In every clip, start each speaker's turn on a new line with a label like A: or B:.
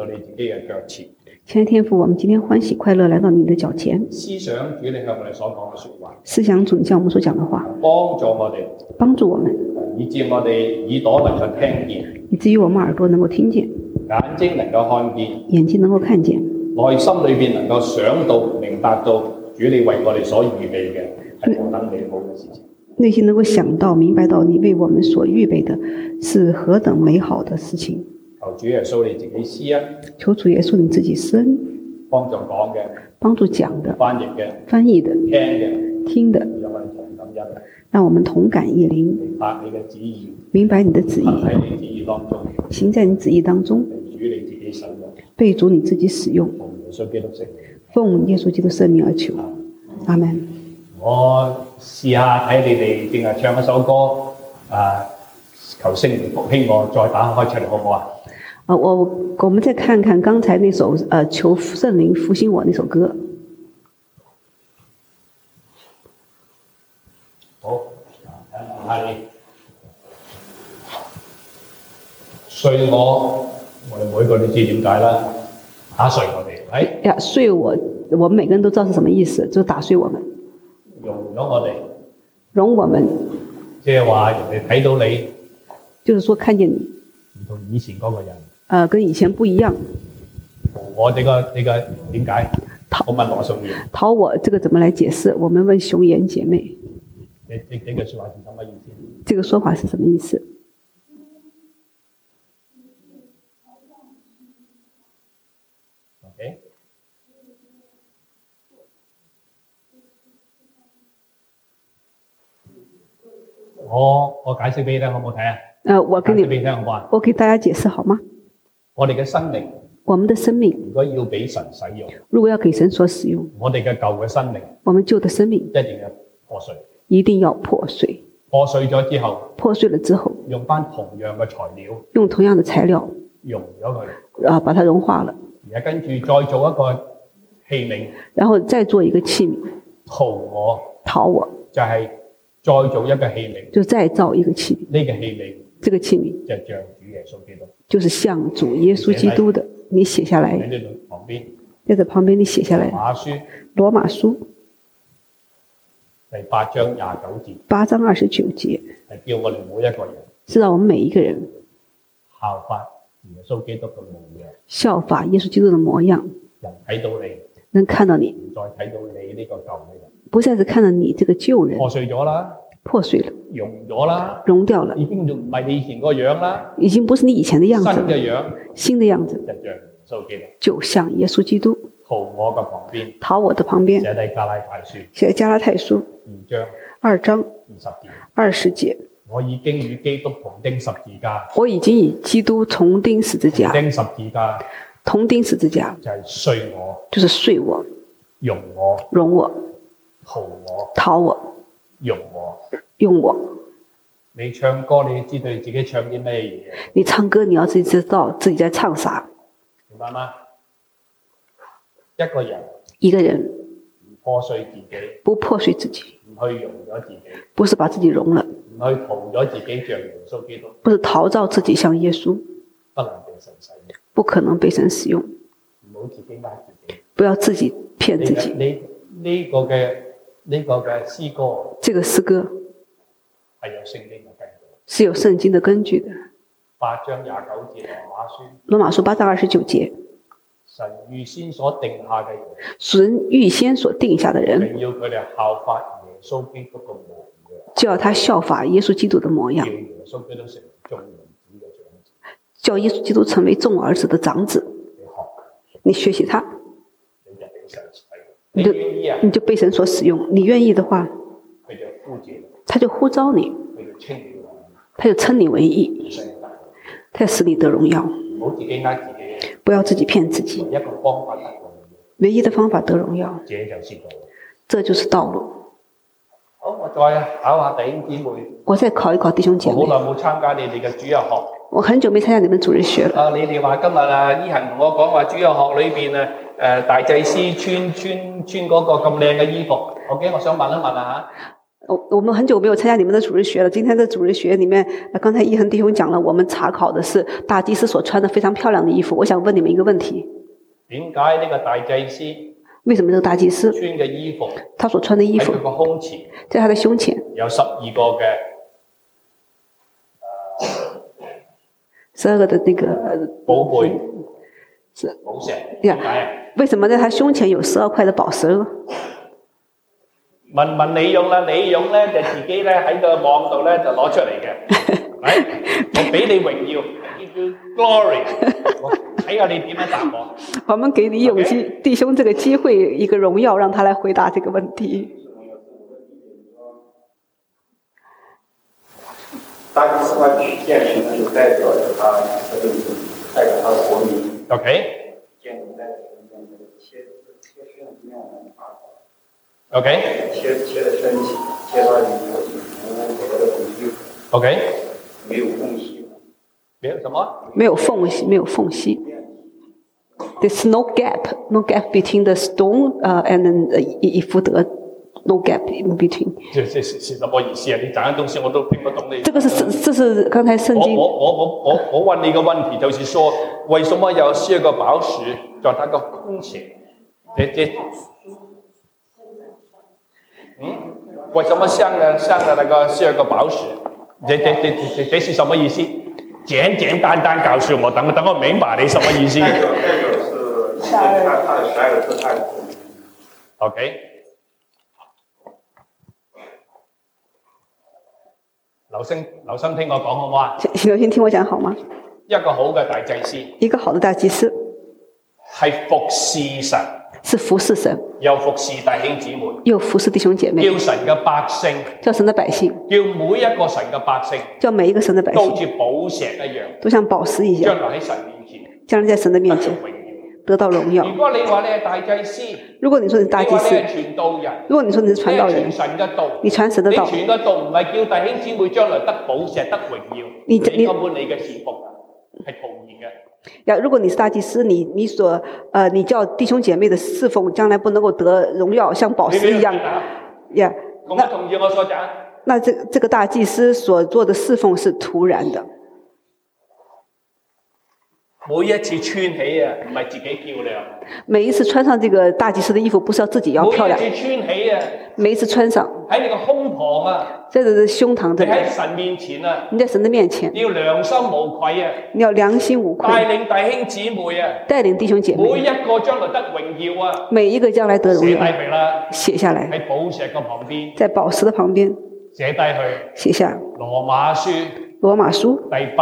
A: 到你自己嘅腳前。
B: 親愛的天父，我們今天歡喜快樂來到你的腳前，
A: 思想主你向我哋所講嘅説話，
B: 思想主你向我們所講的話，
A: 幫助我哋，
B: 幫助我們，
A: 以致我哋耳朵能夠聽見，
B: 以至於我們耳朵能夠聽見，
A: 眼睛能夠看見，
B: 眼睛能夠看見，
A: 內心裏邊能夠想到、明白到主你為我哋所預備嘅係何等美好嘅事情。
B: 內心能夠想到、明白到你為我們所預備的是何等美好的事情。
A: 求主耶穌你自己施恩，
B: 求主耶穌你自己施恩，
A: 幫助講嘅、
B: 幫助講的、
A: 翻譯嘅、
B: 翻譯的、
A: 聽嘅、
B: 聽的，
A: 讓我哋同感恩，
B: 讓我們同感異靈，
A: 明白你嘅旨意，
B: 明白你的旨意，
A: 喺你旨意當中，
B: 行在你旨意當中，
A: 主你自己使用，
B: 被主你自己使用，
A: 奉耶穌基督聖名。
B: 奉耶穌基督聖名而求，阿門。
A: 我試下睇你哋淨係唱一首歌，求聖靈復興我，再打開出嚟好唔好啊？
B: 我們再看看剛才那首求聖靈復興我那首歌。
A: 好，係睡我哋每個都知點解啦，打碎我哋，係
B: 呀，睡我們每個人都知道是什麼意思，就是打碎我們，
A: 容咗我哋，
B: 容我們，
A: 即係話人哋睇到你，
B: 就是說看見你，
A: 唔同以前嗰個人。
B: 跟以前不一樣。
A: 我呢個點解？我問羅宋妍，
B: 討我這個怎麼來解釋？我們問熊妍姐妹，
A: 呢句説話是什麼意思？
B: 這個說法是什麼意思？
A: 我解釋俾你聽，好唔好睇啊？
B: 我給你聽好唔好啊？我給大家解釋好嗎？
A: 我哋嘅生命，
B: 我們的生命，
A: 如果要俾神使用，
B: 如果要給神所使用，
A: 我哋嘅舊嘅生命，
B: 我們舊的生命
A: 一定要破碎，
B: 一定要破碎。
A: 破碎咗之後，
B: 破碎了之後，
A: 用翻同樣嘅材料，
B: 用同樣的材料，
A: 溶咗佢，
B: 把它融化了，
A: 然後跟住再做一個器皿，
B: 然後再做一個器皿，
A: 討我，就係再做一個器皿，
B: 就再造一個器皿。
A: 呢個器皿，
B: 這個器皿
A: 就像主耶穌基督，
B: 就是像主耶穌基督的。你寫下來，
A: 喺呢度旁邊，
B: 在這旁邊你寫下來。羅馬書第
A: 8章29節
B: ，8章29節
A: 係叫我哋每一個人，
B: 是讓我們每一個人
A: 效法耶穌基督嘅模樣，
B: 效法耶穌基督的模樣。
A: 人睇到你，
B: 能看到你，
A: 唔再睇到你呢個舊嘅人，
B: 不再是看到你這個舊人，
A: 破碎咗啦，
B: 破碎了，
A: 溶咗啦，
B: 溶掉了，
A: 已經唔係你以前個樣啦，
B: 已經不是你以前的樣子，
A: 新嘅樣，
B: 新的樣子，就像耶穌基督，
A: 討我嘅旁邊，
B: 討我的旁邊，
A: 寫喺加拉太書，
B: 寫喺加拉太書2章20節，
A: 我已經與基督同釘十字架，
B: 我已經與基督同釘十字架，
A: 釘十字架，
B: 同釘十字架，
A: 就係碎我，
B: 就是碎我，
A: 容我，
B: 容我，
A: 討我，
B: 討我，
A: 用我，
B: 用我。
A: 你唱歌你知道你自己唱啲咩嘢？
B: 你唱歌你要自己知道自己在唱啥，
A: 明白嗎？一個人唔破碎自己，
B: 不破碎自己，
A: 唔去容咗自己，
B: 不是把自己容了，
A: 唔去討咗自己像耶穌基督，
B: 不是陶造自己像耶穌，
A: 不能被神使用，
B: 不可能被神使用。
A: 唔好自己呃自己，
B: 不要自己騙自己。
A: 呢個嘅詩歌，
B: 這個詩歌
A: 係有聖經嘅根據，
B: 是有聖經的根據的。
A: 8章29節
B: 羅馬書8章29節，
A: 神預先所定下嘅人，
B: 神預先所定下的人，
A: 要佢哋效法耶穌基督嘅模樣，
B: 就要他效法耶穌基督的模樣，叫耶穌基督成為眾兒子的長子。你學習他，你就被神所使用。你願意的話，他就呼召你，他就稱你為義，他使你得榮耀。不要自己騙自己，唯一的方法得榮耀，這就是道路。
A: 好，我再考下弟兄姊妹。
B: 我再考一考弟兄姐妹。
A: 好耐冇參加你哋嘅主日學。
B: 我很久沒參加你們主日學了。
A: 你哋話今日依恒同我講話主日學裏邊大祭司穿嗰個咁靚嘅衣服，我想問一問啊
B: 我们很久没有参加你们的主日學了。今天的主日學裡面，剛才一恒弟兄講了，我們查考的是大祭司所穿的非常漂亮的衣服。我想問你們一個問題：
A: 點解呢個大祭司
B: 為什麼這個大祭司
A: 穿嘅衣服，
B: 他所穿的衣服
A: 喺佢個胸前，
B: 在他的胸前
A: 有12個嘅
B: 12個的那個
A: 寶貝
B: 是
A: 寶石？
B: 呀
A: 點解啊？
B: 為什麼在他胸前有12塊的寶石呢？
A: 問李勇啦，李勇咧就自己咧喺個網度咧就攞出嚟嘅，我俾你榮耀 ，give you glory， 我睇下你點樣答我。
B: 我們給李勇弟兄這個機會，一個榮耀，讓他來回答這個問題。
C: 大祭司他去建神呢，就代表着他代表他的国民。
A: OK，
C: 建神在神面前切身体面我们发
A: OK，
C: 切的身体，切到你我给他的荣誉。
A: OK，
C: 没有缝隙。
A: 沒有什麼？
B: 沒有縫隙，沒有縫隙。There's no gap between the stone and then 以弗得 no gap in between。
A: 這是什麼意思啊？你講嘅東西我都聽不懂你。
B: 這是剛才聖經。
A: 我問你個問題，就是說，為什麼有12個寶石在他個胸前？為什麼鑲了那個12個寶石？這是什麼意思？簡單告訴我，等我明白你什麼意思。
C: 代表是他的12個支派。
A: OK， 留心聽我講好唔好啊？
B: 留心聽我講好嗎？
A: 一個好嘅大祭司，
B: 一個好的大祭司
A: 係服侍神。
B: 是服侍神，
A: 又服侍弟兄姊妹，
B: 又服侍弟兄姐妹，
A: 叫神嘅百姓，
B: 叫神的百姓，
A: 叫每一個神嘅百姓，
B: 叫每一個神的百姓，
A: 都似寶石一樣，
B: 都像寶石一樣，
A: 將來喺神面前，
B: 將來在神的面前得到榮耀。
A: 如果你話你係大祭司，
B: 如果你說你是大祭司，
A: 你係傳道人，
B: 如果你說你是傳道人，
A: 傳神嘅道，
B: 你傳神的道，
A: 你傳嘅道唔係叫弟兄姊妹將來得寶石得榮耀，你根本你嘅侍奉係徒然嘅。
B: 如果你是大祭司，你叫弟兄姐妹的侍奉，將來不能夠得榮耀，像寶石一樣。
A: 同唔同意我所講？
B: 那這個大祭司所做的侍奉是徒然的。
A: 每一次穿起啊，唔係自己漂亮。
B: 每一次穿上這個大祭司的衣服，不是要自己要漂亮。
A: 每一次穿起啊，
B: 每一次穿上
A: 喺你個胸膛啊，
B: 在這個胸膛這裡，
A: 你喺神面前啊，
B: 你在神的面前，
A: 你要良心無愧啊，
B: 你要良心無愧，
A: 帶領弟兄姊妹啊，
B: 帶領弟兄姐妹，
A: 每一個將來得榮耀啊，
B: 每一個將來得榮耀，
A: 寫低佢啦，
B: 寫下來，
A: 喺寶石嘅旁邊，
B: 在寶石的旁邊
A: 寫低佢，
B: 寫下
A: 羅馬書第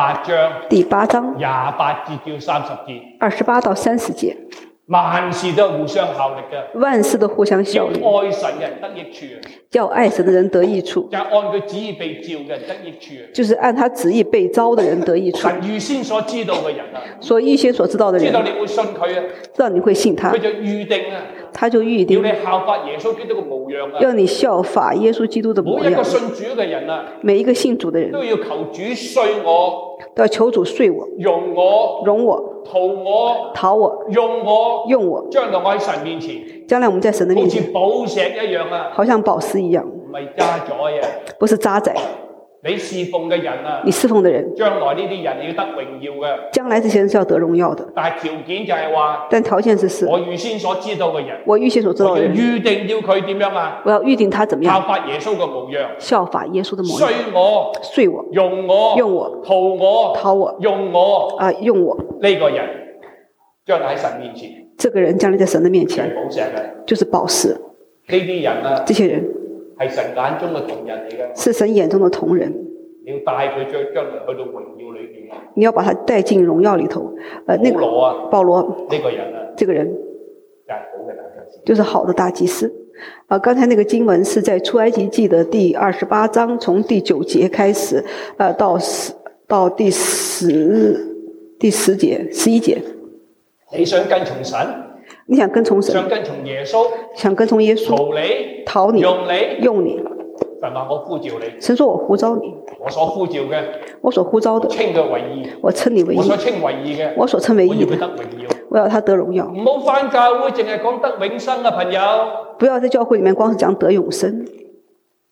A: 8章28節到30節
B: ，28到30節，
A: 萬事都互相效力嘅，
B: 萬事都互相效力，
A: 要愛神嘅人得益處，
B: 叫愛神的人得益處，
A: 就按佢旨意被召嘅人得益處，
B: 就是按他旨意被召的人得益處。
A: 神預先所知道嘅人啊，
B: 所預先所知道的人，
A: 知道你會信佢啊，
B: 知道你會信他，
A: 佢就預定啊，
B: 他就預定
A: 要你效法耶穌基督嘅模樣啊，
B: 要你效法耶穌基督的模樣。
A: 每一個信主嘅人啊，
B: 每一個信主的人
A: 都要求主稅我，
B: 都要求主稅我，
A: 容我，討我，
B: 討我，用我，
A: 將來我喺神面前，
B: 將來我們在神的面前，
A: 好似寶石一樣啊，
B: 好像寶石一樣，
A: 唔係渣咗啊，
B: 不是渣仔。
A: 你侍奉嘅人啊，
B: 你侍奉的人，
A: 將來呢啲人要得榮耀嘅，
B: 將來這些人是要得榮耀的。
A: 但係條件就係話，
B: 但條件是
A: 我預先所知道嘅人，
B: 我預先所知道嘅人，
A: 預定要佢點樣啊？
B: 我要預定他怎麼樣？
A: 效法耶穌嘅模樣，
B: 效法耶穌的模樣，
A: 稅我，用我，討我，用我，
B: 用我。
A: 呢個人將來喺神面前，
B: 這個人將來在神的面前，
A: 係寶石嘅，
B: 就是寶石。
A: 呢啲人啊，
B: 這些人
A: 係神眼中嘅同人嚟嘅，
B: 是神眼中的同人。
A: 你要帶佢將來去到榮耀裏邊，
B: 你要把他帶進榮耀裏頭。保羅
A: 呢個人啊，
B: 這個人
A: 就係好嘅大祭司，
B: 就是好的大祭司。剛才那個經文是在出埃及記的第28章，從第9節開始，到第11節。
A: 你想跟從神？
B: 你想跟從神？
A: 想跟從耶穌？
B: 想跟從耶穌？討你，用你。
A: 神話我呼召你，
B: 神說我呼召你，
A: 我所呼召嘅，
B: 我所呼召的，
A: 稱佢為義，
B: 我稱你為義，
A: 我所稱為義嘅，
B: 我所稱為義的，
A: 我要佢得榮耀，
B: 我要他得榮耀。
A: 唔好返教會淨係講得永生啊，朋友！
B: 不要在教會裡面光是講得永生。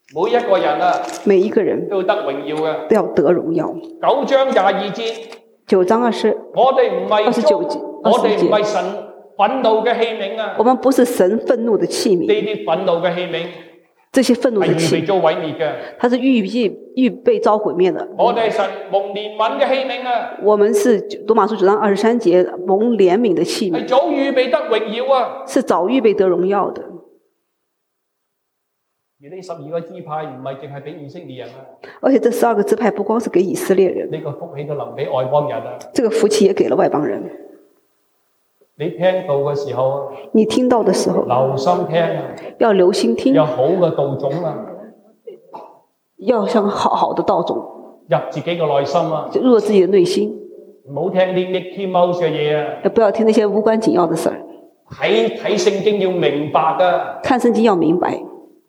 A: 每一個人啊，
B: 每一個人
A: 都得榮耀嘅，
B: 都要得榮耀。
A: 9章22節
B: 9章20，
A: 我哋唔係
B: 29節，
A: 我哋唔係神憤怒嘅器皿啊！
B: 我們不是神憤怒的器
A: 呢
B: 皿，
A: 啲憤怒嘅器皿
B: 這些憤怒
A: 係
B: 的器皿，
A: 預備遭毀滅嘅。
B: 它是預備遭毀滅的。
A: 我哋係神蒙憐憫嘅器皿啊！
B: 我們是羅馬書9章23節蒙憐憫的器皿，
A: 係早預備得榮耀啊！
B: 是早預備得榮耀的。
A: 而呢12個支派唔係淨係俾以色列人啊，
B: 而且這12個支派不光是給以色列人，
A: 呢個福氣都臨俾外邦人啊！
B: 這個福氣也給了外邦人。
A: 你聽到嘅時候啊，
B: 你聽到的時候，
A: 留心聽啊，
B: 要留心聽，
A: 有好嘅道種啊，
B: 要像好的道種
A: 入自己嘅內心啊，
B: 入入自己的內心，
A: 唔好聽啲 Mickey Mouse 嘅嘢啊！
B: 不要聽那些無關緊要的事兒。
A: 睇聖經要明白啊！
B: 看聖經要明白，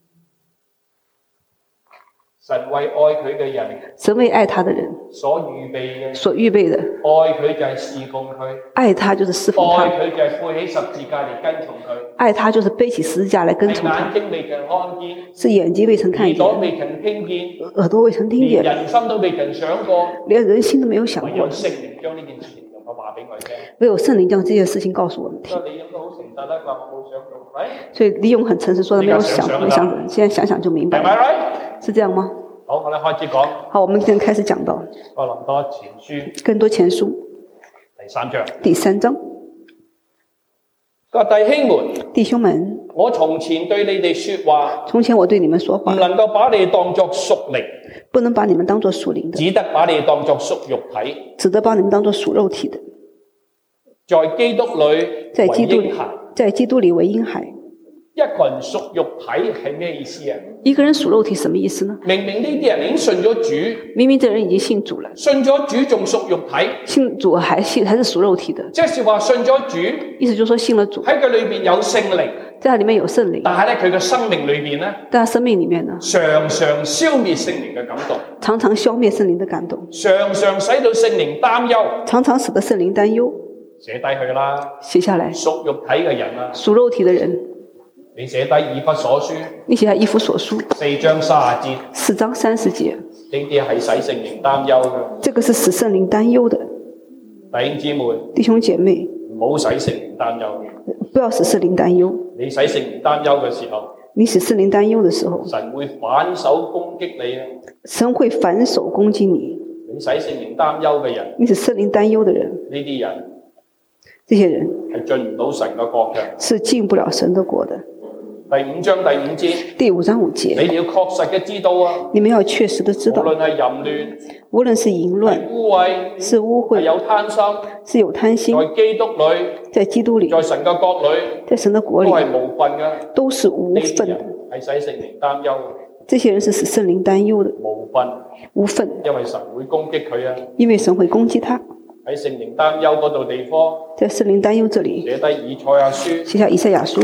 A: 神為愛佢嘅人，
B: 神為愛他的人
A: 所預備嘅，
B: 所預備的，
A: 愛佢就係侍奉佢，
B: 愛他就是侍奉他，
A: 愛佢就係背起十字架嚟跟從佢，
B: 愛他就是背起十字架來跟從他，
A: 眼睛未曾看見，
B: 是眼睛未曾看見，
A: 耳朵未曾聽見，
B: 耳朵未曾聽見，
A: 連人心都未曾想過，
B: 連人心都沒有想
A: 唯
B: 過，
A: 有聖靈將呢件事情能夠話俾我哋聽。
B: 唯有聖靈將這件事情告訴我們聽。
A: 所以你應該好誠實啦，話我冇想到，係
B: 所以利用很誠實說的沒有想，沒想，現在想想就明白
A: 係咪right？
B: 是這樣嗎？
A: 好，我哋開始講
B: 好，我們今天開始講到
A: 哥林多前書
B: 更多前書
A: 第3章。個弟兄們，
B: 弟兄們，
A: 我從前對你哋說話，
B: 從前我對你們說話，
A: 唔能夠把你當作屬靈，
B: 不能把你們當作屬靈的，
A: 只得把你當作屬肉體，
B: 只得把你們當作屬肉體的，
A: 在基督裏為嬰孩。
B: 在基督裏為嬰孩。
A: 一個人屬肉體係咩意思啊？
B: 一個人屬肉體什麼意思呢？
A: 明明呢啲人已經信咗主，
B: 明明這人已經信主了，
A: 信咗主仲屬肉體，
B: 信主還是屬肉體的，
A: 即係話信咗主，
B: 意思就是說信了主，
A: 喺佢裏邊有聖靈，
B: 在它裏面有聖靈，
A: 但係咧佢嘅生命裏邊咧，
B: 在他生命裏面呢，
A: 常常消滅聖靈嘅感動，
B: 常常消滅聖靈的感動，
A: 常常使到聖靈擔憂，
B: 常常使得聖靈擔憂。
A: 寫低佢啦，
B: 寫下來。
A: 屬肉體嘅人啊，
B: 屬肉體的人，
A: 你寫低以弗所書，
B: 你寫下以弗所書
A: 4章30節
B: ，4章30節，
A: 呢啲係使聖靈擔憂嘅。
B: 這個是使聖靈擔憂的。
A: 弟兄姊妹，
B: 弟兄姐妹，
A: 唔好使聖靈擔憂。
B: 不要使聖靈擔憂。
A: 你使聖靈擔憂嘅時候，
B: 你使聖靈擔憂的時候，
A: 神會反手攻擊你啊！
B: 神會反手攻擊你。
A: 你使聖靈擔憂嘅人，
B: 你使聖靈擔憂的人，
A: 呢啲人，
B: 這些人
A: 係進唔到神嘅國嘅，
B: 是進不了神的國的。
A: 第5章第5節，
B: 第5章5節，
A: 你要確實嘅知道啊！
B: 你們要確實的知道，
A: 無論係淫亂，
B: 無論是淫亂，
A: 係污穢，
B: 是污穢，
A: 係有貪心，
B: 是有貪心，
A: 在基督裏，
B: 在基督裏，
A: 在神嘅國裏，
B: 在神的國裏，
A: 都係無份嘅，
B: 都是無份的。
A: 係使聖靈擔憂，
B: 這些人是使聖靈擔憂的，
A: 無份，
B: 無份，
A: 因為神會攻擊佢啊！
B: 因為神會攻擊他。
A: 喺聖靈擔憂嗰度地方，
B: 在聖靈擔憂這裏，
A: 寫低以賽亞書，
B: 寫下以賽亞書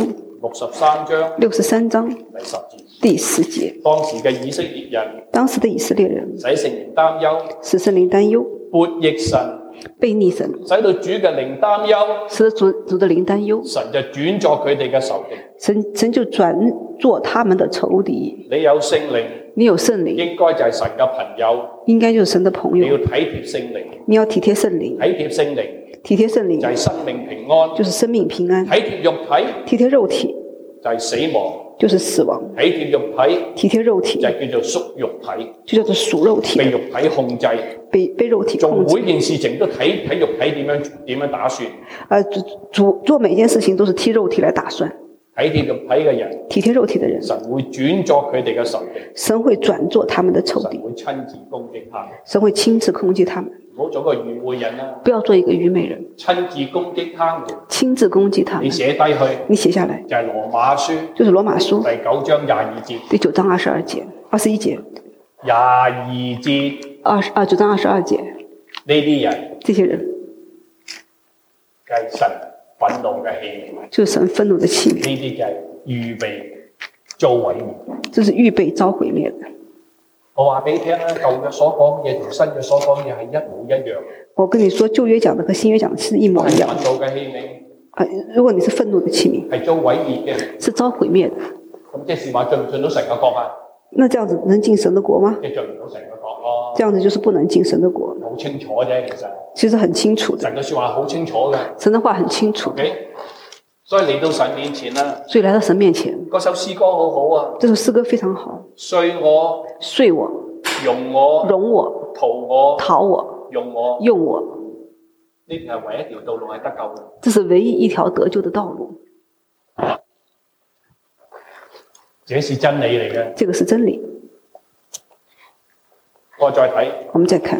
A: 63章
B: 第10節。
A: 當時嘅以色列人，
B: 當時的以色列人
A: 使聖靈擔憂，
B: 使聖靈擔憂，
A: 悖逆神，
B: 悖逆神，
A: 使到主嘅靈擔憂，
B: 使得主的靈擔憂，
A: 神就轉作佢哋嘅仇敵。
B: 神就轉作他們的仇敵。
A: 你有聖靈，
B: 你有聖靈，
A: 應該就係神嘅朋友，
B: 應該就是神的朋友。
A: 你要體貼聖靈，
B: 你要體貼聖靈，
A: 體貼聖靈，
B: 體貼聖靈
A: 就係生命平安，
B: 就是生命平安。
A: 體貼肉體，
B: 體貼肉體
A: 就係死亡，
B: 就是死亡。
A: 體貼肉體，
B: 體貼肉體
A: 就係叫做屬肉體，
B: 就叫做屬肉體，
A: 被肉體控制，
B: 被肉體
A: 做
B: 控制。
A: 每件事情都睇肉體點樣打算。
B: 做每件事情都是替肉體來打算。
A: 體貼肉體嘅人，
B: 體貼肉體的人，
A: 神會轉作佢哋嘅仇敵，
B: 神會轉作他們的仇敵，
A: 神會親自攻擊他們，
B: 神會親自攻擊他們。
A: 唔好做個愚昧人啦，
B: 不要做一個愚昧人，
A: 親自攻擊他們，
B: 親自攻擊他們。
A: 你寫低去，
B: 你寫下來，
A: 就係羅馬書，
B: 就是羅馬書
A: 第9章22節，
B: 第9章21節
A: 22節
B: ，9章22節，
A: 呢啲人，
B: 這些人
A: 就係神憤怒嘅器皿，
B: 就是神憤怒的器皿，
A: 呢啲就係預備遭毀滅，
B: 這是預備遭毀滅的。
A: 我話俾你聽啦，舊嘅所講嘢同新嘅所講嘢係一模一樣。
B: 我跟你說，舊約講的和新約講的是一模一樣。
A: 憤怒嘅器皿，
B: 如果你是憤怒的器皿，
A: 係遭毀滅嘅，
B: 是遭毀滅的。
A: 咁即是話進唔進到神嘅國啊？
B: 那這樣子能進神的國嗎？
A: 即係進唔到神嘅國咯。
B: 這樣子就是不能進神的國。
A: 好清楚啫，
B: 其實很清楚的。
A: 神嘅說話好清楚嘅。
B: 神的話很清楚。
A: Okay? 所以嚟到神面前啦。
B: 所以來到神面前。
A: 嗰首詩歌好好啊。
B: 這首詩歌非常好。
A: 睡我，
B: 睡我，
A: 容我，
B: 容我，
A: 逃我，
B: 逃我，
A: 用我，
B: 用我。
A: 呢條係唯一一條道路係得救嘅。
B: 這是唯一一條得救的道路。
A: 這是真理嚟嘅。
B: 這個是真理。
A: 我再睇。
B: 我們再看。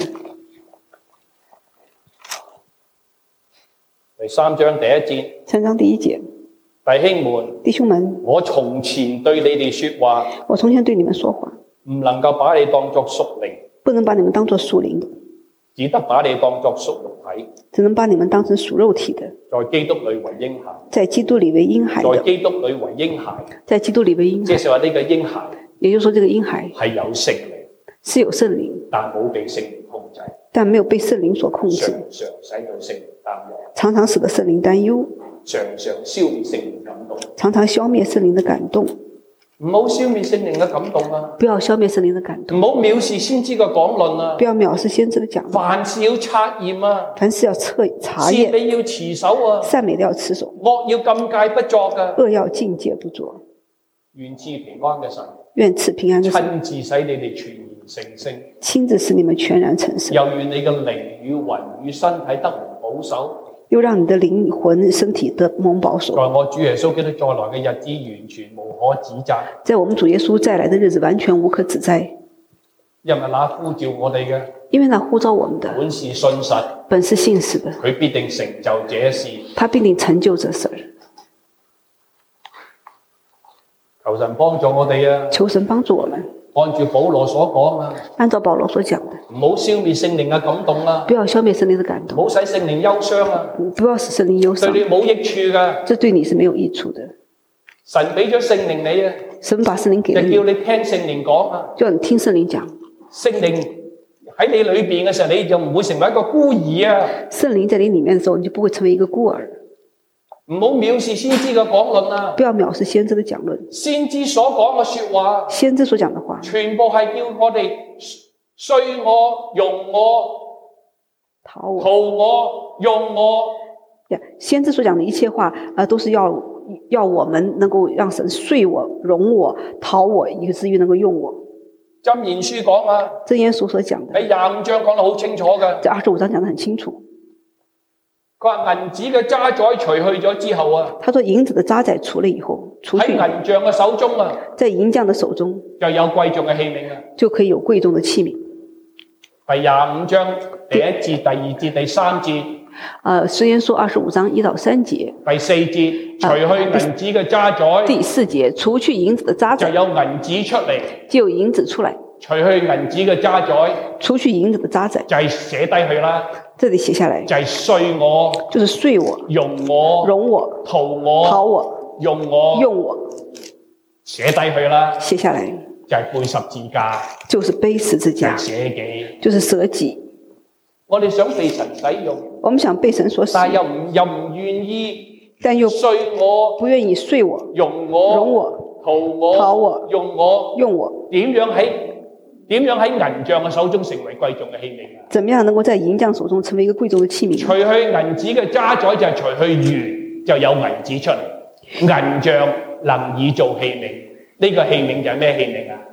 A: 第3章第1節。
B: 3章第1節。
A: 弟兄們，我從前對你哋說話，
B: 我從前對你們說話，
A: 唔能夠把你當作屬靈，
B: 不能把你們當作屬靈的，
A: 只得把你當作屬肉體，
B: 只能把你們當成屬肉體的，
A: 在基督裏為嬰孩，
B: 在基督裏為嬰孩，
A: 在基督裏為嬰孩，
B: 在基督裏為嬰孩，
A: 即係話呢個嬰孩，
B: 也就是說這個嬰孩
A: 係有聖靈，
B: 是有聖靈，
A: 但冇被聖靈控制，
B: 但沒有被聖靈所控制，
A: 常常使到聖靈擔憂，
B: 常常使得聖靈擔憂，
A: 常常消滅聖靈感動，
B: 常常消滅聖靈的感動。
A: 唔好消滅聖靈嘅感動啊！
B: 不要消滅聖靈的感動。
A: 唔好藐視先知嘅講論啊！
B: 不要藐視先知的講論。
A: 凡事要察驗啊！
B: 凡事要查驗。
A: 善美要持守啊！
B: 善美都要持守。
A: 惡要禁戒不作噶。
B: 惡要禁戒不作。
A: 願賜平安嘅神。
B: 願賜平安的神。
A: 親自使你哋全然成聖。
B: 親自使你們全然成聖。
A: 又願你嘅靈與魂與身體得蒙保守。
B: 又讓你的靈魂身體得蒙保守。
A: 在我主耶穌基督再來嘅日子，完全無可指責。
B: 在我們主耶穌再來的日子，完全無可指責。
A: 因為那呼召我哋嘅，
B: 因為那呼召我們的，
A: 本是信實，
B: 本是信實的，
A: 佢必定成就這事。
B: 他必定成就這事。
A: 求神幫助我哋啊！
B: 求神幫助我們。
A: 按住保羅所講啊，
B: 按照保羅所講的，
A: 唔好消滅聖靈嘅感動啊！
B: 不要消滅聖靈的感動，
A: 唔好使聖靈憂傷啊！
B: 不要使聖靈憂傷，
A: 對你冇益處噶，
B: 這對你是沒有益處的。
A: 神俾咗聖靈你啊，
B: 神把聖靈給你，
A: 就叫你聽聖靈講啊，
B: 叫你聽聖靈講。
A: 聖靈喺你裏邊嘅時候，你就唔會成為一個孤兒啊！
B: 聖靈在你裏面嘅時候，你就不會成為一個孤兒。
A: 唔好藐視先知嘅講論啊！
B: 不要藐視先知的講論。
A: 先知所講嘅說話，
B: 先知所講的話，
A: 全部係叫我哋睡我、容我、逃我、用我。
B: 先知所講的一切話都是要我們能夠讓神睡我、容我、逃我，以至於能夠用我。
A: 箴言書講啊，
B: 箴言書所講的
A: 喺25章講得好清楚嘅，
B: 在25章講得很清楚。
A: 佢話銀子嘅渣滓除去咗之後啊，
B: 他說銀子的渣滓除了以後，
A: 喺銀匠嘅手中啊，
B: 在銀匠的手中
A: 就有貴重嘅器皿啊，
B: 就可以有貴重的器皿。
A: 第25章第1節、第2節、第3節。
B: 箴言書25章1到3節。
A: 第4節，除去銀子嘅渣滓。
B: 第4節，除去銀子的渣滓，
A: 就有銀子出嚟。
B: 就有銀子出來。
A: 除去銀子嘅渣滓，
B: 除去銀子的渣滓，
A: 就係寫低佢啦。
B: 這裡寫下來，
A: 就係睡我，
B: 就是睡我，
A: 容我，
B: 容我，
A: 逃我，
B: 逃我，
A: 用我，
B: 用我，
A: 寫低佢啦。
B: 寫下來，
A: 就係背十字架，
B: 就是背十字架，
A: 就係捨己，
B: 就是捨己。
A: 我哋想被神使用，
B: 我們想被神所使用，
A: 但又唔願意，
B: 但又
A: 睡我，
B: 不願意睡我，
A: 容我，
B: 容我，
A: 逃我，
B: 逃我，
A: 用我，
B: 用我。
A: 點樣喺銀匠嘅手中成為貴重嘅器皿啊？
B: 怎麼樣能夠在銀匠手中成為一個貴重嘅器皿？
A: 除去銀子嘅渣滓，就係除去鉛，就有銀子出嚟。銀匠能以做器皿，呢個器皿就係咩器皿啊？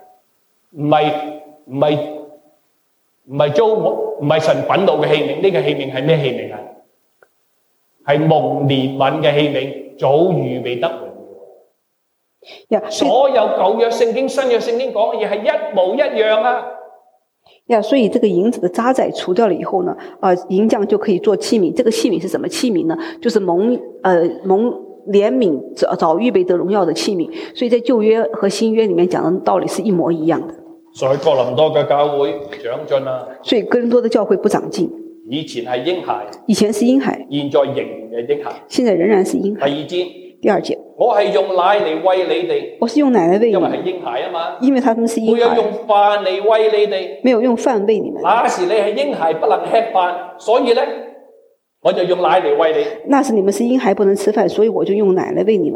A: 唔係神憤怒嘅器皿，呢個器皿係咩器皿啊？係蒙憐憫嘅器皿，早預備得榮耀。所有舊約聖經、新約聖經講嘅嘢係一模一樣啊！
B: 所以這個銀子的渣滓除掉了以後呢，銀匠就可以做器皿。這個器皿是什麼器皿呢？就是蒙憐憫早預備得榮耀的器皿。所以在舊約和新約裏面講的道理是一模一樣的。
A: 所以哥林多嘅教會長進啊！
B: 所以哥林多的教會不長進。
A: 以前係嬰孩，
B: 以前是嬰孩，
A: 現在仍然係嬰孩，
B: 現在仍然是嬰孩。
A: 第2節，
B: 第2節，
A: 我係用奶嚟餵你哋，
B: 我是用奶來餵你們，
A: 因為係嬰孩啊嘛，
B: 因為他們是嬰孩，
A: 沒有用飯嚟餵你哋，
B: 沒有用飯餵你們。
A: 那時你係嬰孩不能吃飯，所以呢，我就用奶嚟餵你。
B: 那時你們是嬰孩不能吃飯，所以我就用奶來餵你們。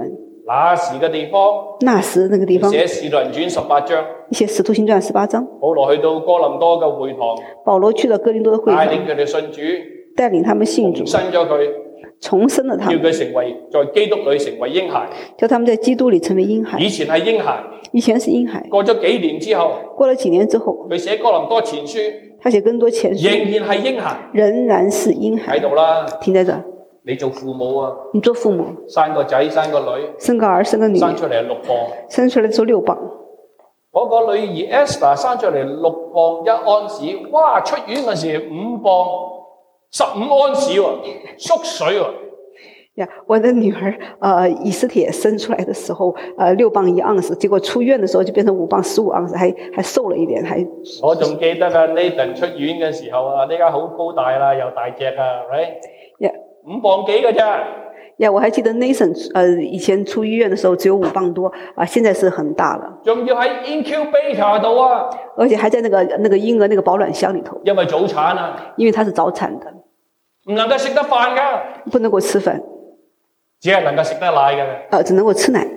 A: 那時嘅地方，
B: 那時那個地方，
A: 寫使徒行傳18章，
B: 寫使徒行傳18章。
A: 保羅去到哥林多嘅會堂，
B: 保羅去到哥林多嘅會堂，
A: 帶領佢哋信主，
B: 帶領他們信主，
A: 重生咗佢，
B: 重生了他們，
A: 叫佢成為在基督裏成為嬰孩，
B: 叫他們在基督裏成為嬰孩。
A: 以前係嬰孩，
B: 以前是嬰孩，
A: 過咗幾年之後，
B: 過了幾年之後，
A: 佢寫哥林多前書，
B: 他寫哥林多前書，
A: 仍然係嬰孩，
B: 仍然是嬰孩。
A: 喺度啦，
B: 停在這。
A: 你做父母啊，
B: 你做父母，
A: 生個仔生個女，
B: 生個兒生個女，
A: 生出嚟係6磅，
B: 生出來就6磅。
A: 我個女兒 Esther 生出嚟6磅1安士，哇！出院嗰時5磅15安士喎，縮水喎。
B: 呀，我的女兒以斯帖生出來的時候6磅1盎司，結果出院的時候就變成5磅15盎司，還瘦了一點，還。
A: 我仲記得啊，Nathan 出院嘅時候啊，呢家好高大啦，又大隻啊 ，right？
B: 呀
A: ，5磅幾嘅啫。
B: 呀，我還記得 Nathan 以前出醫院的時候只有5磅多啊，現在是很大了。
A: 仲要喺 incubator 度啊，
B: 而且還在那個嬰兒那個保暖箱裏頭。
A: 因為早產啊，
B: 因為他是早產的，
A: 唔能夠食得飯㗎，
B: 不能夠吃飯，
A: 只係能夠食得奶嘅。
B: 只能夠吃奶。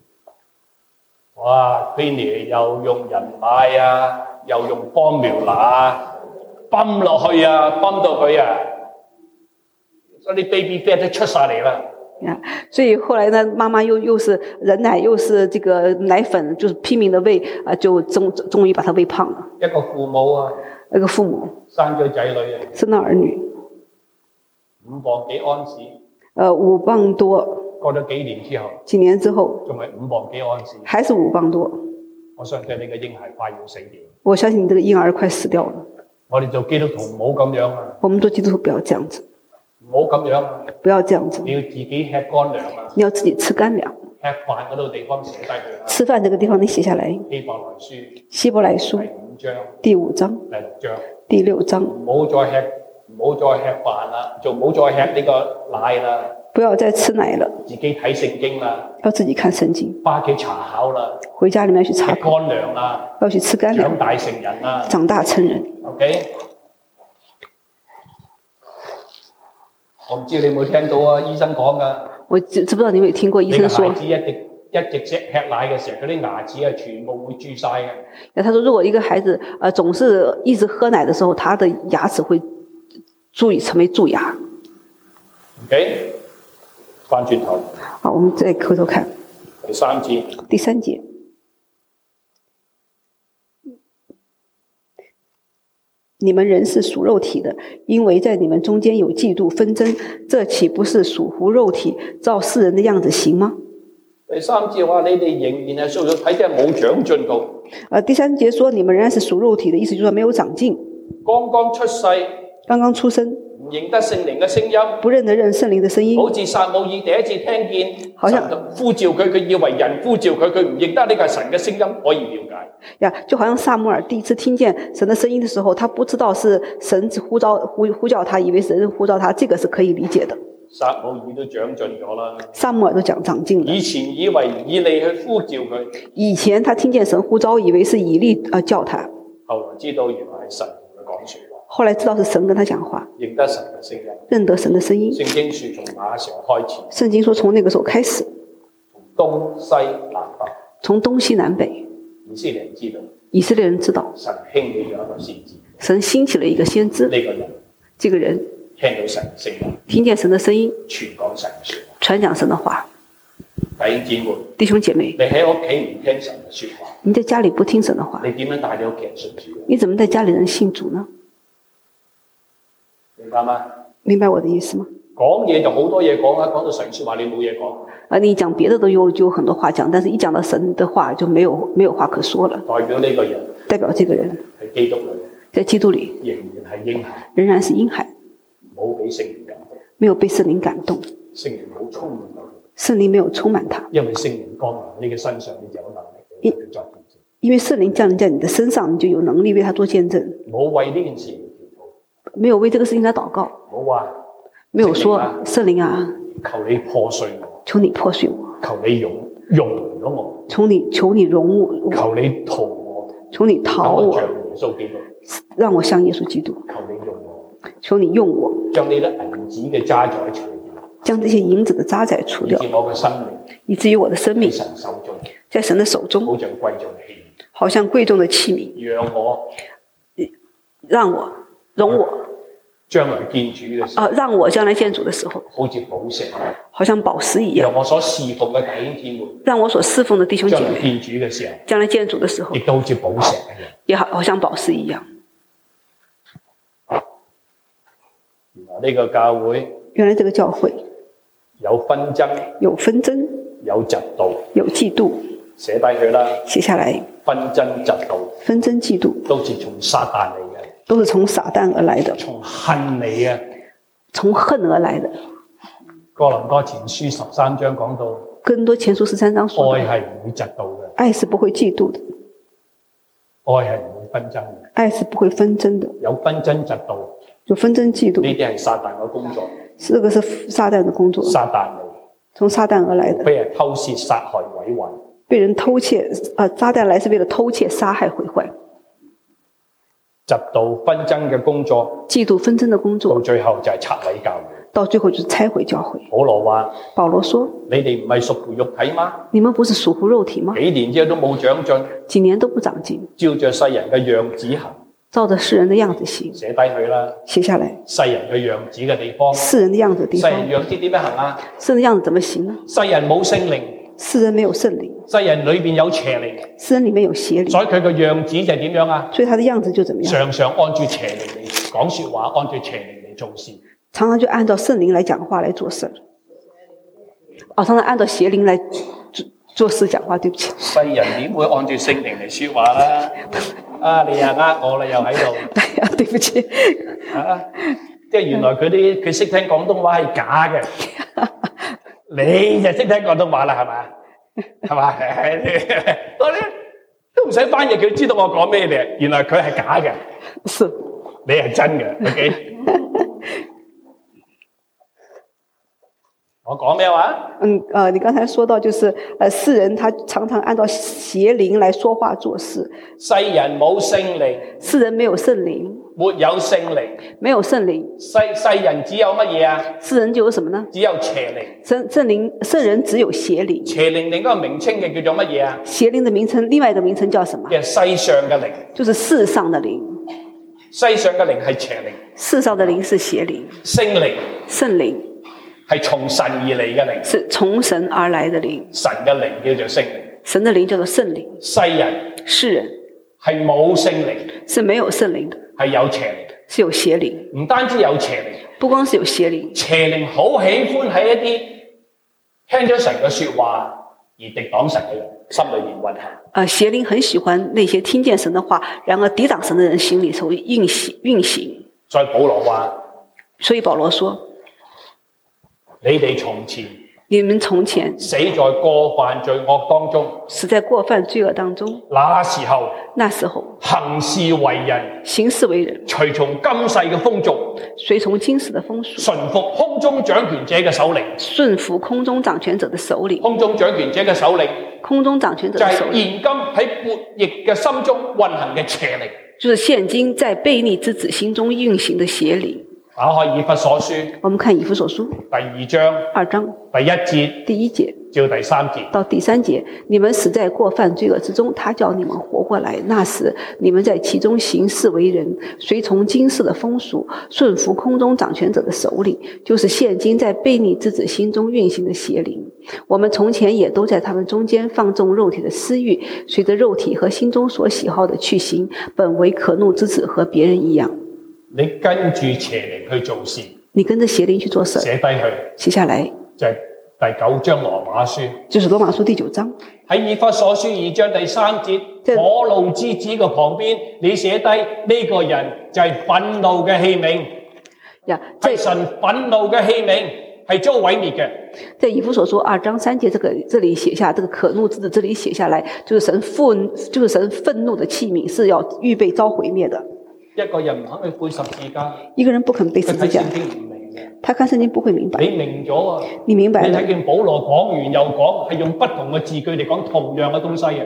A: 哇 Queenie 又用人奶啊，又用formula啊，泵落去啊，泵到佢啊，所以啲 baby fat 都出晒嚟啦。
B: 所以後來呢，媽媽又是人奶，又是這個奶粉，就是拼命的餵啊，就終於把他餵胖了。
A: 一個父母啊，
B: 一個父母
A: 生咗仔女啊，
B: 生了兒女
A: 5磅幾安士
B: ，5磅多。
A: 過咗幾年之後，
B: 幾年之後，
A: 仲係5磅幾安士，
B: 還是5磅多。
A: 我相信你個嬰孩快要死掉。
B: 我相信你這個嬰兒快死掉了。
A: 我哋做基督徒唔好咁樣啊！
B: 我們做基督徒不要這樣子。
A: 唔好咁樣啊！
B: 不要這樣子。
A: 你要自己吃乾糧啊！
B: 你要自己吃乾糧。
A: 吃飯嗰度地方寫低佢啊！
B: 吃飯這個地方你寫下來。
A: 希伯來書
B: 第5章。第6章。唔好再吃飯啦，就唔好再吃呢個奶啦。不要再吃奶了。自己睇聖經啦。要自己看聖經。返屋企查考啦。回家裏面去查考。吃乾糧啦。要去吃乾糧。長大成人啦。長大成人。OK。我唔知你有冇聽到啊？醫生講噶。我知不知道你有冇聽過醫生說？你個孩子一直吃奶嘅時候，佢啲牙齒全部會蛀晒嘅。他說，如果一個孩子總是一直喝奶的時候，他的牙齒會成為蛀牙。OK， 翻轉頭。好，我們再回頭看。第3節。你們人是屬肉體的，因為在你們中間有嫉妒紛爭，這豈不是屬乎肉體，照世人的樣子行嗎？第3節話你哋仍然係屬肉體，即係冇長進到。第3節說你們仍然是屬肉體的意思，就是說沒有長進。剛剛出生，唔認得聖靈嘅聲音，不認得聖靈的聲音，好似撒母耳第一次聽見神呼召佢，佢以為人呼召佢，佢唔認得呢個係神嘅聲音，可以了解。呀，就好像撒母耳第一次聽見神的聲音的時候，他不知道是神呼叫他，以為是人呼召他，這個是可以理解的。撒母耳都長進咗啦。撒母耳都長進了。以前以為以利去呼召佢，以前他聽見神呼召，以為是以利叫他，後來知道原來係神同佢講說話。後來知道是神跟他講話，認得神嘅聲音，認得神的聲音。聖經說從那時候開始，聖經說從那個時候開始，從東西南北，從東西南北，以色列人知道，神興起咗一個先知，神興起了一個先知，這個人聽到神聲音，聽見神的聲音，傳講神嘅說話，傳講神的話。弟兄姐妹，你喺屋企唔聽神嘅說話，你在家裏不聽神的話，你點樣帶你屋企人信主？你怎麼帶家裏人信主呢？明白嗎？明白我的意思嗎？講嘢就好多嘢講啦，講到神說話你冇嘢講。你講別的都有很多話講，但是一講到神的話就沒有話可說了。代表呢個人，代表這個人喺基督裏，在基督裏仍然係嬰孩，仍然是嬰孩，冇俾聖靈感動，沒有被聖靈感動，聖靈冇充滿佢，聖靈沒有充滿他，因為聖靈降臨你嘅身上，你就有能力去作見證。因為聖靈降臨在你的身上，你就有能力為他做見證。冇為呢件事。沒有為這個事情來禱告，沒有說聖靈啊，求你破碎我，求你破碎我，求你容咗我，求你容我，求你逃我，求你逃我，讓我像耶穌基督，求你用我，求你用我，將你的銀子嘅渣滓除掉， 將這些銀子的渣滓除掉，以至於我的生命在神的手中，好像貴重的器皿，容我
A: 將來見主嘅時候，
B: 讓我將來見主的時候，
A: 好似寶石，
B: 好像寶石一樣，
A: 讓我所侍奉嘅弟兄姊妹，
B: 讓我所侍奉的弟兄姐妹，
A: 將來見主嘅時候，
B: 將來見主的時候，
A: 亦都好似寶石一樣，
B: 也好像寶石一樣。
A: 原來呢個教會，
B: 原來這個教會
A: 有紛爭，
B: 有紛爭，
A: 有嫉妒，
B: 有嫉妒，
A: 寫低佢啦，
B: 寫下來，
A: 紛爭嫉妒，
B: 紛爭嫉妒，
A: 都是從撒旦嚟嘅，
B: 都是從撒旦而來的，
A: 從恨嚟嘅，
B: 從恨而來的。
A: 哥林多前書13章講到，
B: 哥林多前書13章說，
A: 愛係唔會嫉妒嘅，
B: 愛是不會嫉妒的，
A: 愛係唔會紛爭嘅，
B: 愛是不會紛爭的，有
A: 紛爭嫉妒，
B: 有紛爭嫉妒，
A: 呢啲係撒旦嘅工作，
B: 這個是撒旦的工作，
A: 撒旦嚟，
B: 從撒旦而來的，
A: 被人偷竊、殺害、毀壞，
B: 被人偷竊，撒旦來是為了偷竊、殺害、毀壞。
A: 嫉妒紛爭嘅工作，
B: 嫉妒紛爭的工作，
A: 到最後就係拆毀教會，
B: 到最後就是拆毀教會。
A: 保羅說：
B: 你哋
A: 唔係屬乎肉體嗎？
B: 你們不是屬乎肉體嗎？
A: 幾年之後都冇長進，
B: 幾年都不長進，
A: 照着世人嘅樣子行，
B: 照着世人的樣子行，
A: 寫低佢啦，
B: 寫下來。
A: 世人嘅樣子嘅地方，
B: 世人的樣子的地方，
A: 世人樣子點樣行啊？
B: 世人的樣子怎麼行呢？
A: 世人冇聖靈，
B: 世人沒有聖靈，
A: 世人裏邊有邪靈，
B: 世人裏面有邪靈，
A: 所以佢嘅樣子就係點樣啊？
B: 所以他的樣子就怎麼樣？
A: 常常按住邪靈嚟講說話，按住邪靈嚟做事，
B: 常常就按照聖靈來講話來做事。常常按照邪靈來做事講話，對不起。
A: 世人點會按住聖靈嚟說話啦？你又呃我啦，又喺度。
B: 哎呀，對不起。
A: 即係原來佢識聽廣東話係假嘅，你就識聽廣東話啦，係嘛？係嘛？我咧都唔使翻譯，佢知道我講咩嘅。原來佢係假嘅，
B: 是
A: 你係真嘅。OK。我講咩話？
B: 你剛才說到就是世人他常常按照邪靈來說話做事。
A: 世人冇聖靈，
B: 世人沒有聖靈，
A: 沒有聖靈，
B: 沒有聖靈。
A: 世人只有乜嘢啊？
B: 世人就有什麼呢？
A: 只有邪靈。
B: 聖人只有邪靈。
A: 邪靈另一個名稱嘅叫做乜嘢啊？
B: 邪靈的名稱，另外一個名稱叫什麼？
A: 嘅世上嘅靈，
B: 就是世上的靈。
A: 世上嘅靈係邪靈，
B: 世上的靈是邪靈。聖靈
A: 係從神而嚟嘅靈，
B: 是從神而來的靈。
A: 神嘅靈叫做聖靈，
B: 神的靈叫做聖靈。世人
A: 係冇聖靈，
B: 是沒有聖靈的，
A: 係有邪靈，
B: 是有邪靈。
A: 唔單止有邪靈，
B: 不光是有邪靈，
A: 邪靈好喜歡喺一啲聽咗神嘅說話而敵擋神嘅人心裏面運行。
B: 邪靈很喜歡那些聽見神的話，然而抵擋神的人心裏頭運行。
A: 所以保羅說。你們從前死在過犯罪惡當中，
B: 死在過犯罪惡當中。
A: 那時候行事為人，隨從今世嘅風俗，
B: 隨從今世的風俗，
A: 順服空中掌權者嘅首領，
B: 順服空中掌權者的首領。
A: 空中掌權者嘅首領，
B: 空中掌權者的首領，
A: 就係現今喺悖逆嘅心中運行嘅邪靈，
B: 就是現今在悖逆之子心中運行的邪靈。
A: 打開以弗所書，
B: 我們看以弗所書
A: 第2章
B: 2章
A: 第1節
B: 至
A: 第3節
B: 到第3節，你們死在過犯罪惡之中，他叫你們活過來。那時你們在其中行事為人，隨從今世的風俗，順服空中掌權者的首領，就是現今在悖逆之子心中運行的邪靈。我們從前也都在他們中間放縱肉體的私欲，隨着肉體和心中所喜好的去行，本為可怒之子，和別人一樣。
A: 你跟住邪靈去做事，
B: 你跟着邪靈去做事，
A: 寫低佢，
B: 寫下來，
A: 就係第9章羅馬書，
B: 就是羅馬書第9章。
A: 喺以弗所書2章第3節，可怒之子嘅旁邊，你寫低呢個人就係憤怒嘅器皿，係神憤怒嘅器皿，係遭毀滅嘅。
B: 在以弗所書2章3節，這裡寫下這個可怒之子，這裡寫下來就是神憤怒的器皿，是要預備遭毀滅的。
A: 一個人唔肯去背十字架，
B: 一個人不肯背十字架，他看聖經不會明白。
A: 你明咗啊？
B: 你明白了？
A: 你睇見保羅講完又講，係用不同嘅字句嚟講同樣嘅東西嘅。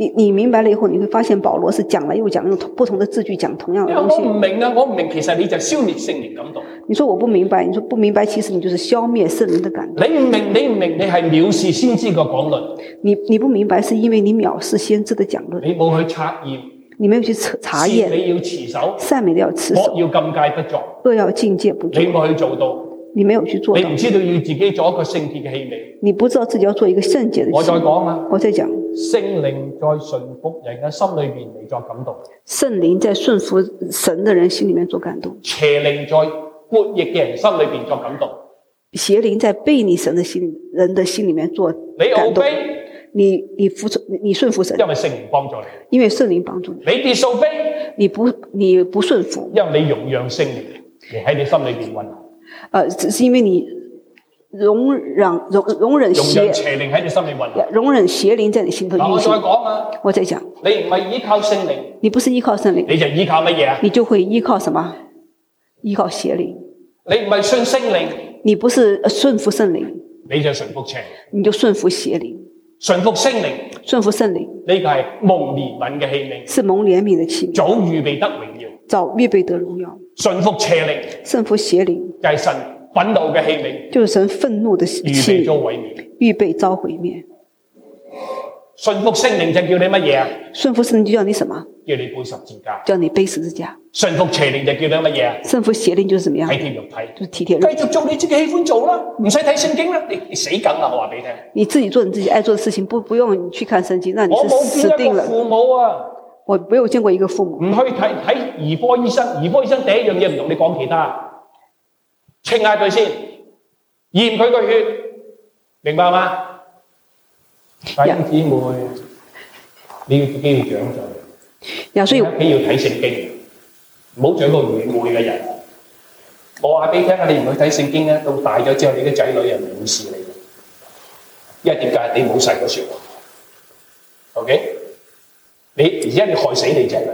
B: 你明白了以後，你會發現保羅是講了又講，用不同的字句講同樣的東西。
A: 我唔明，其實你就消滅聖靈感動。
B: 你說我不明白，你說不明白，其實你就是消滅聖靈的感動。
A: 你唔明，你係藐視先知個講論。
B: 你不明白，是因為你藐視先知的講論。
A: 你冇去察驗。
B: 你沒有去查驗。
A: 善美要持守。
B: 善美的要持守。
A: 惡要禁戒不作。
B: 惡要禁戒不作。
A: 你冇去做到。
B: 你沒有去做到。
A: 你唔知道要自己做一個聖潔嘅器皿。
B: 你不知道自己要做一個聖潔的器皿。
A: 我再講啊。
B: 我再講。
A: 聖靈在順服人嘅心裏邊嚟作感動。
B: 聖靈在順服神的人心裏面做感動。邪靈在悖逆嘅人心裏邊作感動。邪靈在悖逆神的人的心裏面做感動。你順服神，因為聖靈幫助你。因為聖靈幫助你。你 disobey， 你不順服，因為你容讓聖靈嚟喺你心裏邊運行。只是因為你容忍邪靈喺你心裏運行，容忍邪靈在你心頭運行。我再講啊，我再講，你唔係依靠聖靈，你不是依靠聖靈，你就依靠乜嘢啊？你就會依靠什麼？依靠邪靈。你唔係信聖靈，你不是順服聖靈，你就順服邪靈，你就順服邪靈。順服聖靈，順服聖靈，呢個係蒙憐憫嘅器皿，是蒙憐憫的器皿，早預備得榮耀，早預備得榮耀。順服邪靈，順服邪靈，就係神憤怒嘅器皿，就是神憤怒的器皿，預備遭毀滅，預備遭毀滅。順服聖靈就叫你乜嘢啊？順服聖靈就叫你什麼？叫你背十字架，叫你背十字架。順服邪靈就叫你乜嘢啊？順服邪靈就是怎麼樣？體貼肉體，就是體貼肉體。繼續做你自己喜歡做啦，唔使睇聖經啦，你死梗啦！我話俾你聽，你自己做你自己愛做的事情，不用你去看聖經，那你是死定了。我冇見過父母啊，我沒有見過一個父母。唔去睇兒科醫生，兒科醫生第一樣嘢唔同你講其他，稱下佢先，驗佢個血，明白嗎？弟兄姊妹，你要自己去長進，所以你要睇聖經，唔好做一個愚昧嘅人。我話俾你聽啊，你唔去睇聖經咧，到大咗之後，你啲仔女又藐視你，因為點解？你冇細個說話 ，OK？ 而家你害死你仔女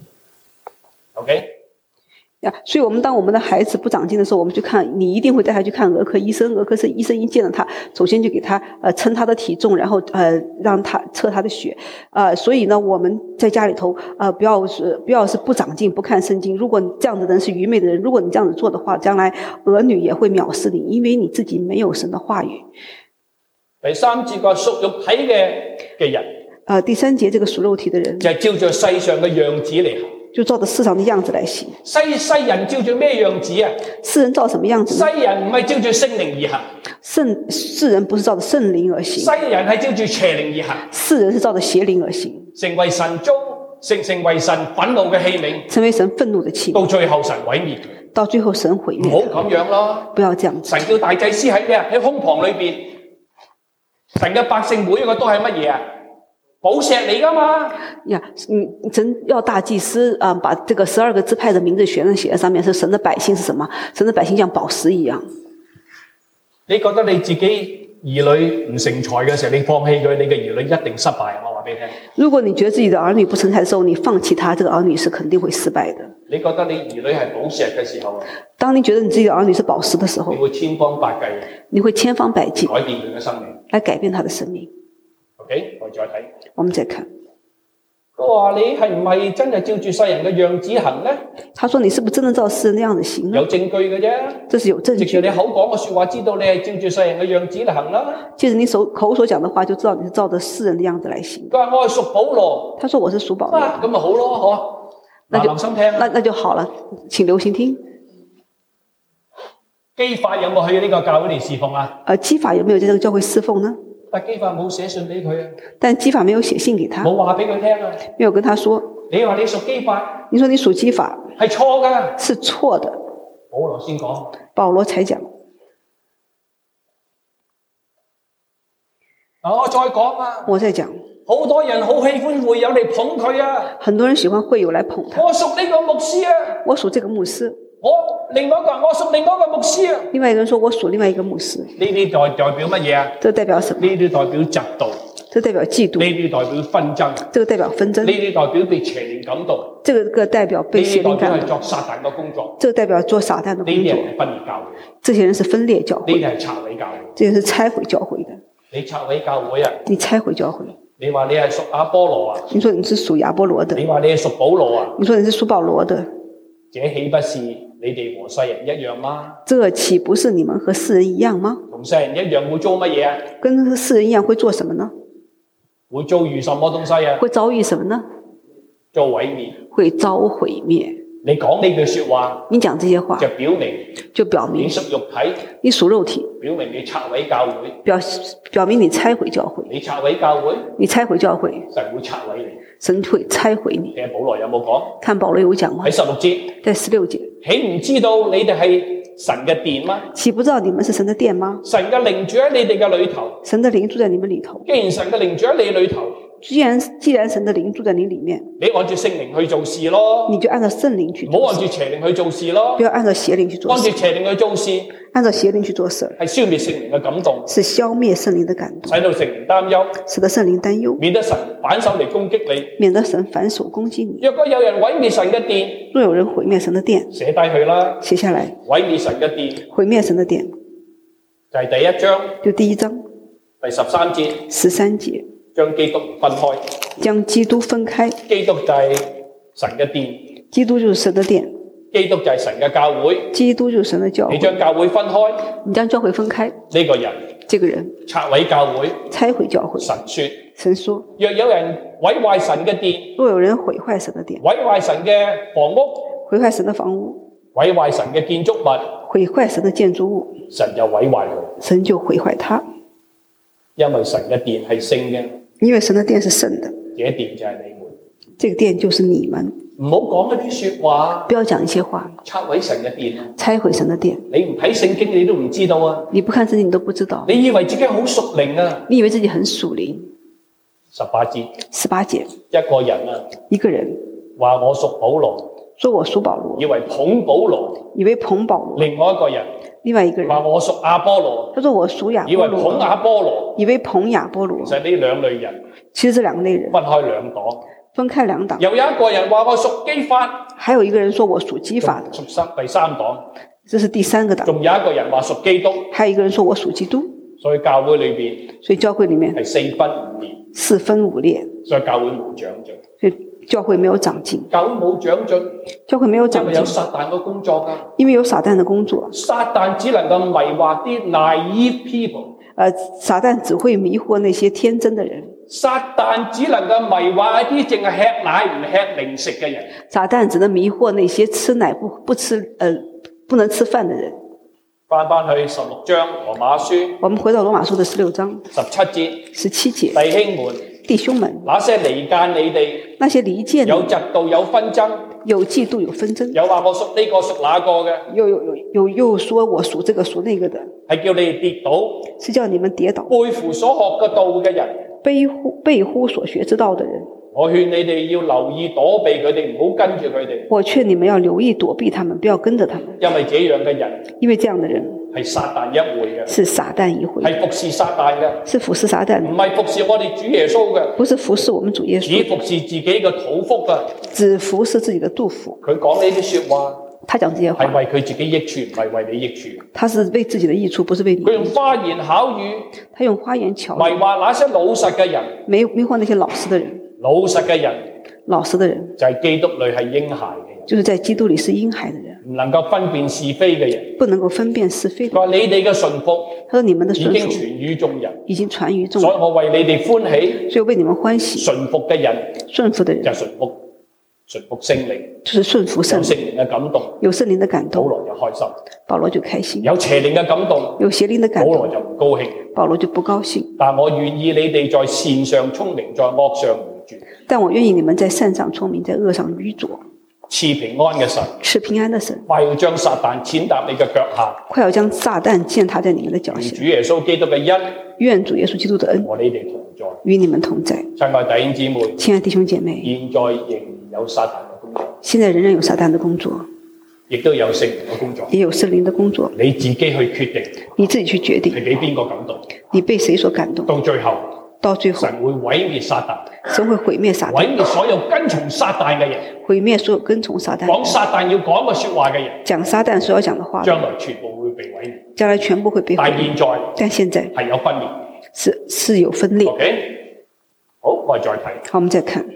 B: ，OK？所以當我們的孩子不長進的時候，我們去看，你一定會帶他去看兒科醫生。兒科是醫生一見了他，首先就給他稱他的體重，然後讓他測他的血。所以呢，我們在家裏頭不要是不長進，不看聖經。如果你這樣的人是愚昧的人，如果你這樣子做的話，將來兒女也會藐視你，因為你自己沒有神的話語。第三節個屬肉體嘅人。第三節這個屬肉體的人，就係照着世上嘅樣子嚟行。就照着世上的樣子來行。世人照着咩樣子啊？世人照什麼樣子？世人唔係照着聖靈而行。世人不是照着聖靈而行。世人係照着邪靈而行。世人是照着邪靈而行。成為神憤怒嘅器皿。成為神憤怒的器皿。到最後神毀滅。到最後神毀滅。唔好咁樣咯。不要這樣子。神叫大祭司喺咩啊？喺胸膛裏邊。神嘅百姓每一個都係乜嘢啊？寶石嚟噶嘛？神要大祭司把這個12個支派的名字寫在上面，是神的百姓是什麼？神的百姓像寶石一樣。你覺得你自己兒女唔成才嘅時候，你放棄佢，你嘅兒女一定失敗。我話俾你聽。如果你覺得自己的兒女不成才的時候，你放棄他，這個兒女是肯定會失敗的。你覺得你兒女係寶石嘅時候，當你覺得你自己的兒女是寶石的時候，你會千方百計，你會千方百計改變佢嘅生命，來改變他的生命。OK， 我再睇。我們再看。佢話你係唔係真係照住世人嘅樣子行呢？他說你是不是真的照世人的樣子行呢？有證據嘅啫。這是有證據。藉住你口講嘅說話，知道你係照住世人嘅樣子嚟行啦。借着你口所講的話，就知道你是照着世人的樣子來行。佢話我係屬保羅。他說我是屬保羅。咁咪好咯，嗬。留心聽。那就好了，請留心聽。基法有冇去呢個教會嚟侍奉啊？基法有沒有在這個教會侍奉呢？但基法冇寫信俾佢啊，但基法沒有寫信給他，冇話俾佢聽啊，沒有跟他說。你話你屬基法，你說你屬基法係錯噶，是錯的。保羅先講，保羅才講。我再講啊，我再講。好多人好喜歡會友嚟捧佢啊，很多人喜歡會友來捧他。我屬呢個牧師啊，我屬這個牧師。另外一個人，我屬另外一個牧師啊。另外一個人說，我屬另外一個牧師。呢啲代表乜嘢啊？這代表什麼？呢啲代表嫉妒。這代表嫉妒。呢啲代表紛爭。這個代表紛爭。呢啲代表被邪靈感動。這個代表被邪靈感動。呢啲代表係做撒旦嘅工作。這個代表做撒旦嘅工作。呢啲係分裂教會。這些人是分裂教會。呢啲係拆毀教會。這些是拆毀教會的。你拆毀教會啊？你拆毀教會。
A: 你話你係屬亞波羅啊？
B: 你說你是屬亞波羅的。
A: 你話你係屬保羅啊？
B: 你說你是屬保羅的。
A: 這豈不是你哋和世人一樣嗎？
B: 這豈不是你們和世人一樣嗎？
A: 同世人一樣會做乜嘢啊？
B: 跟世人一樣會做什麼呢？
A: 會遭遇什麼東西啊？
B: 會遭遇什麼呢？
A: 遭毀滅。
B: 會遭毀滅。
A: 你講呢句說話，
B: 你講這些話
A: 就表明
B: 你
A: 屬肉體，
B: 你屬肉體，
A: 表明你拆毀教會，
B: 表明你拆毀教會，
A: 你拆毀教會，
B: 你拆毀教會，
A: 神會拆毀你，
B: 神會拆毀你。
A: 睇下保羅有冇講？
B: 看保羅有講嗎？
A: 喺16節，
B: 在16節，
A: 豈唔知道你哋係神嘅殿嗎？
B: 豈不知道你們是神的殿嗎？
A: 神嘅靈住喺你哋嘅裏頭，
B: 神的靈住在你們裏頭。
A: 既然神嘅靈住喺你裏頭，
B: 既然神的靈住在你裏面，
A: 你按住聖靈去做事咯，
B: 你就按照聖靈去做事，
A: 唔好按住邪靈去做事咯，
B: 不要按照邪靈去做事，
A: 按住邪靈去做事，
B: 按照邪靈去做事，
A: 係消滅聖靈嘅感動，
B: 是消滅聖靈的感動，
A: 使到聖靈擔憂，
B: 使得聖靈擔憂，
A: 免得神反手嚟攻擊你，
B: 免得神反手攻擊你。
A: 若果有人毀滅神嘅殿，
B: 若有人毀滅神的殿，
A: 寫低佢啦，
B: 寫下來，
A: 毀滅神嘅殿，
B: 毀滅神的殿，
A: 就係第一章，
B: 就第一章
A: 第13節
B: ，13節，
A: 將基督分開，
B: 將基督分開，
A: 基督就係神嘅殿，
B: 基督就是神的殿，
A: 基督就係神嘅教會，
B: 基督就是神的教會，
A: 你將教會分開，
B: 你將教會分開，
A: 呢個人，
B: 這個人
A: 拆毀教會，
B: 拆毀教會，神說，
A: 若有人毀壞神嘅殿，
B: 若有人毀壞神的殿，
A: 毀壞神嘅房屋，
B: 毀壞神的房屋，
A: 毀壞神嘅建築物，
B: 毀壞神的建築物，
A: 神就毀壞佢，
B: 神就毀壞他，
A: 因為神嘅殿係聖嘅，
B: 因為神的殿是聖的，
A: 這殿就係你們，
B: 這個殿就是你們，
A: 唔好講一啲說話，
B: 不要講一些話，
A: 拆毀神嘅殿啊，
B: 拆毀神的殿，
A: 你唔睇聖經你都唔知道啊，
B: 你不看聖經你都不知道，
A: 你以為自己好屬靈啊，
B: 你以為自己很屬靈。18節，
A: 一個人啊，
B: 一個人
A: 話我屬保羅，
B: 說我屬保羅，
A: 以為捧保羅，
B: 以為捧保羅。
A: 另外一個人，
B: 另外一個人
A: 話我屬亞波羅，
B: 他說我屬亞波羅，
A: 以為捧亞波羅，
B: 以為捧亞波羅。
A: 其實呢兩類人，
B: 其實這兩類人
A: 分開兩黨，
B: 分開兩黨。
A: 又有一個人話我屬基法，
B: 還有一個人說我屬基法的，
A: 屬第三黨，
B: 這是第三個黨。
A: 仲有一個人話屬基督，
B: 還有一個人說我屬基督。
A: 所以教會裏邊，
B: 所以教會裏面
A: 係4分5裂，
B: 四分五裂。
A: 所以教會冇長進，
B: 所以教會沒有長進，
A: 教會冇長進，
B: 教會沒有長進，
A: 因為有撒旦嘅工作㗎，
B: 因為有撒旦的工作。
A: 撒旦只能夠迷惑啲 naive people，
B: 撒旦只會迷惑那些天真的人，
A: 撒旦只能夠迷惑一啲淨係吃奶唔吃零食嘅人，
B: 撒旦只能迷惑那些吃奶不能吃飯的人。
A: 翻去16章羅馬書，
B: 我們回到羅馬書的16章
A: 17節，弟兄們，那些離間你哋，
B: 那些離間
A: 有嫉妒有紛爭，
B: 有嫉妒有紛爭，
A: 有話我屬呢個屬那個嘅，
B: 又說我屬這個屬那個的，
A: 係叫你哋跌倒，
B: 是叫你們跌倒，
A: 背乎所學嘅道嘅人，
B: 背乎所學之道的人。
A: 我勸你哋要留意躲避佢哋，唔好跟住佢哋。
B: 我勸你們要留意躲避他們，不要跟着他們。
A: 因為這樣嘅人，
B: 因為這樣的人
A: 係撒旦一會嘅，
B: 是撒旦一會，
A: 係服侍撒旦嘅，
B: 是服侍撒旦，
A: 唔係服侍我哋主耶穌嘅，
B: 不是服侍我們主耶穌，
A: 只服侍自己嘅肚腹嘅，
B: 只服侍自己的肚腹。
A: 佢講呢啲說話，
B: 他講這些話
A: 係為佢自己益處，唔係為你益處。
B: 他是為自己的益處，不是為你。
A: 佢用花言巧語，
B: 他用花言巧語
A: 迷惑那些老實嘅人，
B: 迷惑那些老實的人。
A: 老實嘅人，
B: 老實的人
A: 就係基督裏係嬰孩嘅人，
B: 就是在基督裏是嬰孩的人，
A: 唔能夠分辨是非嘅人，
B: 不能夠分辨是非的人。
A: 佢話你哋嘅順服，
B: 他說你們的順服
A: 已經傳於眾人，
B: 已經傳於眾人，
A: 所以我為你哋歡喜，
B: 所以為你們歡喜。
A: 順服嘅人，
B: 順服的人
A: 就順服聖靈，
B: 就是順服聖靈，
A: 有聖靈嘅感動，
B: 有聖靈的感動，
A: 保羅就開心，
B: 保羅就開心；
A: 有邪靈嘅感動，
B: 有邪靈的感動，
A: 保羅就唔高興，
B: 保羅就不高興。
A: 但我願意你哋在善上聰明，在惡上愚拙。
B: 但我願意你們在善上聰明，在惡上愚拙。
A: 賜平安嘅神，
B: 賜平安的神，
A: 快要將撒旦踐踏你嘅腳下，
B: 快要將撒旦踐踏在你們的腳下。
A: 主耶穌基督嘅恩，
B: 願主耶穌基督的恩
A: 和你哋同在，
B: 與你們同在。
A: 親愛弟兄姊妹，
B: 親愛弟兄姐妹，
A: 現在仍然有撒旦嘅工作，
B: 現在仍然有撒旦的工作，
A: 亦都有聖靈嘅工作，
B: 也有聖靈的工作。
A: 你自己去決定，
B: 你自己去決定，
A: 係俾邊個感動？
B: 你被誰所感動？到最後，
A: 神會毀滅撒旦，
B: 神會毀滅撒旦，
A: 毀滅所有跟從撒旦嘅人，
B: 毀滅所有跟從撒旦
A: 講撒旦要講嘅說話嘅人，
B: 講撒旦所要講的話，
A: 將來全部會被毀滅。
B: 將來全部會被毀滅。
A: 但現在
B: 係有分裂，
A: 係有分裂，
B: 是有分裂。
A: OK， 好，我哋再睇。
B: 好，我們再看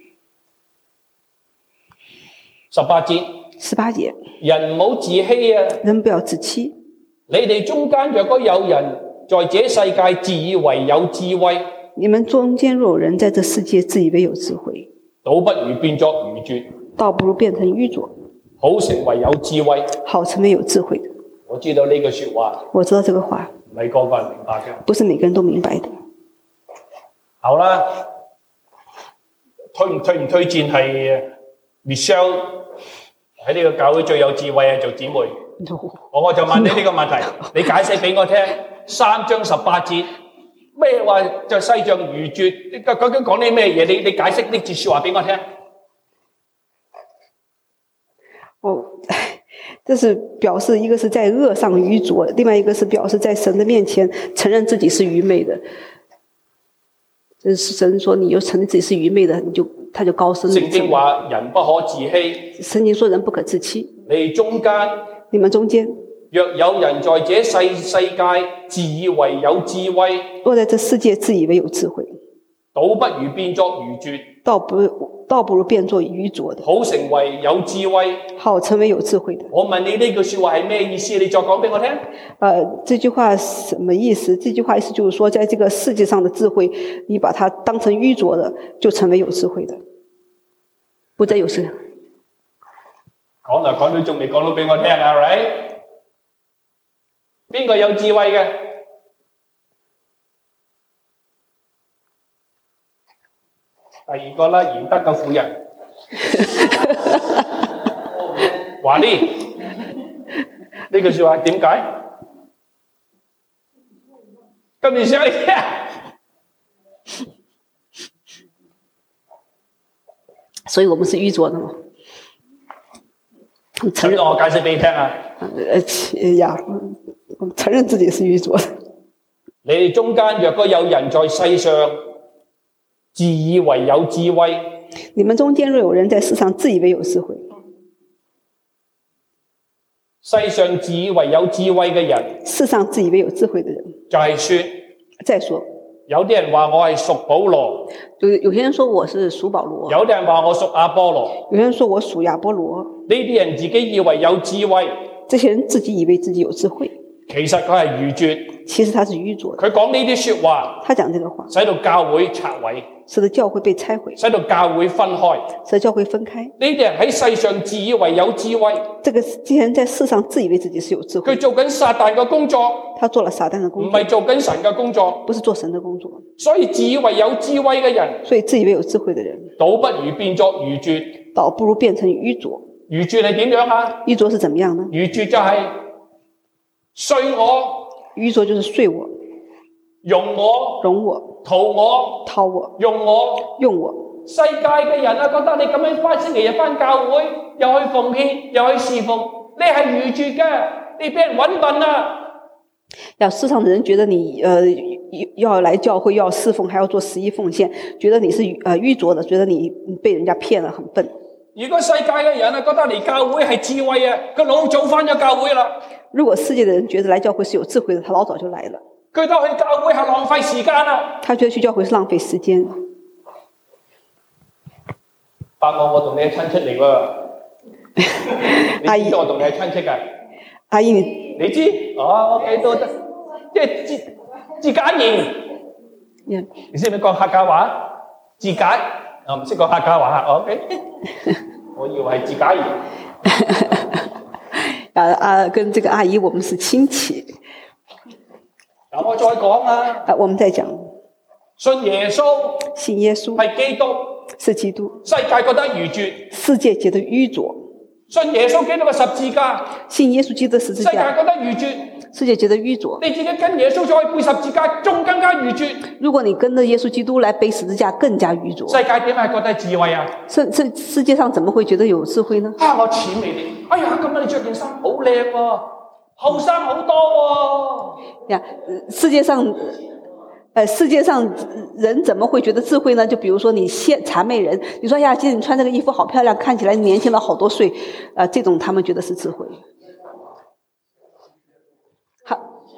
A: 18節。
B: 18節，
A: 人唔好自欺啊！
B: 人不要自欺。
A: 你哋中間若果有人在這世界自以為有智慧，
B: 你們中間若有人在這世界自以為有智慧，
A: 倒不如變作愚拙，
B: 倒不如變成愚拙，
A: 好成為有智慧，
B: 好成為有智慧的。
A: 我知道呢句說話，
B: 我知道這個話
A: 唔係個個人明白嘅，
B: 不是每個人都明白的。
A: 好啦，推唔推薦係 Michelle 喺呢個教會最有智慧嘅做姊妹？
B: No.
A: 我就問你呢個問題，你解釋俾我聽。3章18節咩話就世上愚拙？究竟講啲咩嘢？你解釋呢節說話俾我聽。
B: 這是表示一個是在惡上愚拙，另外一個是表示在神的面前承認自己是愚昧的。就是神說你又承認自己是愚昧的，他就高升。
A: 聖經話人不可自欺。
B: 聖經說人不可自欺。
A: 你們中間若有人在這世界自以為有智慧，
B: 若在這世界自以為有智慧，
A: 倒不如變作愚拙，
B: 倒不如變作愚拙的，
A: 好成為有智慧，
B: 好成為有智慧的。
A: 我問你呢句說話係咩意思？你再講俾我聽。
B: 這句話什麼意思？這句話意思就是說，在這個世界上的智慧，你把它當成愚拙的，就成為有智慧的，不再有智慧。
A: 講嚟講去仲未講到俾我聽啊 ，right？ 邊個有智慧嘅？第二個啦，賢德嘅婦人。華呢？呢句說話點解？咁你想聽？
B: 所以我們是愚拙的嘛。
A: 承認我解釋俾你聽啊！
B: 承認自己是愚拙的。
A: 你哋中間若果有人在世上自以為有智慧，
B: 你們中間若有人在世上自以為有智慧，
A: 世上自以為有智慧嘅人，
B: 世上自以為有智慧的人，
A: 就係說，
B: 再說，
A: 有啲人話我係屬保羅，
B: 有些人說我是屬保羅，
A: 有啲人話我屬亞波羅，
B: 有人說我屬亞波羅。
A: 呢啲人自己以為有智慧，
B: 這些人自己以為自己有智慧，
A: 其實佢係愚拙，
B: 其實他是愚拙的。
A: 佢講呢啲說話，
B: 他講這個話，
A: 使到教會拆毀，
B: 使得教會被拆毀，
A: 使到教會分開，
B: 使得教會分開。
A: 呢啲人喺世上自以為有智慧，
B: 這些人在世上自以為自己是有智慧，
A: 佢做緊撒旦嘅工作，
B: 他做了撒旦的工作，
A: 唔係做緊神嘅工作，
B: 不是做神的工作。
A: 所以自以為有智慧嘅人，
B: 所以自以為有智慧的人，
A: 倒不如變作愚拙，
B: 倒不如變成愚拙。
A: 愚拙係點樣啊？
B: 愚拙是怎麼樣呢？
A: 愚拙就係睡我，
B: 愚拙就是睡我，
A: 容我，
B: 容我，
A: 逃我，
B: 掏我，
A: 用我，
B: 用我。
A: 世界嘅人啊，覺得你咁樣返星期日返教會，又去奉獻，又去侍奉，你係愚拙嘅，你俾人搵笨啊！
B: 世上的人覺得你要來教會，要侍奉，還要做11奉獻，覺得你是愚拙的，覺得你被人家騙了，很笨。
A: 如果世界嘅人啊覺得嚟教會係智慧啊，佢老早返咗教會啦。
B: 如果世界的人覺得來教會是有智慧的，他老早就來了。
A: 佢都去教會係浪費時間啊。
B: 他覺得去教會是浪費時間。
A: 伯母，我同你係親戚嚟喎。阿姨，我同你係親戚㗎。
B: 阿姨，
A: 你知？哦，OK 都得，即係自假言。
B: Yeah.
A: 你識唔識講客家話？自解。我唔識講客家話 ，OK？ 我以為係自假言。
B: 跟這個阿姨，我們是親戚。
A: 嗱，我再講啊。
B: 我們再講。
A: 信耶穌。
B: 信耶穌。
A: 係基督。
B: 是基督。
A: 世界覺得愚拙。
B: 世界覺得愚拙。
A: 信耶穌基督嘅十字架。
B: 信耶穌基督的十字架。
A: 世界覺得愚拙。
B: 世界覺得愚拙。
A: 你自己跟耶穌再背十字架，仲更加愚拙。
B: 如果你跟着耶穌基督來背十字架，更加愚拙。
A: 世界點係覺得智慧啊？
B: 世界上怎麼會覺得有智慧呢？
A: 我淺微啲。哎呀，今日你着件衫好靚喎，後生好多喎。
B: 呀，世界上人怎麼會覺得智慧呢？就比如說你諂媚人，你說呀，今天你穿這個衣服好漂亮，看起來年輕了好多歲，這種他們覺得是智慧。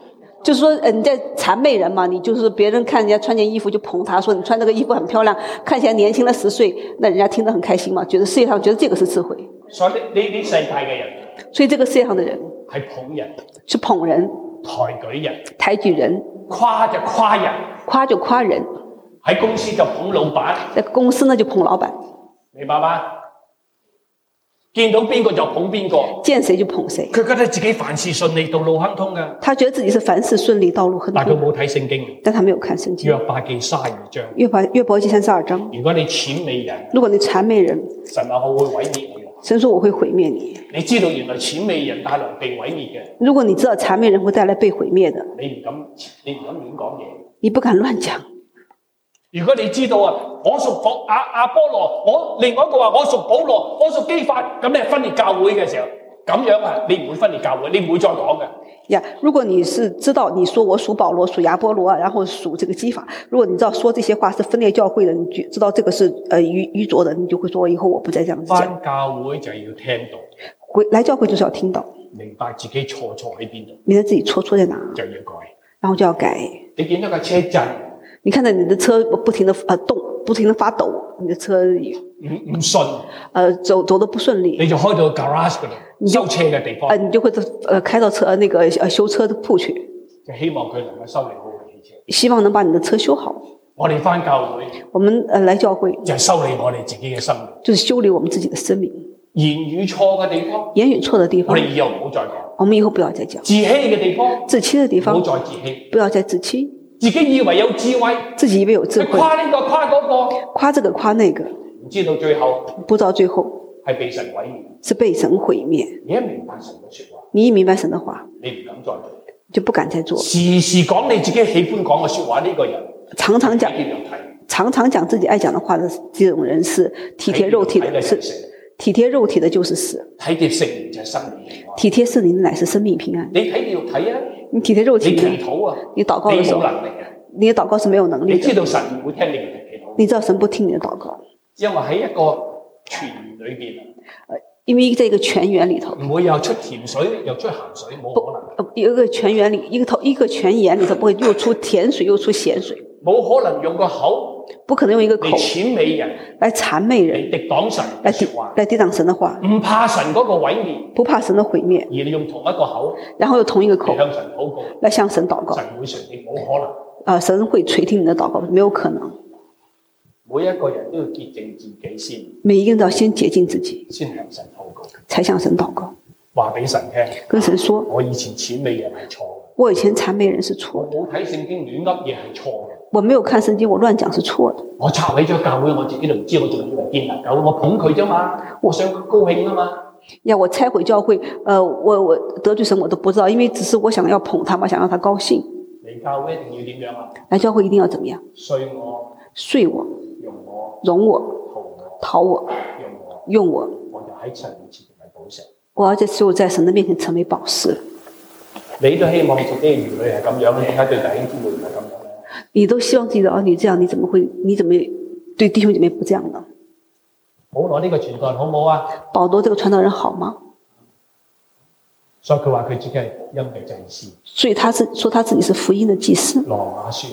B: 就是說，你在諂媚人嘛？你就是別人看人家穿件衣服就捧他，說你穿這個衣服很漂亮，看起來年輕了10歲，那人家聽得很開心嘛？覺得世界上覺得這個是智慧。
A: 所以呢世界嘅人，
B: 所以這個世界上的人
A: 係捧人，
B: 是捧人，
A: 抬舉人，
B: 抬舉人，
A: 誇就誇人，
B: 誇就誇人。
A: 喺公司就捧老闆，
B: 在公司呢就捧老闆，
A: 明白嗎？見到邊個就捧邊個，
B: 見誰就捧誰。
A: 佢覺得自己凡事順利，道路亨通嘅。
B: 他覺得自己是凡事順利，道路亨通。
A: 但佢冇睇聖經，
B: 但他沒有看聖經。
A: 約伯記32章，
B: 約伯記32章。
A: 如果你諂媚人，
B: 如果你諂媚人，
A: 神話我會毀滅你。
B: 神說我會毀滅你。
A: 你知道原來諂媚人帶來被毀滅嘅。
B: 如果你知道諂媚人會帶來被毀滅的，
A: 你唔敢亂講嘢，
B: 你不敢亂講。
A: 如果你知道啊，我屬阿波羅，我另外一個話我屬保羅，我屬基法，咁你係分裂教會嘅時候，咁樣啊，你唔會分裂教會，你唔會再講嘅。
B: 呀，如果你是知道你說我屬保羅、屬亞波羅，然後屬這個基法，如果你知道說這些話是分裂教會的，你知道這個是愚拙的，你就會說以後我不再這樣子講。返
A: 教會就要聽到，
B: 來教會就是要聽到，
A: 明白自己錯喺邊度，
B: 明白自己錯在哪，
A: 就要改，
B: 然後就要改。
A: 你見到架車震，你
B: 看到你的車不停的動，不停的發抖，你的車
A: 唔順，
B: 走得不順利，
A: 你就開到 garage 嗰度修車嘅地方，
B: 你就會開到車那個修車的鋪去，
A: 就希望佢能夠修理好嘅汽車，
B: 希望能把你的車修好。
A: 我哋返教會，
B: 我們來教會
A: 就係修理我哋自己嘅生命，
B: 就是修理我們自己的生命。
A: 言語錯嘅地方，
B: 言語錯的地方，
A: 我哋以後唔好再講，
B: 我們以後不要再講。
A: 自欺嘅地方，
B: 自欺的地方，
A: 唔好再自欺，
B: 不要再自欺。
A: 自己以為有智慧，
B: 自己以為有智慧，
A: 誇呢個誇嗰個，
B: 誇這個誇那個，
A: 唔知道最後，
B: 不知道最後
A: 係被神毀滅，
B: 是被神毀滅。
A: 你一明白神嘅說話，
B: 你一明白神的話，
A: 你唔敢再做，
B: 就不敢再做。
A: 時時講你自己喜歡講嘅說話，呢個人
B: 常常講自己愛講的話的這種人是體貼肉體的，是體貼肉體的就是死。
A: 體貼聖靈就係生命平安，
B: 體貼聖靈乃是生命平安。
A: 你睇肉體啊，
B: 你體貼肉體，
A: 你祈禱啊，
B: 你禱告的時候，
A: 你冇能力啊，
B: 你的禱告是沒有能力的。
A: 你知道神唔會聽你嘅祈禱，
B: 你知道神不聽你的禱告，
A: 因為喺一個泉裏邊，
B: 因為在一個泉源裏頭，
A: 唔會又出甜水又出鹹水，冇可能。
B: 一個泉源裏，一個泉眼裏頭不會又出甜水又出鹹水，
A: 冇可能用個口，
B: 不可能用一個口
A: 諂媚人，
B: 來諂媚人，
A: 嚟抵擋神嘅說話，
B: 來抵擋神的話，
A: 唔怕神嗰個毀滅，
B: 不怕神的毀滅，
A: 而你用同一個口，
B: 然後用同一個口
A: 向神禱告，
B: 來向神禱告，
A: 神會垂聽，冇可能。
B: 神會垂聽你的禱告，沒有可能。
A: 每一個人都要潔淨自己先，
B: 每一個人都要先潔淨自己，
A: 先向神禱告，
B: 才向神禱告。
A: 話俾神聽，
B: 跟神說：
A: 我以前諂媚人係錯嘅，
B: 我以前諂媚人是錯的，
A: 我冇睇聖經亂噏嘢係錯嘅，
B: 我沒有看聖經，我亂講是錯的。
A: 我拆毀咗教會，我自己都唔知，我仲以為建立教會，我捧佢啫嘛，我想高興啊嘛。
B: 要我拆毀教會，我得罪神我都不知道，因為只是我想要捧他嘛，想讓他高興。
A: 嚟教會一定要點樣啊？
B: 來教會一定要怎麼樣？睡我，容我，討我，用我，
A: 我就喺神面前成為寶石。
B: 我要在神的面前成為寶石。
A: 你都希望自己嘅兒女係咁樣，點解對弟兄姊妹唔係咁樣咧？
B: 你都希望自己的兒女這樣，你怎麼對弟兄姐妹不這樣呢？
A: 保羅呢個傳道人好唔好啊？
B: 保羅這個傳道人好嗎？
A: 所以佢話佢自己係福音嘅祭司。所以
B: 他說他自己是福音的祭司。
A: 羅馬書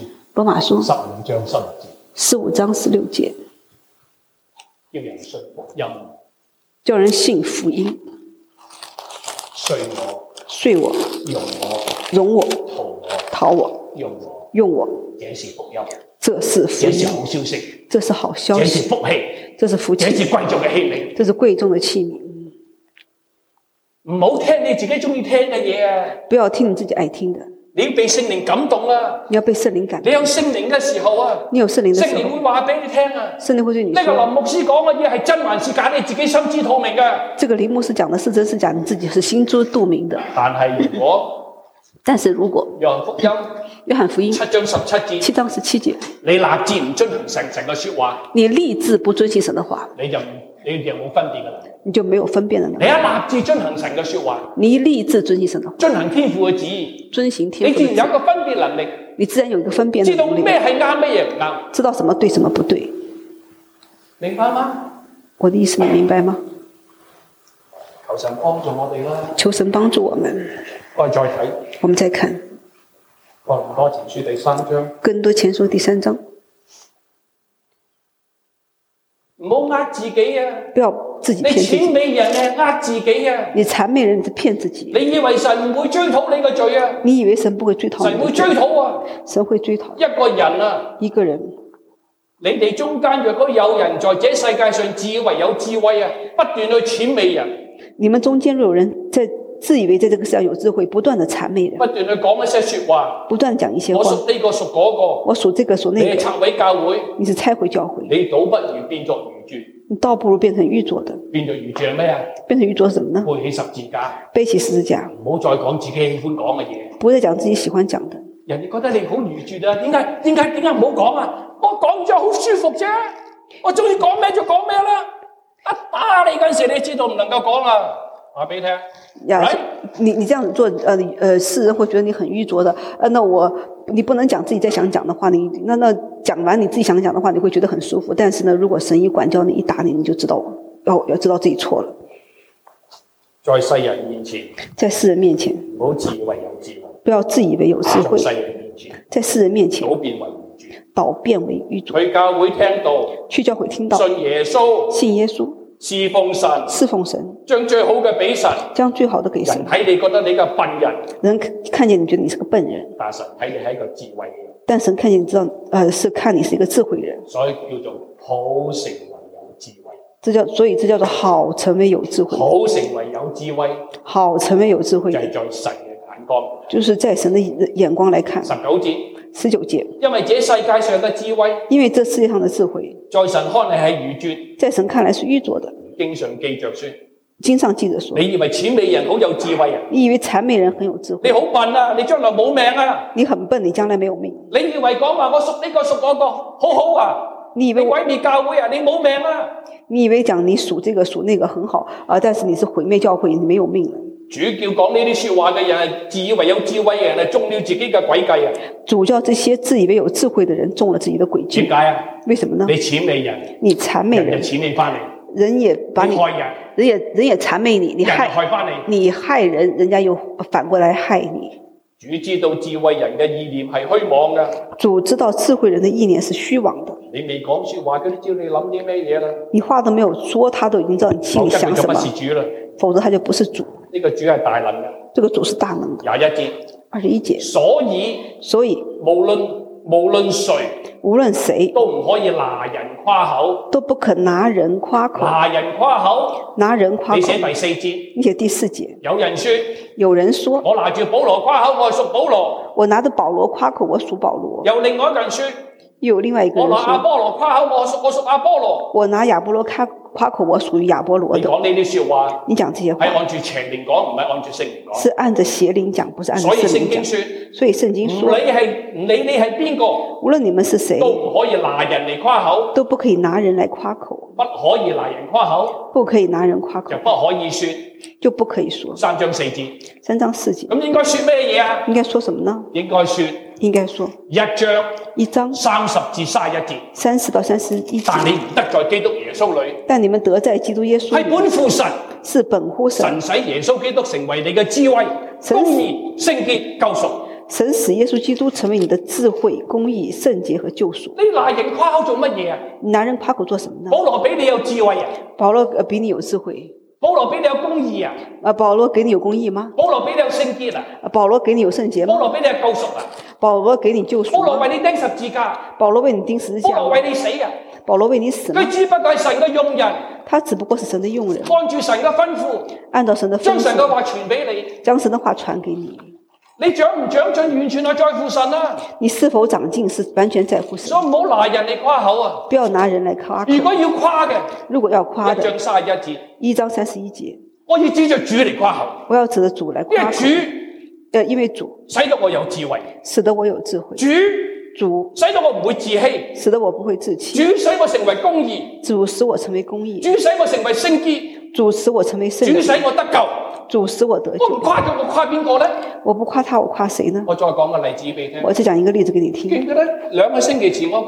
A: 15章16節。
B: 15章16節。
A: 叫人信福音。
B: 叫人信福音。睡我，容我，討我，用我。這是福音。這是好消息。這是好消息。這是福氣。這是福氣。這是貴重嘅器皿。這是貴重的器皿。唔好聽你自己中意聽嘅嘢啊！不要聽你自己愛聽的。你要被聖靈感動啊！你要被聖靈感動。你有聖靈嘅時候啊！你有聖靈嘅時候，聖靈會話俾你聽啊！聖靈會對你說。呢個林牧師講嘅嘢係真還是假？你自己心知肚明嘅。這個林牧師講的是真是假？你自己是心知肚明的。但是如果約翰福音7章17節，你立志唔遵行神嘅說話，你立志不遵行神的話，你就冇分別噶啦。你就沒有分辨的能力。你一立志遵行神嘅說話，你一立志遵行神的話，遵行天父嘅旨意，遵行天父，你自然有個分別能力，你自然有一個分辨能力，知道咩係啱，咩嘢唔啱，知道什麼對，什麼不對，明白嗎？我的意思你明白嗎？求神幫助我哋啦！求神幫助我們。我哋再睇，我們再看
A: 哥林多前書第3章。
B: 哥林多前書第3章。
A: 唔好呃自己啊！
B: 不要自己騙自己。
A: 你諂媚人呃自己啊！
B: 你諂媚人，你是騙自己。
A: 你以為神唔會追討你嘅罪啊？
B: 你以為神不會追討你？
A: 神會追討啊！
B: 神會追討。
A: 一個人啊，
B: 一個人。
A: 你哋中間若果有人在這世界上自以為有智慧啊，不斷去諂媚人。
B: 你們中間若有人在自以為在這個世上有智慧，不斷地諂媚人，
A: 不斷去講一些說話，
B: 不斷講一些話。
A: 我屬呢個屬嗰個，
B: 我屬這個屬那個。
A: 你係拆毀教會，
B: 你是拆毀教會。
A: 你倒不如變作愚拙。
B: 你倒不如變成愚拙的。
A: 變作愚拙係咩啊？
B: 變成愚拙什麼呢？
A: 背起十字架。
B: 背起十字架。
A: 唔好再講自己喜歡講嘅嘢。
B: 不會再講自己喜歡講的。
A: 人哋覺得你好愚拙啊？點解唔好講啊？我講咗好舒服啫，我中意講咩就講咩啦。一打你嗰陣時，你知道唔能夠講啦。話俾你聽。
B: 你這樣子做，世人會覺得你很愚拙的。你不能講自己在想講的話，那講完你自己想講的話，你會覺得很舒服。但是呢，如果神一管教你，一打你，你就知道要知道自己錯了。
A: 在世人面前，
B: 在世人面前，
A: 唔好自以為有智慧，
B: 不要自以為有智慧。
A: 在世人面前，
B: 在世人面前，
A: 倒變為愚拙。
B: 去教會聽到，
A: 信耶穌，
B: 信耶穌。
A: 侍奉神，將最好嘅俾神，
B: 將最好的給神。
A: 人睇你覺得你個笨人，
B: 人看見你覺得你是個笨人，
A: 但神睇你係一個智慧人。
B: 但神看見你知道，是看你是一個智慧人。
A: 所以叫做好成為有智慧。
B: 所以這叫做好成為有智慧。
A: 好成為有智慧，
B: 好成為有智慧，
A: 就係在神嘅眼光，
B: 就是在神的眼光來看。
A: 19節，因為這世界上嘅智慧，
B: 因為這世界上的智慧，
A: 在神看嚟係愚拙，
B: 在神看來是愚拙的。
A: 經上記着說，你以為諂媚人好有智慧啊？
B: 你以為諂媚人很有智慧？
A: 你好笨啊！你將來冇命啊！
B: 你很笨，你將來沒有命。
A: 你以為講話我屬呢個屬嗰個好好啊？
B: 你以為
A: 毀滅教會啊？你冇命啊！
B: 你以為講你屬這個屬那個很好啊，但是你是毀滅教會，你沒有命了。
A: 主叫講呢啲說話嘅人係自以為有智慧嘅人係中了自己嘅詭計啊！
B: 主叫這些自以為有智慧的人中了自己的詭計。
A: 點解啊？
B: 為什麼呢？
A: 你諂媚人，
B: 你諂媚人，
A: 人諂媚翻嚟，
B: 人也把你
A: 害人，
B: 人也諂媚你，你害
A: 翻你，
B: 你害人，人家又反過來害你。
A: 主知道智慧人嘅意念係虛妄嘅。
B: 主知道智慧人的意念是虛妄的。
A: 你未講說話，佢都知道你諗啲咩嘢啦。
B: 你話都沒有說，他都已經知道你心裏想什麼。否則他就不是主。
A: 呢個主係大能嘅。
B: 這個主是大能的。21節。所以
A: 無論誰都唔可以拿人誇口，
B: 都不可拿人誇口。
A: 拿人誇口。你寫第4節。
B: 你寫第4節。有人說，
A: 我拿住保羅誇口，我係屬保羅。
B: 我拿着保羅誇口，我屬保羅。
A: 有另外一個人說，
B: 有另外一個人說，
A: 我拿亞波羅誇口，我屬亞波羅。
B: 我拿亞波羅誇口，我屬於亞波羅的。
A: 你講呢啲說話，
B: 你講這些話
A: 係按住邪靈講，唔係按住聖靈講。
B: 是按着邪靈講，不是按着聖靈講。所以聖經說，
A: 唔理你係邊個，
B: 無論你們是誰，
A: 都唔可以拿人嚟誇口，
B: 都不可以拿人來誇口，
A: 不可以拿人誇口，
B: 不可以拿人誇口，
A: 就不可以說，
B: 就不可以說。
A: 3章4節。
B: 3章4節。
A: 咁應該說咩嘢啊？
B: 應該說什麼呢？
A: 應該說1章30至31節。
B: 30到31節。
A: 但你唔得在基督耶穌裏，
B: 但你們得在基督耶穌裏，
A: 係本乎神，
B: 是本乎神。
A: 神使耶穌基督成為你嘅智慧、公義、聖潔、救贖。
B: 神使耶穌基督成為你的智慧、公義、聖潔和救贖。
A: 你拿人誇口做乜嘢啊？
B: 你拿人誇口做什麼呢？
A: 保羅比你有智慧啊！
B: 保羅比你有智慧。
A: 保羅俾你有公義啊！
B: 保羅給你有公義嗎？
A: 保羅俾你有聖潔啊！
B: 保羅給你有聖潔嗎？
A: 保羅俾你有救贖啊！
B: 保羅給你救贖。
A: 保羅為你釘十字架。
B: 保羅為你釘十字架。
A: 保羅為你死啊！
B: 保羅為你死。
A: 佢只不過係神嘅用人。
B: 他只不過是神的用人。
A: 按住神嘅吩咐。
B: 按照神的吩咐。
A: 將神嘅話傳俾你。
B: 將神的話傳給你。
A: 你長唔長進完全係在乎神啊！
B: 你是否長進是完全在乎神。
A: 所以唔好拿人嚟誇口啊！
B: 不要拿人嚟誇口。
A: 如果要誇嘅，
B: 如果要誇的，
A: 1章31節。我要指着主嚟誇口。
B: 我要指着主嚟誇口。因為主
A: 使得我有智慧，
B: 使得我有智慧。主
A: 使得我唔會自欺，
B: 使得我不會自欺。
A: 主使我成為公義，
B: 主使我成為公義。
A: 主使我成為聖潔，
B: 主使我成為聖潔。
A: 主使我得救，
B: 主使我得救。
A: 我唔誇佢，我誇邊個呢？
B: 我不誇他，我誇誰呢？
A: 我再講個例子俾你聽。
B: 我再講一個例子給你聽。
A: 記唔記得2個星期前我講？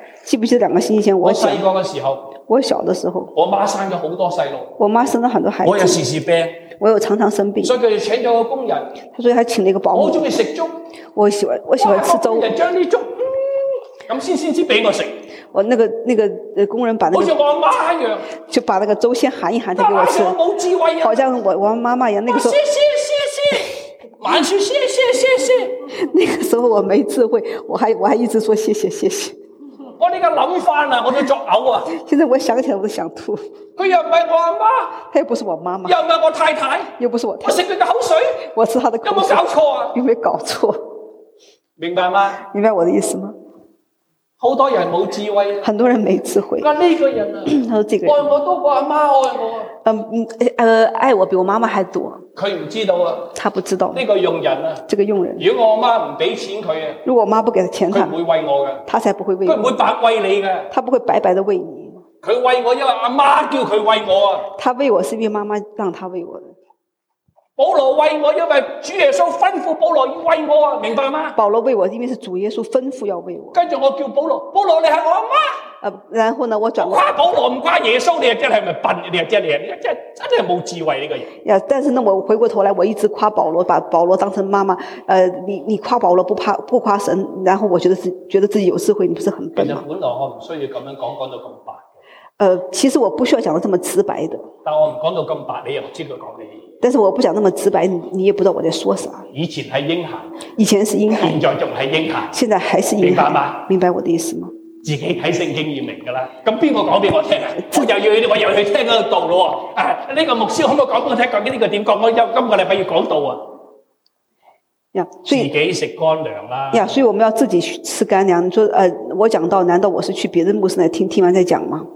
B: 記不記得2個星期前
A: 我細個嘅時候，
B: 我小的時候，
A: 我媽生咗好多細路，
B: 我媽生了很多孩子，
A: 我又時時病，
B: 我又常常生病，
A: 所以佢哋請咗個工人，
B: 所以他請了一個保姆。
A: 我好中意食粥，
B: 我喜歡吃粥。
A: 工人將啲粥咁鮮先俾我食。
B: 我那個工人把那個
A: 好似我阿媽一樣，
B: 就把那個粥先含一含再給我吃，
A: 我冇智慧啊，
B: 好像我媽媽一樣。那個時候，
A: 滿書謝。
B: 那個時候我沒智慧，我還一直說謝謝。
A: 我呢個諗翻啊，我都作嘔啊！
B: 現在我想起來我都想吐。
A: 佢又唔係我阿媽，
B: 他又不是我媽媽，
A: 又唔係我太太，
B: 又不是我太太。
A: 我食佢嘅口水，
B: 我吃他的口水，
A: 有冇搞錯啊？
B: 有沒有搞錯？
A: 明白嗎？
B: 明白我的意思嗎？
A: 好多人冇智慧，
B: 很多人沒智慧。
A: 呢個人啊，
B: 他說這個人
A: 愛我多過阿媽愛我啊。
B: 愛我比我媽媽還多。
A: 佢唔知道啊，
B: 他不知道。
A: 呢個傭人啊，
B: 這個傭人，
A: 如果我媽唔俾錢佢啊，
B: 如果我媽不給他錢，
A: 佢唔會餵我嘅，
B: 他才不會餵我。
A: 佢唔會白餵你嘅，
B: 他不會白白的餵你。
A: 佢餵我因為阿媽叫佢餵我啊。
B: 他餵我是因為媽媽讓他餵我的。
A: 保羅餵我，因為主耶穌吩咐保羅要餵我啊，明白嗎？
B: 保羅餵我，因為是主耶穌吩咐要餵我。
A: 跟住我叫保羅，保羅你係我阿媽。
B: 然後呢，我轉過。
A: 誇保羅唔誇耶穌，你真係咪笨？你真係冇智慧呢個人。
B: 呀，但是呢，我回過頭來，我一直誇保羅，把保羅當成媽媽。你誇保羅不誇神，然後我覺得自己有智慧，你不是很笨嗎？
A: 其實本來我唔需要咁樣講到咁白。
B: 其實我不需要講得這麼直白的。
A: 但我唔講到咁白，你又唔知道講咩。
B: 但是我不講那麼直白，你也不知道我在說啥。
A: 以前係嬰孩，
B: 以前是嬰孩，
A: 現在仲係嬰孩，
B: 現在還是嬰孩。
A: 明白嗎？
B: 明白我的意思嗎？
A: 自己睇聖經要明噶啦。咁邊個講俾我聽啊？我又去聽嗰個道咯。呢個牧師可唔可以講俾我聽？究竟呢個點講？我今個禮拜要講道啊。自己食乾糧啦。
B: 所以我們要自己吃乾糧。你說我講道，難道我是去別的牧師來聽完再講嗎？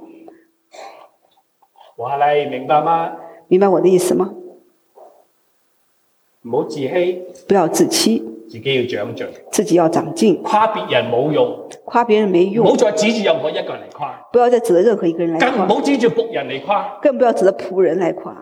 A: 話你明白嗎？
B: 明白我的意思嗎？
A: 唔好自欺，
B: 不要自欺，
A: 自己要長進，
B: 自己要長進。
A: 誇別人冇用，
B: 誇別人沒用。
A: 唔好再指住任何一個人嚟誇，
B: 不要再指着任何一個人來誇。
A: 更唔好指住僕人嚟誇，
B: 更不要指着僕人來誇。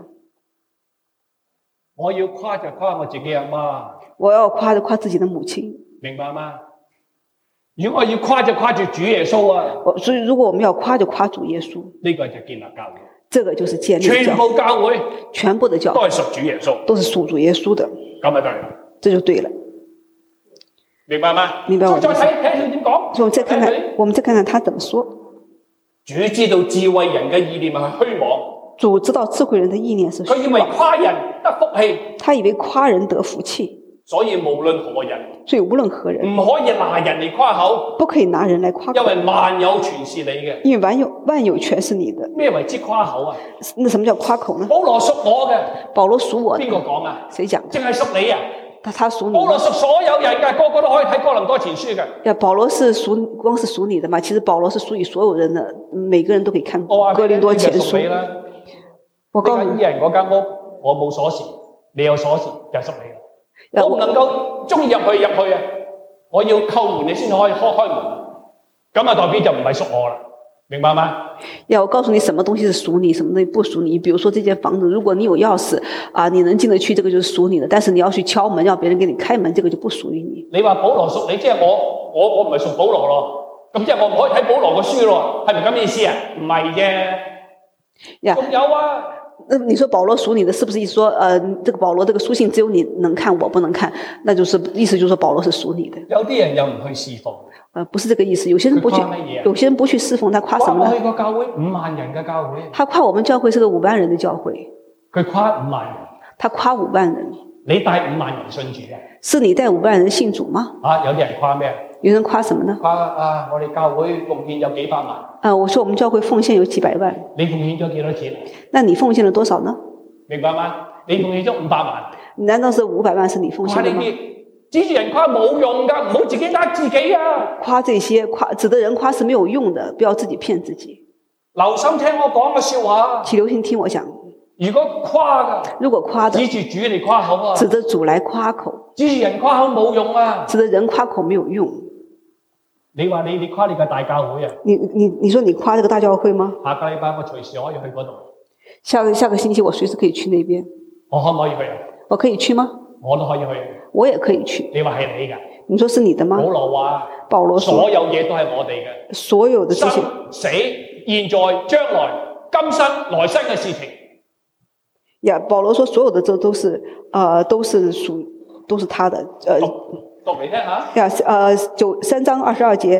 A: 我要誇就誇我自己阿媽，
B: 我要誇就誇自己的母親，
A: 明白嗎？如果我要誇就誇住主耶穌啊！
B: 所以如果我們要誇就誇主耶穌，
A: 呢個就建立教會。
B: 這個就是建立教會。
A: 全部教會，
B: 全部的教會
A: 都係屬主耶穌，
B: 都是屬主耶穌的。
A: 咁就對啦，
B: 這就對了，
A: 明白嗎？
B: 明白我。
A: 再睇佢點講。
B: 我們再看看他怎麼說。
A: 主知道智慧人嘅意念係虛妄。
B: 主知道智慧人的意念是虛妄。
A: 佢以為誇人得福氣。
B: 他以為誇人得福氣。
A: 所以無論何人，唔可以拿人嚟誇口，
B: 不可以拿人來誇口，
A: 因為萬有全是你嘅，
B: 因為萬有全是你的。
A: 咩為之誇口啊？
B: 那什麼叫誇口呢？
A: 保羅屬我嘅，
B: 保羅屬我的，
A: 邊個講啊？
B: 誰講？
A: 淨係屬你啊？
B: 他屬你。
A: 保羅屬所有人嘅，個個都可以睇哥林多前書嘅。
B: 保羅是光是屬你的嘛？其實保羅是屬於所有人的，每個人都可以看哥林多前書。
A: 我告訴你，人嗰間屋我冇鎖匙，你有鎖匙就屬你。我唔能夠中意入去啊！我要叩門你先可以開門，咁啊代表就唔係屬我啦，明白嗎？
B: 我告訴你什麼東西是屬你，什麼東西不屬你。比如說這間房子，如果你有鑰匙啊，你能進得去，這個就是屬你的。但是你要去敲門，要別人給你開門，這個就不屬於你。
A: 你話保羅屬你，即係我唔係屬保羅咯，咁即係我唔可以睇保羅嘅書咯，係咪咁意思啊？唔係啫，仲有啊。
B: 那你說保羅屬你的，是不是意思說，這個保羅這個書信只有你能看，我不能看？那就是意思就是說保羅是屬你的。
A: 有啲人又唔去侍奉，
B: 不是這個意思。有些人不去侍奉，他誇什麼呢？
A: 我去過教會5萬人嘅教會，
B: 他誇我們教會是個5萬人的教會。
A: 佢誇5萬人，
B: 他誇5萬人。
A: 你帶5萬人信主啊？
B: 是你帶5萬人信主嗎？
A: 有啲人誇咩？
B: 有人誇什麼呢？
A: 誇我哋教會奉獻有幾百萬。
B: 我說我們教會奉獻有幾百萬。
A: 你奉獻咗幾多錢？
B: 那你奉獻了多少呢？
A: 明白嗎？你奉獻咗500萬。
B: 難道是500萬是你奉獻的嗎？
A: 指住人誇冇用㗎，唔好自己呃自己啊！
B: 誇這些指的人誇是沒有用的，不要自己騙自己。
A: 留心聽我講嘅說話。
B: 請留心聽我講。
A: 如果誇的，指住主嚟誇口啊，
B: 指着主來誇口，
A: 指住人誇口冇用啊，
B: 指着人誇口沒有用。
A: 你話你誇你個大教會啊？
B: 你說你誇這個大教會嗎？
A: 下個禮拜我隨時可以去嗰度。
B: 下個星期我隨時可以去那邊。
A: 我可唔可以去啊？
B: 我可以去嗎？
A: 我都可以去。
B: 我也可以去。
A: 你話係你㗎？
B: 你說是你的嗎？保羅說
A: 所有嘢都係我哋嘅，
B: 所有的這些
A: 生死、現在、將來、今生、來生嘅事情。
B: 保羅說所有的這都是他的。
A: 讀嚟聽下。
B: 3章22節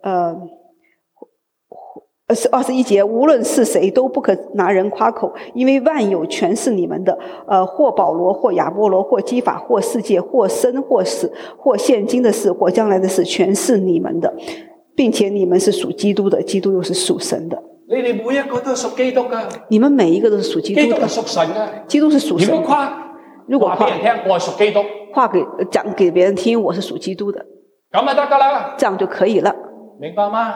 B: 21節，無論是誰都不可拿人誇口，因為萬有全是你們的。或保羅，或亞波羅，或基法，或世界，或生或死，或現今的事，或將來的事，全是你們的，並且你們是屬基督的，基督又是屬神的。
A: 你哋每一個都係屬基督噶。
B: 你們每一個都是屬基督的。
A: 基督係屬神噶。
B: 基督是屬神的。如果
A: 話俾人聽，我係屬基督。
B: 講給別人聽，我是屬基督的。
A: 咁就得噶啦。
B: 這樣就可以了。
A: 明白嗎？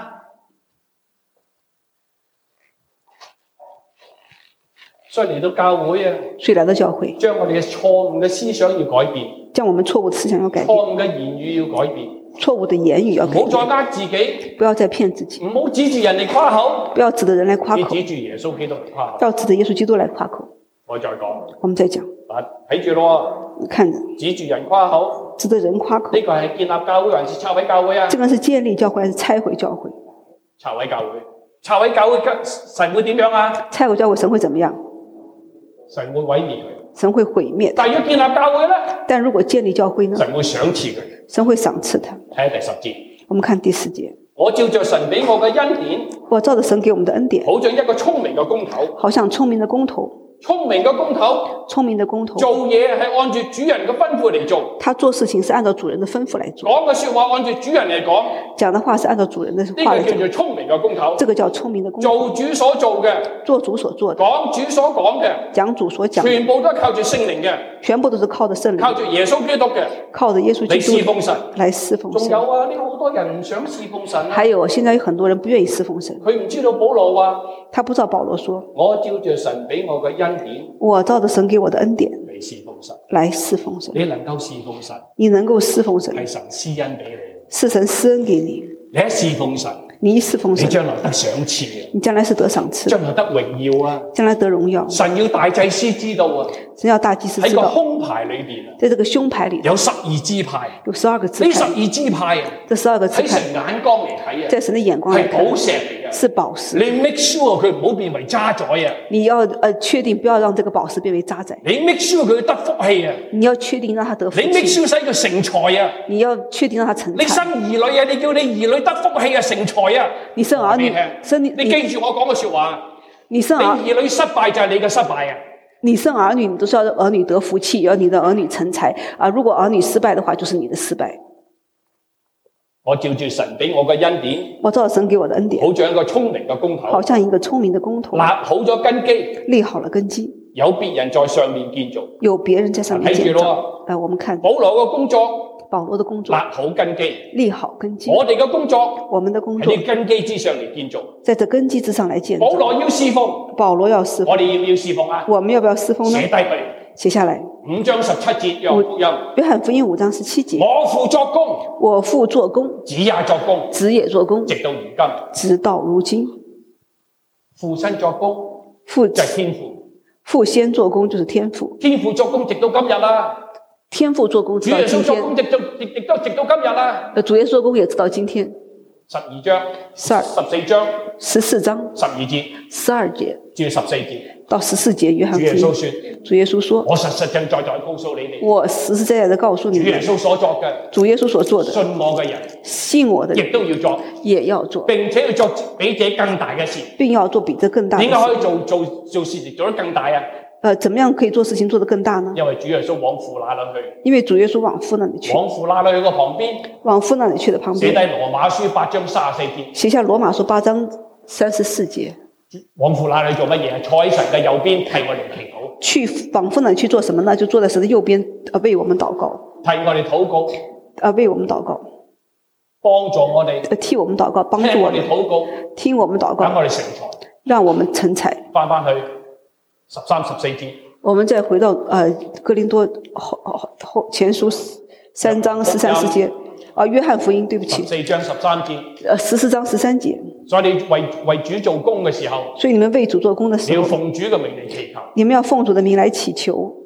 A: 所以嚟到教會啊，將我哋嘅錯誤嘅思想要改變，
B: 將我們錯誤的思想要改變，
A: 錯誤嘅言語要改變，
B: 錯誤的言語要改變，
A: 唔好再呃自己，
B: 不要再騙自己，
A: 唔好指住人嚟誇口，
B: 不要指着人來誇口，
A: 要指住耶穌基督嚟誇口，
B: 要指着耶穌基督來誇口。
A: 我再講，
B: 我們再講，
A: 睇住咯，
B: 看着，
A: 指住人誇口，
B: 指着人誇口，
A: 呢個係建立教會還是拆毀教會啊？
B: 這個是建立教會還是拆毀教會？
A: 拆毀教會，拆毀教會，神會點樣啊？
B: 拆毀教會，神會怎麼樣？
A: 神會毀滅佢，
B: 神會毀滅。
A: 但要建立教會呢？
B: 但如果建立教會呢？
A: 神會賞賜佢，
B: 神會賞賜他。
A: 睇下第10節，
B: 我們看第10節。
A: 我照着神俾我嘅恩典，
B: 我照着神給我們的恩典，
A: 好像一個聰明嘅工頭，
B: 好像聰明的工頭。
A: 聰明嘅工頭，
B: 聰明的工頭，
A: 做嘢係按住主人嘅吩咐嚟做。
B: 他做事情是按照主人的吩咐來做。
A: 講嘅說話按住主人嚟講，
B: 講的話是按照主人的話來做。
A: 呢個叫做聰明嘅工頭。
B: 這個叫聰明的工頭。
A: 做主所做嘅，
B: 做主所做的，
A: 講主所講嘅，
B: 講主所講的，
A: 全部都係靠住聖靈嘅，
B: 全部都是靠着聖靈，
A: 靠住耶穌基督嘅，
B: 靠着耶穌基督
A: 嚟侍奉神，
B: 來侍奉神。
A: 仲有啊，呢好多人唔想侍奉神。
B: 還有，現在有很多人不願意侍奉神。
A: 佢唔知道保羅話，
B: 他不知道保羅說，
A: 我照着神俾我嘅恩典，
B: 我照着神給我的恩典
A: 嚟侍奉神，
B: 來侍奉神。
A: 你能夠侍奉神，
B: 你能夠侍奉神，
A: 係神施恩俾你，
B: 是神施恩給你。
A: 你一侍奉神，
B: 你一侍奉神，
A: 你將來得賞賜嘅，
B: 你將來是得賞賜，
A: 將來得榮耀啊，
B: 將來得榮耀。
A: 神要大祭司知道啊，
B: 神要大祭司知道
A: 喺個胸牌裏邊啊，
B: 在這個胸牌裏
A: 有12支派，
B: 有12個支派，
A: 呢12支派啊，
B: 這12個支派
A: 喺神眼光嚟睇啊，
B: 在神的眼光嚟睇
A: 係寶石嚟嘅，
B: 是寶石。
A: 你 make sure 佢唔好變為渣滓啊，
B: 你要確定不要讓這個寶石變為渣滓。
A: 你 make sure 佢得福氣啊，
B: 你要確定讓他得福氣。
A: 你 make sure 使佢成才啊，
B: 你要確定讓他成才。
A: 你生兒女啊，你叫你兒女得福氣啊，成才啊，
B: 你生兒女，
A: 你記住我講嘅說話，
B: 你生
A: 兒女失敗就係你嘅失敗啊。
B: 你生兒女，你都是要兒女得福氣，要你的兒女成才啊！如果兒女失敗的話，就是你的失敗。
A: 我照住神俾我嘅恩典，
B: 我照神給我的恩典，
A: 好像一個聰明嘅工頭，
B: 好像一個聰明的工頭，
A: 立好咗根基，
B: 立好了根基，
A: 有別人在上面建造，
B: 有別人在上面建造。我們看
A: 保羅嘅工作。
B: 保羅的工作
A: 立好根基，
B: 立好根基。
A: 我哋嘅工作，
B: 我們的工作
A: 喺根基之上嚟建造，
B: 在這根基之上來建造。
A: 保羅要侍奉，
B: 保羅要侍奉，
A: 我哋要唔要侍奉啊？
B: 我們要不要侍奉呢？
A: 寫低佢，
B: 寫下來。
A: 5章17節，約
B: 翰福音5章17節。
A: 我父作工，
B: 我父做工，
A: 子也作工，
B: 子也做工，
A: 直到如今，
B: 直到如今。
A: 父親作工，
B: 父
A: 就係天父，
B: 父先做工就是天父，
A: 天父作工直到今日啦。
B: 天父做工直到今天，
A: 主耶穌做工亦都直到今日啦。
B: 主耶穌做工也直到今天。
A: 12章、14章、
B: 14章、
A: 12節、
B: 12節
A: 至14節
B: 到14節，約翰福音。主耶穌說：
A: 我實實在在告訴你哋，
B: 我實實在在地告訴你們，
A: 主耶穌所作嘅，
B: 主耶穌所做的，
A: 信我嘅人，
B: 信我的人
A: 亦都要做，
B: 也要做，
A: 並且要做比這更大嘅事，
B: 並要做比這更大的事。
A: 點解可以做事情做得更大啊？
B: 怎麼樣可以做事情做得更大呢？
A: 因為主耶穌往父那裏去。
B: 因為主耶穌往父那裏去。
A: 往父那裏去個旁邊。
B: 往父那裏去的旁邊。
A: 寫低羅馬書8章34節。
B: 寫下羅馬書8章34節。
A: 往父那裏做乜嘢？坐喺神嘅右邊替我哋祈禱。
B: 去往父那裏去做什麼呢？就坐在神的右邊，為我們禱告。
A: 替我哋禱告。
B: 為我們禱告。
A: 幫助我哋。
B: 替我們禱告，幫助我們。
A: 聽我哋禱告。
B: 聽我們禱告。
A: 等我哋成才。
B: 讓我們成才。
A: 翻去13、14節。
B: 我們再回到哥林多前書3章13、14節，約翰福音，對不起
A: ，14章13節
B: ，14章13節。
A: 所以你為主做工嘅時候，
B: 所以你們為主做工的時候，
A: 你要奉主嘅名嚟祈求，
B: 你們要奉主的名來祈求。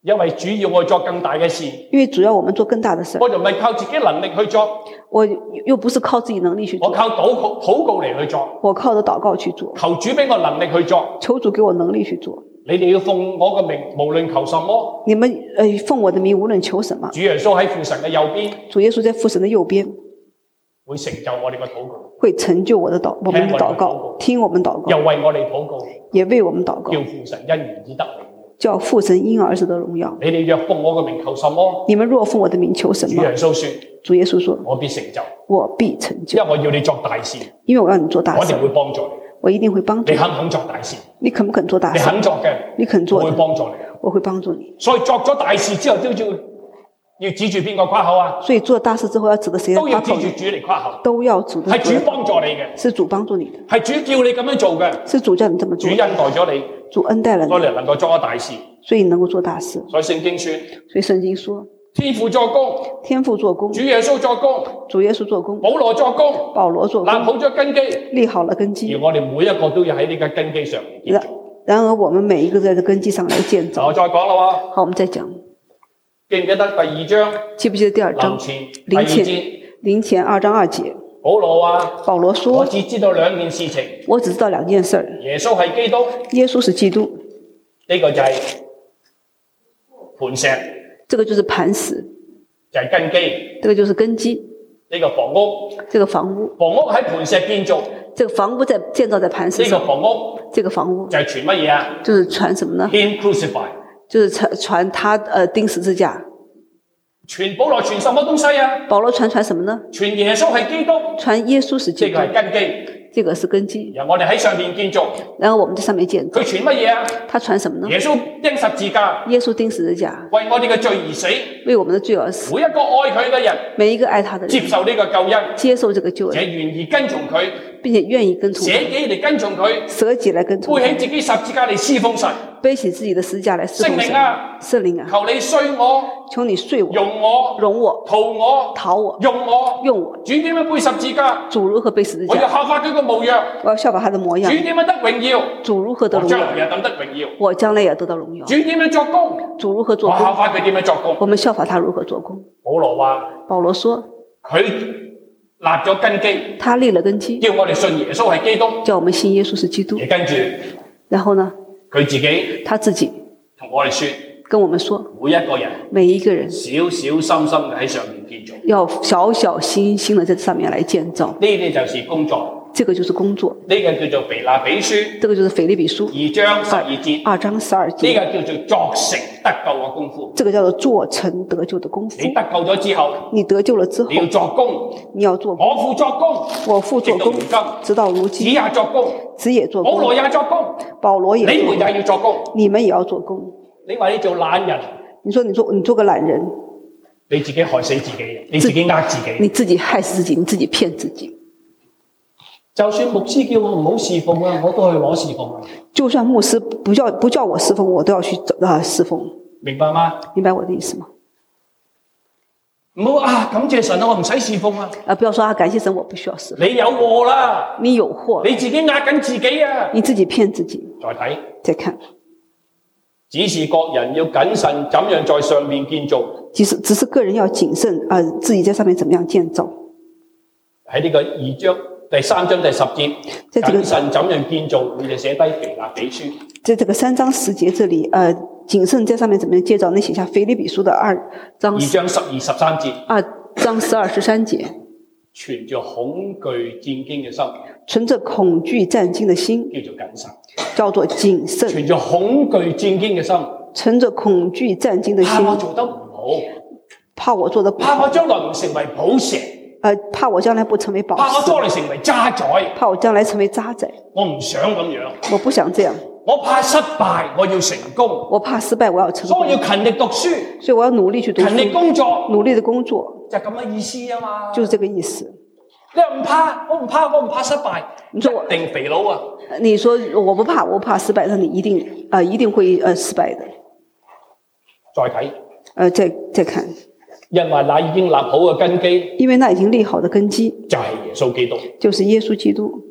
A: 因為主要我做更大嘅事，
B: 因為主要我們做更大的事，
A: 我就唔係靠自己能力去做，
B: 我又不是靠自己能力去做，
A: 我靠禱告嚟去做，
B: 我靠着禱告去做，
A: 求主俾我能力去做，
B: 求主給我能力去做。
A: 你哋要奉我嘅名，無論求什麼，
B: 你們奉我的名，無論求什麼。
A: 主耶穌喺父神嘅右邊，
B: 主耶穌在父神的右邊，
A: 會成就我哋嘅禱告，
B: 會成就我們的禱告，聽我們禱告，
A: 又為我哋禱告，
B: 也為我們禱告，
A: 叫父神因兒子得榮耀。
B: 叫父神因兒子的榮耀。
A: 你哋若奉我嘅名求什麼？
B: 你們若奉我的名求什麼？
A: 主耶穌說，
B: 主耶穌說，
A: 我必成就，
B: 我必成就。
A: 因為我要你作大事，
B: 因為我要你做大事，
A: 我一定會幫助你，
B: 我一定會幫助你。
A: 你肯唔肯作大事？
B: 你肯不肯做大事？
A: 你肯做嘅，
B: 你肯做的，
A: 我會幫助你，
B: 我會幫助你。
A: 所以作咗大事之後都要指住邊個誇口啊？
B: 所以做大事之後要指着誰來誇口？
A: 都要指住主嚟誇口，
B: 都要指着主。
A: 係主幫助你嘅，
B: 是主幫助你的，
A: 係主叫你咁樣做嘅，
B: 是主叫你這麼做。
A: 主恩待咗你，
B: 主恩待了你，
A: 所以你能夠做咗大事，
B: 所以能夠做大事。
A: 所以聖經說，天父做工，
B: 天父做工，
A: 主耶穌做工，
B: 主耶穌做工，
A: 保羅做工，
B: 保羅做工，
A: 立好咗根基，
B: 立好了根基。
A: 而我哋每一個都要喺呢個根基上面建造。
B: 然而我們每一個在這根基上來建造。
A: 我再講啦喎。
B: 好，我們再講。
A: 記唔記得第二章？
B: 記不記得第二章？林前2章2節。
A: 保羅話：
B: 保羅說，
A: 我只知道兩件事情。
B: 我只知道兩件事。
A: 耶穌係基督。
B: 耶穌是基督。
A: 呢個就係磐石。
B: 這個就是磐石。
A: 就係根基。
B: 這個就是根基。
A: 呢個房屋。
B: 這個房屋。
A: 房屋喺磐石建造。
B: 這個房屋在建造在磐石上。
A: 呢個房屋。
B: 這個房屋。
A: 就係傳乜嘢啊？
B: 就是傳什麼呢？
A: Him crucified。就是
B: 傳他釘十字架。
A: 傳保羅傳什麼東西啊？
B: 保羅傳什麼呢？
A: 傳耶穌係基督。
B: 傳耶穌是基督。
A: 這個係根基。
B: 這個是根基。
A: 然後我哋喺上面建造。
B: 然後我們在上面建造。
A: 佢傳乜嘢啊？
B: 他傳什麼呢？
A: 耶穌釘十字架。
B: 耶穌釘十字架。
A: 為我哋嘅罪而死。
B: 為我們的罪而死。
A: 每一個愛佢嘅人。
B: 每一個愛他的人。
A: 接受呢個救恩。
B: 接受這個救恩。
A: 且願意跟從佢。
B: 並且願意跟從。
A: 捨己嚟跟從佢。
B: 捨己來跟從。
A: 背起自己十字架嚟侍奉神。
B: 背起自己的十字架來侍奉神。聖靈啊，聖靈啊，
A: 求你睡我，
B: 求你睡我，
A: 容我，
B: 容我，
A: 逃我，
B: 逃我，
A: 用我，
B: 用我。
A: 主點樣背十字架？
B: 主如何背十字架？
A: 我要效法佢個模樣。
B: 我要效法他的模樣。
A: 主點樣得榮耀？
B: 主如何得榮耀？
A: 我將來也等得榮耀。
B: 我將來也得到榮耀。
A: 主點樣作工？
B: 主如何做工？
A: 我效法佢點樣作工？
B: 我們效法他如何做工。
A: 保羅話：
B: 保羅說，
A: 佢立咗根基，
B: 他立了根基，
A: 叫我哋信耶穌係基督，
B: 叫我們信耶穌是基督。
A: 也跟住，
B: 然後呢？
A: 佢自己，
B: 他自己。
A: 同我哋說，
B: 跟我們說，
A: 每一個人，
B: 小
A: 小心心嘅喺上面建造，
B: 要小小心心的在上面來建造。
A: 呢啲就是工作，
B: 這個就是工作。
A: 呢個叫做腓立比書，
B: 這個就是腓立比書
A: 2章12節。
B: 2章12節。
A: 呢個叫做作成得救嘅功夫。
B: 這個叫做做成得救的功夫。
A: 你得救咗之後，
B: 你得救了之後，
A: 你要作工，
B: 你要做工。
A: 我父作工，
B: 我父做工，直到如今。
A: 子也作工，
B: 子也做工。
A: 保羅也作工，
B: 保羅也做工。
A: 你們也要作工，
B: 你們也要做工。
A: 你話你做懶人，
B: 你做個懶人，
A: 你自己害死自己，你自己呃自己，
B: 你自己害死自己，你自己騙自己。
A: 就算牧師叫我唔好侍奉啊，我都去攞侍奉啊。
B: 就算牧師不叫我侍奉，我都要去侍奉。
A: 明白嗎？
B: 明白我的意思嗎？
A: 唔好啊！感謝神啊，我唔使侍奉啊！
B: 不要說啊，感謝神，我不需要侍奉。
A: 你有禍啦！
B: 你有禍，
A: 你自己呃緊自己啊！
B: 你自己騙自己。
A: 再睇，
B: 再看。
A: 只是各人要謹慎，怎樣在上面建造。
B: 只是個人要謹慎，自己在上面怎麼樣建造。
A: 喺呢個2章第3章第10節，謹慎怎樣建造，你就寫低腓立比書。
B: 在這個3章10節這裡，謹慎在上面怎麼樣建造？你寫下腓立比書的2章
A: 12、13節。
B: 2章12、13節。
A: 存着恐懼戰驚嘅心，
B: 存着恐懼戰驚的心，
A: 叫做謹慎，
B: 叫做謹慎。
A: 存着恐懼戰驚嘅心，
B: 存着恐懼戰驚的心，
A: 怕我做得唔好，
B: 怕我做得不好，
A: 怕我將來唔成為寶石，
B: 怕我將來不成為寶石，
A: 怕我將來成為渣滓，
B: 怕我將來成為渣滓。
A: 我唔想咁樣，
B: 我不想這樣。
A: 我怕失敗，我要成功。
B: 我怕失敗，我要成功。
A: 所以我要勤力讀書，
B: 所以我要努力去讀書，
A: 勤力工作，
B: 努力的工作，
A: 就係咁嘅意思啊嘛。
B: 就是這個意思。
A: 你話唔怕，我唔怕失敗。
B: 你說我
A: 一定肥佬啊！
B: 你說我不怕，我怕失敗，那你一定會失敗的。
A: 再睇，
B: 再看，
A: 因為那已經立好嘅根基，
B: 因為那已經立好的根基，
A: 就係耶穌基督，
B: 就是耶穌基督。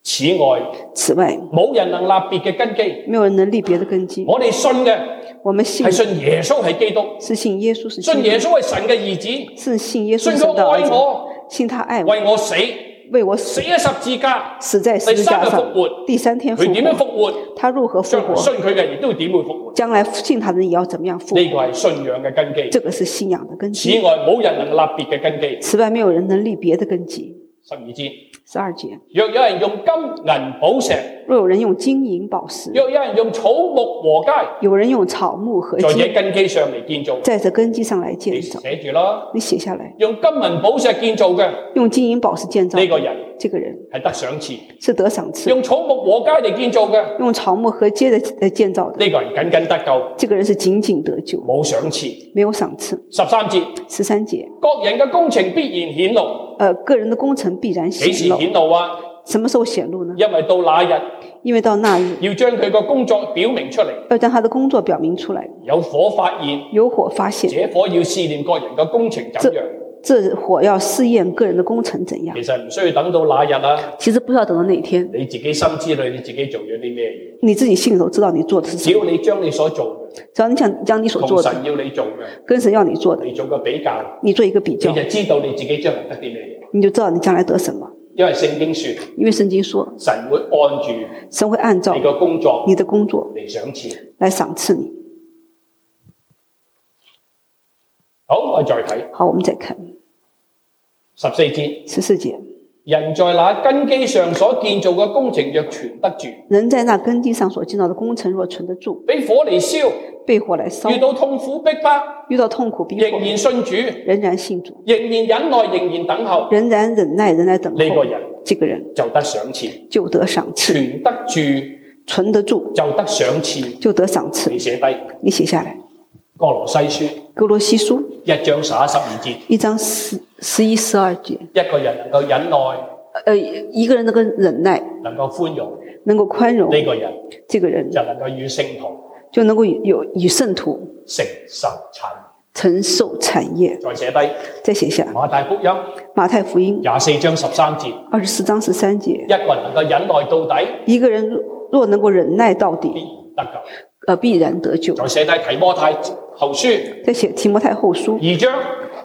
B: 此外，
A: 冇人能立別嘅根基。
B: 沒有人能立別的根基。
A: 我哋信嘅
B: 我們信
A: 係信耶穌係基督，
B: 是信耶穌是基督，
A: 信耶穌係神嘅兒子，
B: 是信耶穌
A: 信佢
B: 是神的兒子，
A: 愛我，
B: 信他愛我，
A: 為我死，
B: 為我死
A: 死喺十字架，
B: 死在十字架上，第三天
A: 佢點樣
B: 復活。
A: 復活？
B: 他如何復活？
A: 將來信佢嘅人亦都點會復活？
B: 將來信他的人也要怎麼樣復活？
A: 呢個係信仰嘅根基。
B: 這個是信仰的根
A: 此
B: 基。
A: 外，冇人能立別嘅根基。
B: 此外，沒有人能立別的根基。
A: 12節，
B: 12節，
A: 若有人用金銀寶石，
B: 若有人用金銀寶石，
A: 若有人用草木禾秸，
B: 有人用草木禾
A: 在這
B: 秸，
A: 根基上嚟建造，
B: 在這根基上來建
A: 你
B: 造。
A: 寫住啦。
B: 你寫下來，
A: 用金銀寶石建造嘅
B: 用金銀寶石建造
A: 呢個人
B: 這個人
A: 係得賞賜，
B: 是得賞賜。
A: 用草木禾秸嚟建造嘅
B: 用草木禾秸來建造的
A: 呢個人僅僅得救，
B: 這個人是僅僅得救，
A: 冇賞賜。
B: 沒有賞賜。
A: 13節，
B: 13節，
A: 各人嘅工程必然顯露。
B: 個人的工程必然
A: 幾時
B: 顯露。
A: 顯露啊？
B: 什麼時候顯露呢？
A: 因為到那日
B: 因為到那日
A: 要將佢個工作表明出嚟，
B: 要將他的工作表明出來，
A: 有火發現，
B: 有火發現，
A: 這火要試驗各人嘅工程怎樣。
B: 這火要試驗個人的工程怎樣。
A: 其實唔需要等到那日啊，
B: 其實不需要等到那一天，
A: 你自己心知道你自己做咗啲咩嘢。
B: 你自己心裏頭知道你做的是什麼。
A: 只要你將你所做嘅
B: 只要你將你所
A: 同
B: 做的
A: 神要你做嘅，
B: 跟神要你做的，
A: 你做個比較，
B: 你做一個比較，
A: 你就知道你自己將來得啲咩嘢。
B: 你就知道你將來得什麼。
A: 因為聖經說，
B: 因為聖經說，
A: 神會按住
B: 神會按照
A: 你個工作
B: 你的工作
A: 嚟賞賜。
B: 來賞賜你。
A: 好，我再睇
B: 好，我們再看
A: 14節。
B: 14節，
A: 人在那根基上所建造嘅工程若存得住，
B: 人在那根基上所建造的工程若存得住，
A: 俾火嚟燒，
B: 被火來燒，
A: 遇到痛苦逼迫，
B: 遇到痛苦逼迫，
A: 仍然信主，
B: 仍然信主，
A: 仍然忍耐，仍然等候，
B: 仍然忍耐，仍然等候，
A: 呢個人
B: 這個人
A: 就得賞賜，
B: 就得賞賜，
A: 存得住
B: 存得住
A: 就得賞賜。
B: 就得賞賜。
A: 你寫低
B: 你寫下來，
A: 哥羅西書
B: 哥羅西書
A: 1章11、12節，
B: 1章11、12節，
A: 一個人能夠忍耐，
B: 一個人能夠忍耐，
A: 能夠寬容，
B: 能夠寬容，
A: 呢個人
B: 這個人
A: 就能夠與聖徒
B: 就能夠與聖徒
A: 承受產業。
B: 承受產業。
A: 再寫低
B: 再寫下
A: 馬太福音
B: 馬太福音
A: 24章13節，
B: 24章13節，
A: 一個人能夠忍耐到底，
B: 一個人若能夠忍耐到底，
A: 必得救。
B: 必然得救。
A: 再寫低提摩太後書
B: 再寫提摩太後書
A: 2章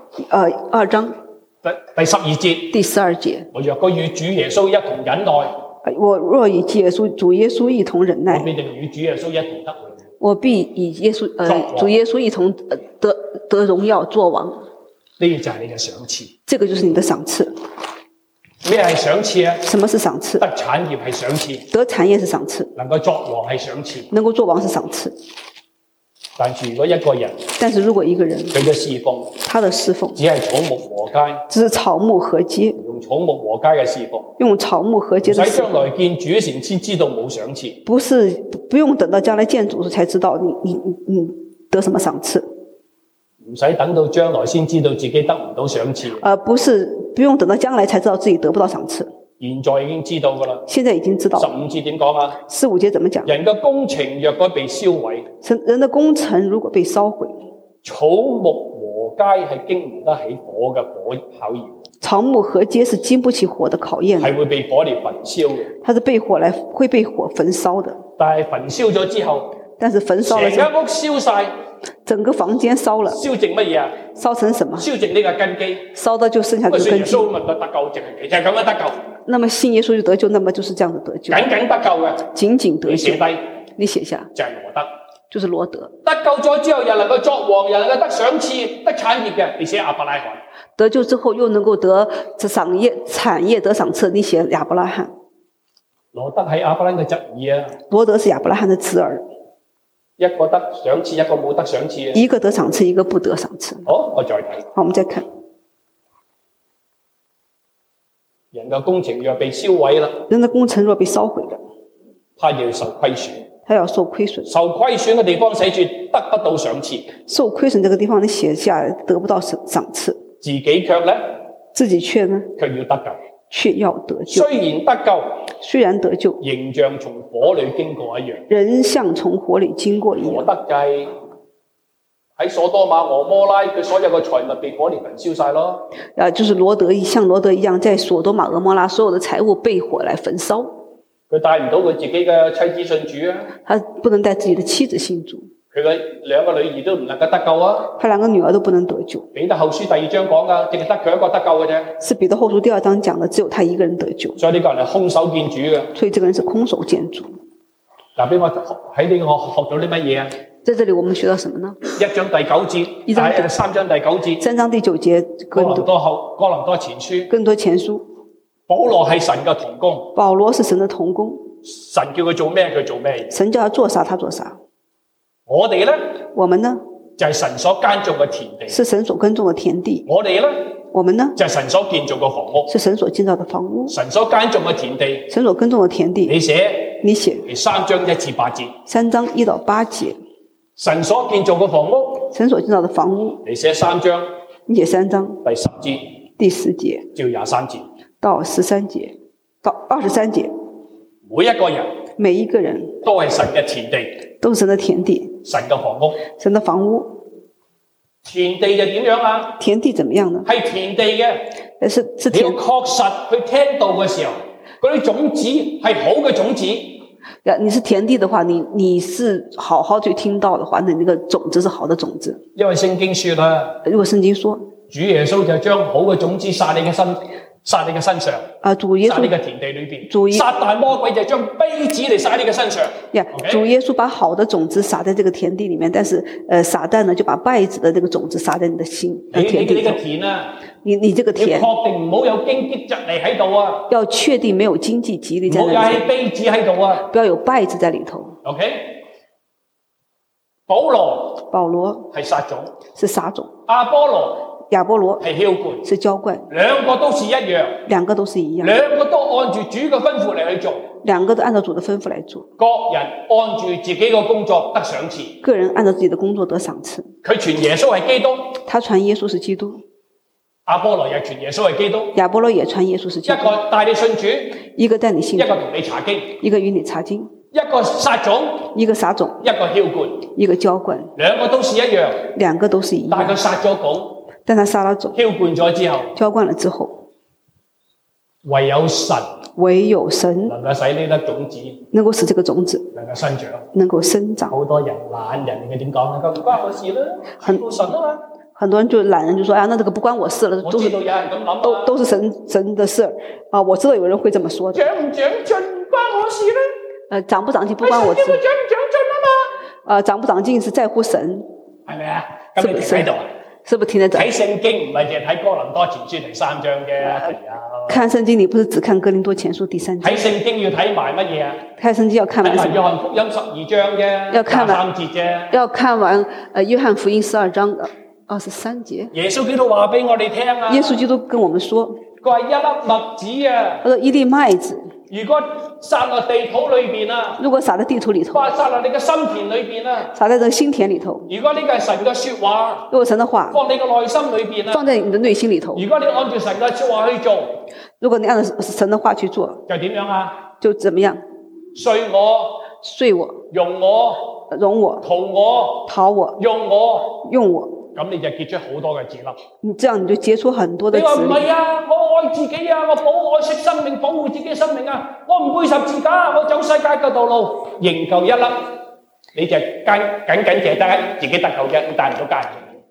B: 2章
A: 第12節，
B: 第12節，
A: 我若果與主耶穌一同忍耐，
B: 我若與主耶穌一同忍
A: 我
B: 耐，
A: 必定與主耶穌一同得榮耀。
B: 我必以主耶穌一同得榮耀作王。
A: 呢就係你嘅賞賜。
B: 這個就是你的賞賜。
A: 咩係賞賜啊？
B: 什麼是賞賜？
A: 得產業係賞賜，
B: 得產業是賞賜，
A: 能夠作王係賞賜。
B: 能夠作王是賞賜。
A: 但是如果一個人，
B: 但是如果一個人
A: 佢嘅侍奉，
B: 他的侍奉
A: 只係草木禾秸，
B: 只是草木禾秸，
A: 用草木禾秸嘅侍奉，
B: 用草木禾秸的
A: 使
B: 侍奉，
A: 將來見主時先知道冇賞賜。
B: 不用等到將來見主時才知道你得什麼賞賜，
A: 唔使等到將來先知道自己得唔到賞賜。
B: 不用等到將來才知道自己得不到賞賜。
A: 現在已經知道噶啦。
B: 現在已經知道。
A: 15節點講啊
B: ？15節怎麼講？
A: 人嘅工程若果被燒毀，
B: 人的工程如果被燒毀，
A: 草木禾秸係經唔得起火嘅火考驗。
B: 草木禾秸是經不起火的考驗，
A: 係會被火嚟焚燒嘅。
B: 它是會被火焚燒的。
A: 但係焚燒咗之後，
B: 但是焚燒了之後，
A: 成間屋燒晒，
B: 整個房間燒了，
A: 燒剩乜嘢啊？
B: 燒成什麼？
A: 燒剩呢個根基，
B: 燒到就剩下這個根基。
A: 耶穌咪得救，淨係咁樣得救。
B: 那麼信耶穌就得救，那麼就是這樣子得救。
A: 僅僅得救嘅，
B: 僅僅得救。
A: 你寫低，
B: 你寫下，
A: 就係羅德，
B: 就是羅德。
A: 得救咗之後，又能夠作王，又能夠得賞賜、得產業嘅，你寫亞伯拉罕。
B: 得救之後又能夠得產業得賞賜，你寫亞伯拉罕。
A: 羅德係亞伯拉罕嘅侄兒啊。
B: 羅德是亞伯拉罕的侄兒。
A: 一個得賞賜，一個冇得賞賜啊。
B: 一個得賞賜，一個不得賞賜。
A: 好，我再睇。
B: 好，我們再看。
A: 人嘅工程若被燒毀啦，
B: 人的工程若被燒毀了，
A: 他要受虧損。
B: 他要受虧損。
A: 受虧損嘅地方寫住得不到賞賜。
B: 受虧損這個地方你寫下來得不到賞賜。
A: 自己卻呢？
B: 自己卻呢？
A: 卻要得救。
B: 卻要得救。
A: 雖然得救，
B: 雖然得救，
A: 形象從火裏經過一樣。
B: 人像從火裏經過一樣。
A: 羅德計喺所多瑪俄摩拉，佢所有嘅財物被火嚟焚燒晒咯。
B: 就是像羅德一樣，在所多瑪俄摩拉所有的財物被火來焚燒。
A: 佢帶唔到佢自己嘅妻子信主啊，
B: 他不能帶自己的妻子信主，
A: 佢嘅兩個女兒都唔能夠得救啊。
B: 他兩個女兒都不能得救。
A: 彼得後書第2章講㗎，淨係得佢一個得救嘅啫。
B: 是彼得後書第2章講的，只有他一個人得救。
A: 所以呢個人係空手見主嘅。
B: 所以這個人是空手見主。
A: 嗱，俾我喺呢個學到啲乜嘢啊？
B: 在這裡我們學到什麼呢
A: ？1章第9節，喺3章第9節。
B: 3章第9節，哥林
A: 多前書。
B: 哥林多前書。
A: 保羅係神嘅同工。
B: 保羅是神的同工。
A: 神叫佢做咩，佢做咩。
B: 神叫他做啥，他做啥。
A: 我哋呢？
B: 我們呢？
A: 就係神所耕種嘅田地。
B: 是神所耕種嘅田地。
A: 我哋呢？
B: 我們呢？
A: 就係神所建造嘅房屋。
B: 是神所建造的房屋。
A: 神所耕種嘅田地。
B: 神所耕種的田地。
A: 你寫3章1至8節。
B: 3章1到8節。
A: 神所建造嘅房屋。
B: 神所建造的房屋。
A: 你寫3章。
B: 你寫3章。
A: 第10節。
B: 第10節。
A: 至23節。
B: 到13節。到23節。
A: 每一個人。
B: 每一個人。
A: 都係神嘅田地。
B: 都是神的田地。
A: 神嘅房屋。
B: 神的房屋。
A: 田地就點樣啊？
B: 田地怎麼樣呢？
A: 係田地嘅。
B: 是
A: 你要確實去聽道嘅時候，嗰啲種子係好嘅種子。
B: 你是田地的話，你是好好去聽到的話，那個種子是好的種子。
A: 因為聖經說啦，
B: 如果聖經說，
A: 主耶穌就將好嘅種子撒你嘅身上。
B: 主耶穌
A: 撒你嘅田地裏邊。撒旦魔鬼就將稗子嚟撒你嘅身上。
B: 主耶穌把好的種子撒在這個田地裏面，但是撒旦呢就把稗子的這個種子撒在你的心田地裏。
A: 你個田啊，
B: 你這個田，
A: 要確定唔好有荊棘蒺藜喺度啊。
B: 要確定沒有荊棘蒺藜在那裏。
A: 唔好有稗子喺度啊。
B: 不要有稗子在裏頭。
A: OK。保羅係撒種，
B: 是撒種。亞波羅
A: 係澆灌，
B: 是澆灌，
A: 兩個都是一樣，
B: 兩個都是一樣，
A: 兩個都按住主嘅吩咐嚟去做，
B: 兩個都按照主的吩咐來做，
A: 各人按住自己嘅工作得賞賜，
B: 個人按照自己的工作得賞賜。
A: 佢傳耶穌係基督，
B: 他傳耶穌是基督，
A: 亞波羅又傳耶穌係基督，
B: 亞波羅也傳耶穌是基督，
A: 一個帶你信主，
B: 一個帶你信主，
A: 一個同你查經，
B: 一個與你查經，
A: 一個撒種，
B: 一個撒種，
A: 一個澆灌，
B: 一個澆灌，
A: 兩個都是一樣，
B: 兩個都是一樣，
A: 但佢撒咗種。
B: 但他撒了種，
A: 澆灌咗之後，
B: 澆灌了之後，
A: 唯有神能夠使呢粒種子，
B: 能夠使這個種子
A: 能夠生長，
B: 能夠生長。
A: 好多人懶人嘅點講啊？唔關我事啦，係神啊嘛。
B: 很多人就懶人就說啊，那這個不關我事了，
A: 我知道有人咁諗，
B: 都是神的事啊。我知道有人會這麼說的。
A: 長唔長進唔關我事啦。
B: 長不長進不關我事。
A: 長唔長進啊嘛。
B: 長不長進是在乎神，
A: 係咪啊？咁你停喺度啊？
B: 是不是聽得
A: 睇聖經唔係淨係睇哥林多前書第3章嘅。
B: 看聖經你不是只看哥林多前書第3章。睇
A: 聖經要睇埋乜嘢啊？
B: 看聖經要看完什麼？
A: 約翰福音12章啫，
B: 要看完
A: 23節啫。
B: 要看完約翰福音12章23節。
A: 耶穌基督話俾我哋聽啊。
B: 耶穌基督跟我們說，
A: 佢話一粒麥子啊。
B: 他說一粒麥子。
A: 如果撒落地土裏邊啊，
B: 如果撒在地土裏頭，
A: 撒落你嘅心田裏邊啊，
B: 撒在這個心田裏頭。
A: 如果呢個係神嘅說話，
B: 如果神的話
A: 放你嘅內心裏邊啊，
B: 放在你的內心裏頭。
A: 如果你按照神嘅說話去做，
B: 如果你按照神的話去做，
A: 就點樣啊？
B: 就怎麼樣？睡我，容我，討我，用我。咁
A: 你就結出好多嘅子粒。
B: 你這樣你就結出很多的子粒。
A: 你話唔係啊？我愛自己啊！我愛惜生命，保護自己嘅生命啊！我唔背十字架，我走世界嘅道路，仍舊一粒，你就僅借得自己得救啫，你帶唔到家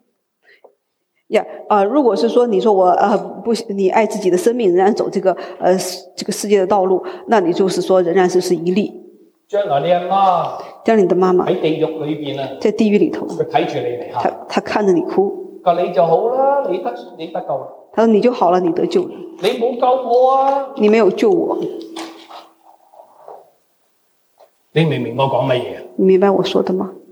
A: 人。
B: 如果是說你說我不，你愛自己的生命，仍然走這個世界的道路，那你就是說仍然是一粒。
A: 將來你阿媽，
B: 將你的媽媽
A: 喺地獄裏邊啊，
B: 在地獄裏頭，
A: 佢睇住你嚟喊，
B: 他看着你哭，
A: 佢你就好啦，你得救啦。
B: 他說你就好了，你得救了。
A: 你冇救我啊！
B: 你沒有救我。
A: 你明唔明我講乜嘢？
B: 你明白我說的嗎？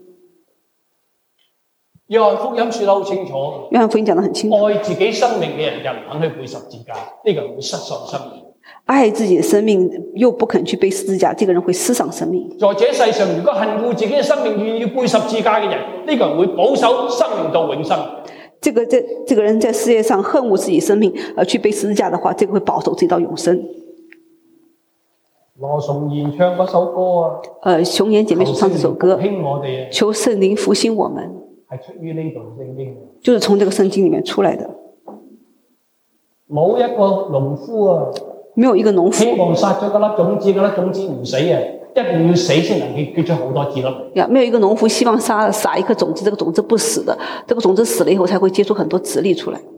A: 約翰福音說得好清楚。
B: 約翰福音講得很清楚。
A: 愛自己生命嘅人又唔肯去背十字架，呢個人會失喪生命。
B: 愛自己的生命又不肯去背十字架，這個人會失喪生命。
A: 在這世上，如果恨惡自己嘅生命，願意背十字架嘅人，呢個人會保守生命到永生。
B: 這個人在世界上恨惡自己生命而去背十字架的話，這個會保守自己到永生。
A: 羅崇賢唱嗰首歌啊，
B: 雄妍姐妹所唱這首歌，
A: 求聖靈復興我們，
B: 求聖靈復興我們，
A: 係出於呢度聖經，
B: 就是從這個聖經裡面出來的。
A: 冇一個農夫啊，
B: 沒有一個農夫
A: 希望撒咗嗰粒種子，嗰粒種子唔死啊，一定要死先能夠結出好多子粒。
B: 沒有一個農夫希望撒一顆種子，這個種子不死的，這個種子死了以後才會結出很多子粒出來。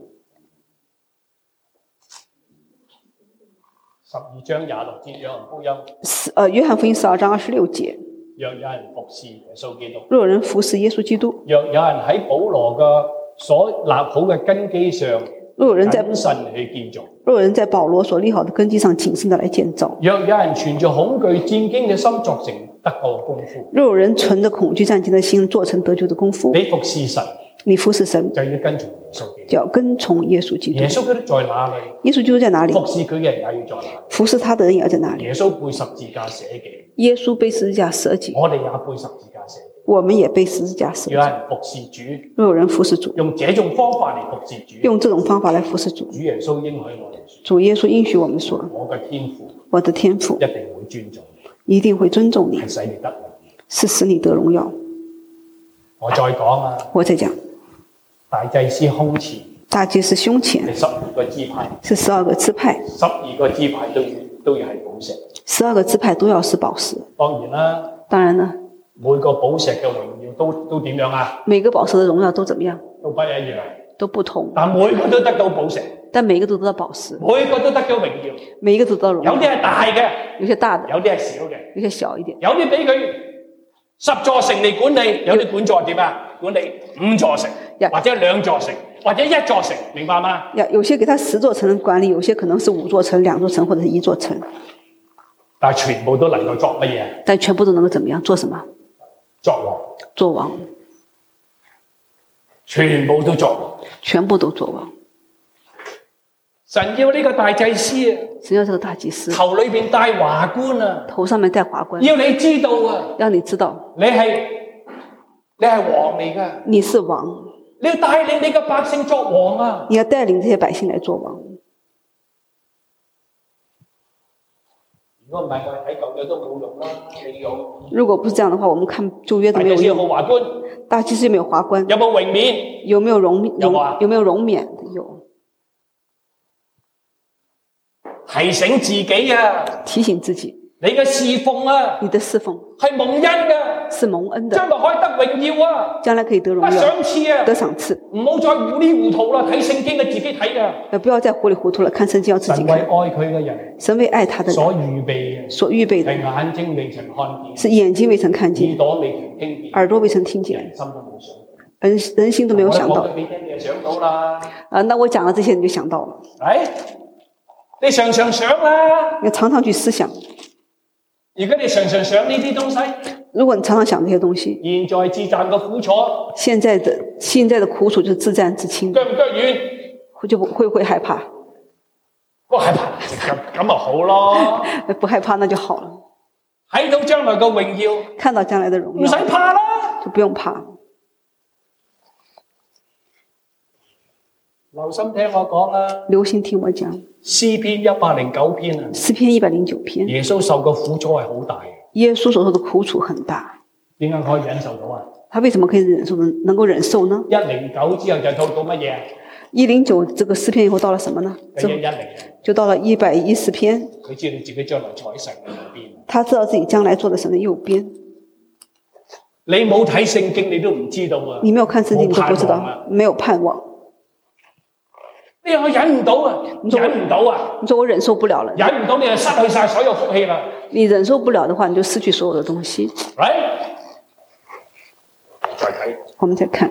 A: 12章26節約翰福音。
B: 約翰福音12章26節。
A: 若有人服侍耶穌基督，
B: 若有人服侍耶穌基督，
A: 若有人喺保羅嘅所立好嘅根基上，
B: 若有人在
A: 謹慎去建造，
B: 若有人在保羅所立好的根基上謹慎地來建造，
A: 若有人存着恐懼戰驚嘅心作成得救嘅功夫，
B: 若有人存着恐懼戰驚的心做成得救的功夫，
A: 你服侍神，
B: 你服侍神
A: 就要跟從耶穌基督，
B: 就要跟從耶穌基督。
A: 耶穌基督在哪裏？
B: 耶穌基督在哪裏？
A: 服侍佢嘅人也要在哪裏？
B: 服侍他的人也要在哪裏？
A: 耶穌背十字架捨己，
B: 耶穌背十字架捨己，
A: 我哋也背十字架捨己。
B: 我們也背十字架捨己。
A: 有人服侍主，
B: 若有人服侍主，
A: 用這種方法嚟服侍主，
B: 用這種方法來服侍主。
A: 主耶穌應許我哋說，
B: 主耶穌應許我們說，
A: 我嘅天父，
B: 我的天父
A: 一定會尊重
B: 一定會尊重你，
A: 係使你得榮耀，
B: 是使你得榮耀。
A: 我再講啊，
B: 我再講，
A: 大祭司胸前，
B: 大祭司胸前
A: 係12個支派，
B: 是12個支派
A: ，12個支派都要係寶石
B: ，12個支派都要是寶石。
A: 當然啦，
B: 當然呢，
A: 每個寶石嘅榮耀都點樣啊？
B: 每個寶石的榮耀都怎麼樣？
A: 都不一樣，
B: 都不同。
A: 但每個都得到寶石，
B: 但每個都得到寶石，
A: 每個都得到榮耀，
B: 每一個都得到榮耀。
A: 有啲係大嘅，
B: 有些大的，
A: 有啲係小嘅，
B: 有些小一點。
A: 有啲俾佢10座城嚟管理，有啲管座點啊？管理5座城，或者2座城，或者1座城，明白嗎？
B: 有些給他10座城管理，有些可能是5座城、2座城或者是1座城。
A: 但係全部都能夠作乜嘢？
B: 但全部都能夠怎麼樣？做什麼？
A: 作王。
B: 做王。
A: 全部都作王。
B: 全部都做王。
A: 神要呢個大祭司啊！
B: 神要這個大祭司。
A: 頭裏邊戴華冠啊！
B: 頭上面戴華冠。
A: 要你知道啊！
B: 讓你知道。
A: 你係王嚟㗎。
B: 你是王。
A: 你要帶領你嘅百姓作王啊！
B: 你要帶領這些百姓來做王。
A: 如果唔係，我哋睇舊約都冇用啦。
B: 如果不是這樣的話，我們看舊約都沒有用。
A: 大祭司有冇華冠？
B: 大祭司有沒有華冠？
A: 有冇榮冕？
B: 有沒有榮冕？有沒有榮冕？有。
A: 提醒自己啊！
B: 提醒自己。
A: 你嘅侍奉啊！
B: 你的侍奉
A: 係蒙恩嘅，
B: 是蒙恩的，
A: 將來可以得榮耀啊！
B: 將來可以得榮耀，
A: 得賞賜啊！
B: 得賞賜。
A: 唔好再糊裏糊塗啦，睇聖經嘅自己睇㗎。
B: 不要再糊裏糊塗了，看聖經要自己看。
A: 神為愛佢嘅人，
B: 神為愛他的人
A: 所預備嘅，
B: 所預備的
A: 係眼睛未曾看見，
B: 是眼睛未曾看見，
A: 耳朵未曾聽見，
B: 耳朵未曾聽見，
A: 人心都冇想到，
B: 人心都沒有想到。
A: 你聽你就想到啦。
B: 那我講了這些你就想到了。
A: 你常常想啦，
B: 你常常去思想。
A: 如果你常常想呢啲東西，
B: 如果你常常想這些東西，
A: 現在自賺嘅苦楚，
B: 現在的苦楚就是自戰自清，
A: 腳唔腳軟，
B: 就會不會害怕？
A: 不害怕，咁咪好咯。
B: 不害怕那就好了。
A: 睇到將來嘅榮耀，
B: 看到將來的榮耀，
A: 唔使怕啦，
B: 就不用怕。
A: 留心聽我講啦，
B: 留心聽我講。
A: 詩篇109篇啊，
B: 詩篇109篇，
A: 耶穌受嘅苦楚係好大嘅。
B: 耶穌所受的苦楚很大，
A: 點解可以忍受到啊？
B: 他為什麼可以能夠忍受呢
A: ？109之後就到乜嘢
B: ？109這個詩篇以後到了什麼呢？就到了110篇。
A: 佢知道自己將來坐喺神嘅右邊。
B: 他知道自己將來坐在神的右邊。
A: 你冇睇聖經，你都唔知道啊！
B: 你沒有看聖經，你都不知道，沒有盼望。
A: 你話我忍唔到啊！忍唔到啊！
B: 你說我忍受不了了，
A: 忍唔到你就失去晒所有福氣啦。
B: 你忍受不了的話，你就失去所有的東西。
A: 再睇，
B: 我們再看。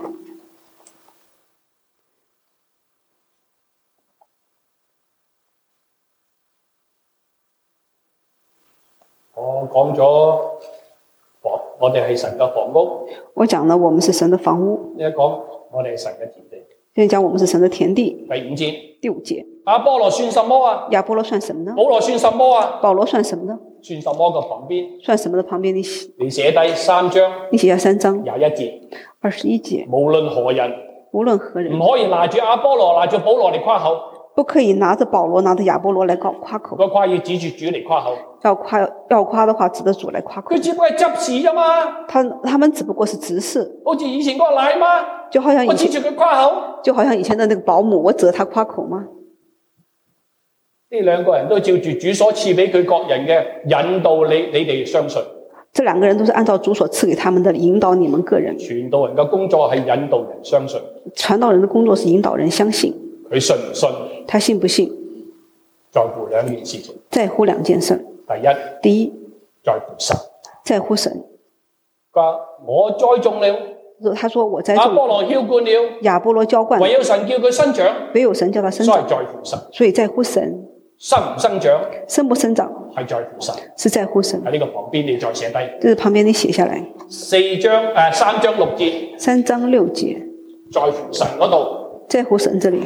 A: 我講咗我哋係神嘅房屋。
B: 我講了，我們是神的房屋。
A: 你一講，我哋係神嘅田地。
B: 現在講我們是神的田地。
A: 第5節。
B: 第5節。
A: 亞波羅算什麼啊？
B: 亞波羅算什麼呢？
A: 保羅算什麼啊？
B: 保羅算什麼呢？
A: 算什麼嘅旁邊？
B: 算什麼的旁邊？
A: 你寫低3章。
B: 你寫下3章。
A: 21節。
B: 21節。
A: 無論何人。
B: 無論何人。
A: 唔可以拿住亞波羅，拿住保羅嚟誇口。
B: 不可以拿着保羅，拿着亞波羅來誇口。
A: 如果誇要指住主嚟誇口。
B: 要誇的話，指着主來誇口。
A: 佢只不過係執事啫嘛。
B: 他們只不過是執事。
A: 好似以前嗰個奶媽。
B: 就好像
A: 我指住佢誇口。
B: 就好像以前的那個保姆，我指着他誇口嗎？
A: 呢兩個人都照住主所賜俾佢各人嘅引導你哋相信。
B: 這兩個人都是按照主所賜給他們的引導你們個人。
A: 傳道人嘅工作係引導人相信。
B: 傳道人的工作是引導人相信。
A: 佢信唔信？
B: 他信不信？
A: 在乎兩件事情。
B: 在乎兩件事。第一，
A: 在乎神。
B: 在乎神。
A: 我栽種了。
B: 他說我栽種。
A: 亞波羅澆灌了。
B: 亞波羅澆灌了。
A: 唯有神叫佢生長。
B: 唯有神叫他生長。
A: 所以在乎神。
B: 所以在乎神。
A: 生唔生長？
B: 生不生長？
A: 係在乎神。
B: 是在乎神。
A: 喺呢個旁邊你再寫低。
B: 這是旁邊你寫下來。
A: 3章6節。
B: 3章6節。
A: 在乎神嗰度。
B: 在乎神這裡。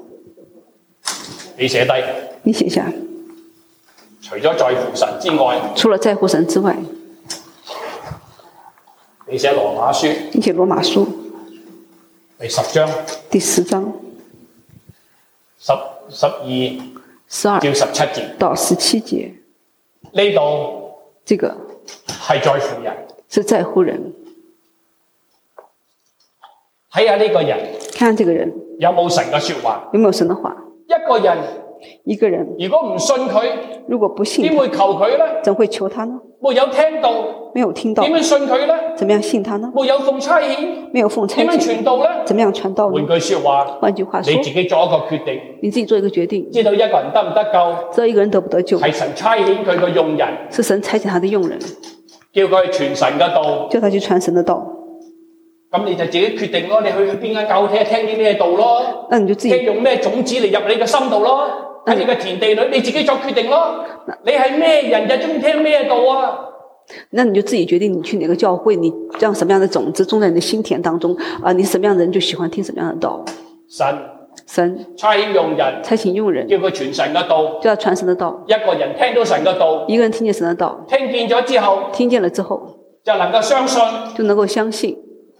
A: 你寫低。
B: 你寫下。
A: 除咗在乎神之外。
B: 除了在乎神之外。
A: 你寫羅馬書。
B: 你寫羅馬書。
A: 第10章。
B: 第10章。
A: 12至17節
B: 到17節，
A: 呢度
B: 這個
A: 係在乎人，
B: 是在乎人。
A: 睇下呢個人，
B: 看這個人
A: 有冇神嘅說話，
B: 有沒有神的話。一個人
A: 如果唔信佢，
B: 如果不信，
A: 點會求佢呢？
B: 怎會求他呢？
A: 沒有聽到，
B: 沒有聽到，
A: 點樣信佢呢？
B: 怎麼樣信他呢？
A: 沒有奉差遣，
B: 沒有奉差遣，
A: 點樣傳道呢？
B: 怎麼樣傳道呢？
A: 換句說話，
B: 換句話說，
A: 你自己做一個決定，
B: 你自己做一個決定，
A: 知道一個人得唔得救，
B: 知道一個人得不得救，
A: 係神差遣佢嘅用人，
B: 是神差遣他的用人，
A: 叫佢去傳神嘅道，
B: 叫他去傳神的道。
A: 咁你就自己決定咯，你去邊間教會聽啲咩道咯，
B: 那你就自己
A: 用咩種子嚟入你嘅心度咯，喺你嘅田地裏，你自己作決定咯。你係咩人就中意聽咩道啊？
B: 那你就自己決定你去哪個教會，你讓什麼樣的種子種在你的心田當中啊？你什麼樣的人就喜歡聽什麼樣的道。神
A: 差遣用人，
B: 差遣用人，
A: 叫佢傳神嘅道，
B: 叫他傳神的道。
A: 一個人聽到神嘅道，
B: 一個人聽見神的道，
A: 聽見咗之後，
B: 聽見了之後
A: 就能夠相信，
B: 就能夠相信。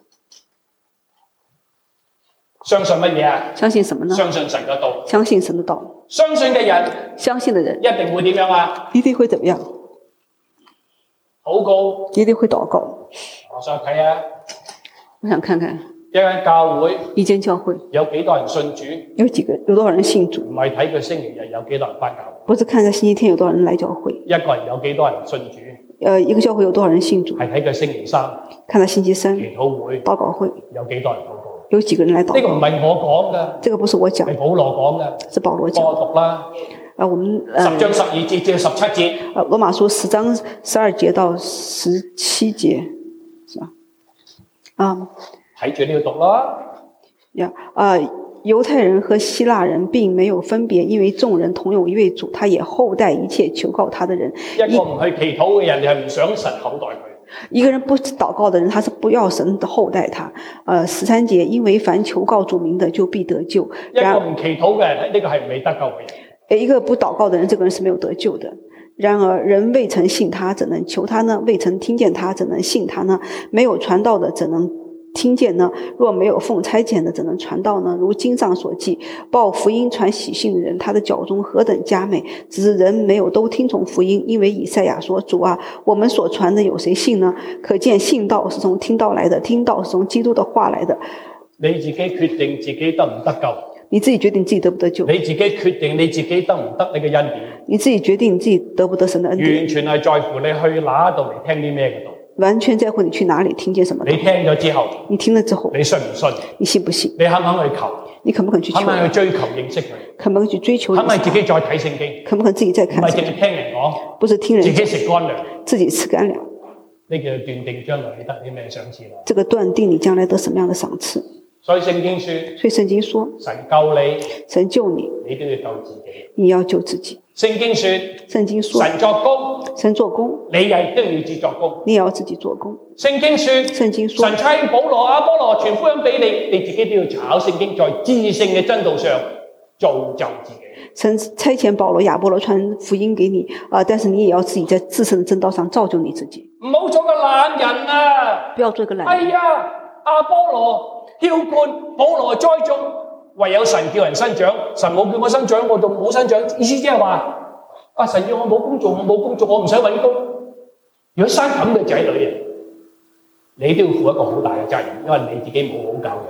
A: 相信乜嘢啊？
B: 相信什麼呢？
A: 相信神嘅道。
B: 相信神的道。
A: 相信嘅人，
B: 相信的人
A: 一定會點樣啊？
B: 一定會怎麼樣？
A: 禱告，
B: 一定會禱告。
A: 我想睇下，
B: 我想看看
A: 一間教會，
B: 一間教會
A: 有幾多人信主？
B: 有多少人信主？
A: 唔係睇佢星期日有幾多人返教會，
B: 不是看佢星期天有多少人來教會。
A: 一個人有幾多人信主？
B: 一個教會有多少人信主？
A: 係睇佢星期三，
B: 看他星期三
A: 祈禱會、
B: 禱告會
A: 有幾多人禱告？
B: 有幾個人來禱告？
A: 呢個唔係我講嘅，
B: 這個不是我講，
A: 係保羅講嘅，
B: 是保羅講。
A: 我讀啦。
B: 我們
A: 10章12節至17節。
B: 羅馬書10章12節到17節，是吧？
A: 睇住呢度讀啦。
B: 猶太人和希臘人並沒有分別，因為眾人同有一位主，他也厚待一切求告他的人。
A: 一個唔去祈禱嘅人，你係唔想神厚待佢。
B: 一個人不禱告的人，他是不要神厚待他。13節，因為凡求告主名的，就必得救。
A: 一個唔祈禱嘅人，呢個係未得救嘅人。
B: 一個不禱告的人，這個人是沒有得救的。然而人未曾信他，怎能求他呢？未曾聽見他，怎能信他呢？沒有傳道的，怎能聽見呢？若沒有奉差遣的，怎能傳道呢？如經上所記，報福音傳喜信的人，他的腳中何等佳美！只是人沒有都聽從福音，因為以賽亞說：主啊，我們所傳的有誰信呢？可見信道是從聽道來的，聽道是從基督的話來的。
A: 你自己決定自己得唔得救？
B: 你自己決定自己得不得救？
A: 你自己決定你自己得唔得你嘅恩典？
B: 你自己決定你自己得不得神的恩典？
A: 完全係在乎你去哪度嚟聽啲咩嘅道。
B: 完全在乎你去哪裡聽見什麼道。
A: 你聽咗之後，
B: 你聽了之後，
A: 你信唔信？
B: 你信不信？
A: 你肯唔肯去求？
B: 你肯不肯去求？
A: 肯唔肯去追求認識佢？
B: 肯不肯去追求？
A: 肯唔肯自己再睇聖經？
B: 肯不肯自己再看？
A: 唔係淨係聽人講，
B: 不是聽人講，
A: 自己食乾糧，
B: 自己吃乾糧。
A: 呢叫斷定將來你得啲咩賞賜啦？
B: 這個斷定你將來得什麼樣的賞賜？
A: 所以聖經說，神救你，
B: 神救你，
A: 你都要救自己。
B: 你要救自己。
A: 聖經說，神作工，
B: 神做工，
A: 你亦都要自作工，
B: 你也要自己做工。
A: 聖經說，神差保羅、亞波羅傳福音俾你，你自己都要查考聖經，在知性嘅真道上造就自己。
B: 神差遣保羅、亞波羅傳福音給你，但是你也要自己在自身的真道上造就你自己。
A: 唔好做個懶人啊！
B: 不要做個懶人。
A: 哎呀，亞波羅澆灌，保羅栽種，唯有神叫人生長。神冇叫我生長，我就冇生長。意思即係話，神叫我冇工作，我唔使搵工。如果生咁嘅仔女，你都要負一個好大嘅責任，因為你自己冇好教養佢。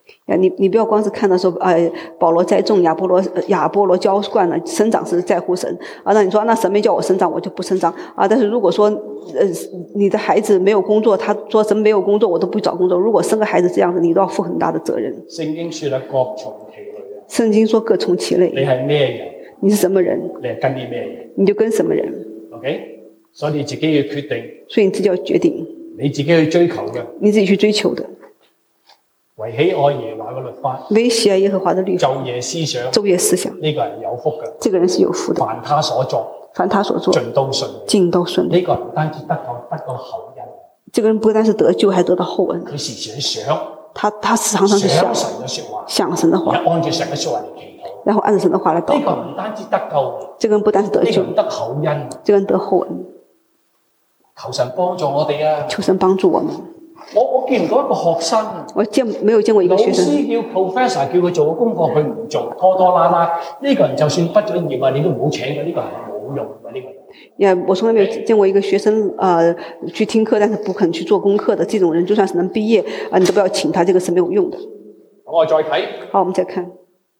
B: 你不要光是看到说，保羅栽種，亞波羅澆灌了，生長是在乎神啊。那你說，那神沒叫我生長，我就不生長啊。但是如果說，你的孩子沒有工作，他說神沒有工作，我都不找工作。如果生個孩子這樣子，你都要負很大的責任。
A: 聖經說啦，各從其類。
B: 聖經說各從其類。
A: 你係咩人？
B: 你是什麼人？
A: 你係跟啲咩人？
B: 你就跟什麼人
A: ？OK， 所以你自己要決定。
B: 所以你自己要決定。
A: 你自己去追求嘅。
B: 你自己去追求的。
A: 為喜愛耶和華嘅律法，
B: 為喜愛耶和華的律法，
A: 晝夜思想，
B: 晝夜思想，
A: 呢個人有福嘅，
B: 這個人是有福的。
A: 凡他所作，盡都順利，
B: 盡都順利。
A: 呢個人唔單止得到厚恩，
B: 這個人不單是得救，還得到厚恩。
A: 佢時時想，
B: 他常常是想
A: 神嘅說話，
B: 想神的話，
A: 按住神嘅說話嚟祈禱，
B: 然後按照神的話來禱告。
A: 呢個唔單止得救，
B: 這個人不單是得救，
A: 呢個人得厚恩，
B: 這個人得厚恩。
A: 求神幫助我哋啊！
B: 求神幫助我們。
A: 我見唔到一個學生，
B: 沒有見過一個學生。
A: 老師叫 professor 叫佢做個功課，佢唔做，拖拖拉拉。呢個人就算畢咗業啊，你都唔好請佢，呢個人冇用嘅呢個人。
B: 我從來沒有見過一個學生去聽課，但是不肯去做功課的這種人，就算是能畢業你都不要請他，這個是沒有用的。
A: 我再睇。
B: 好，我們再看。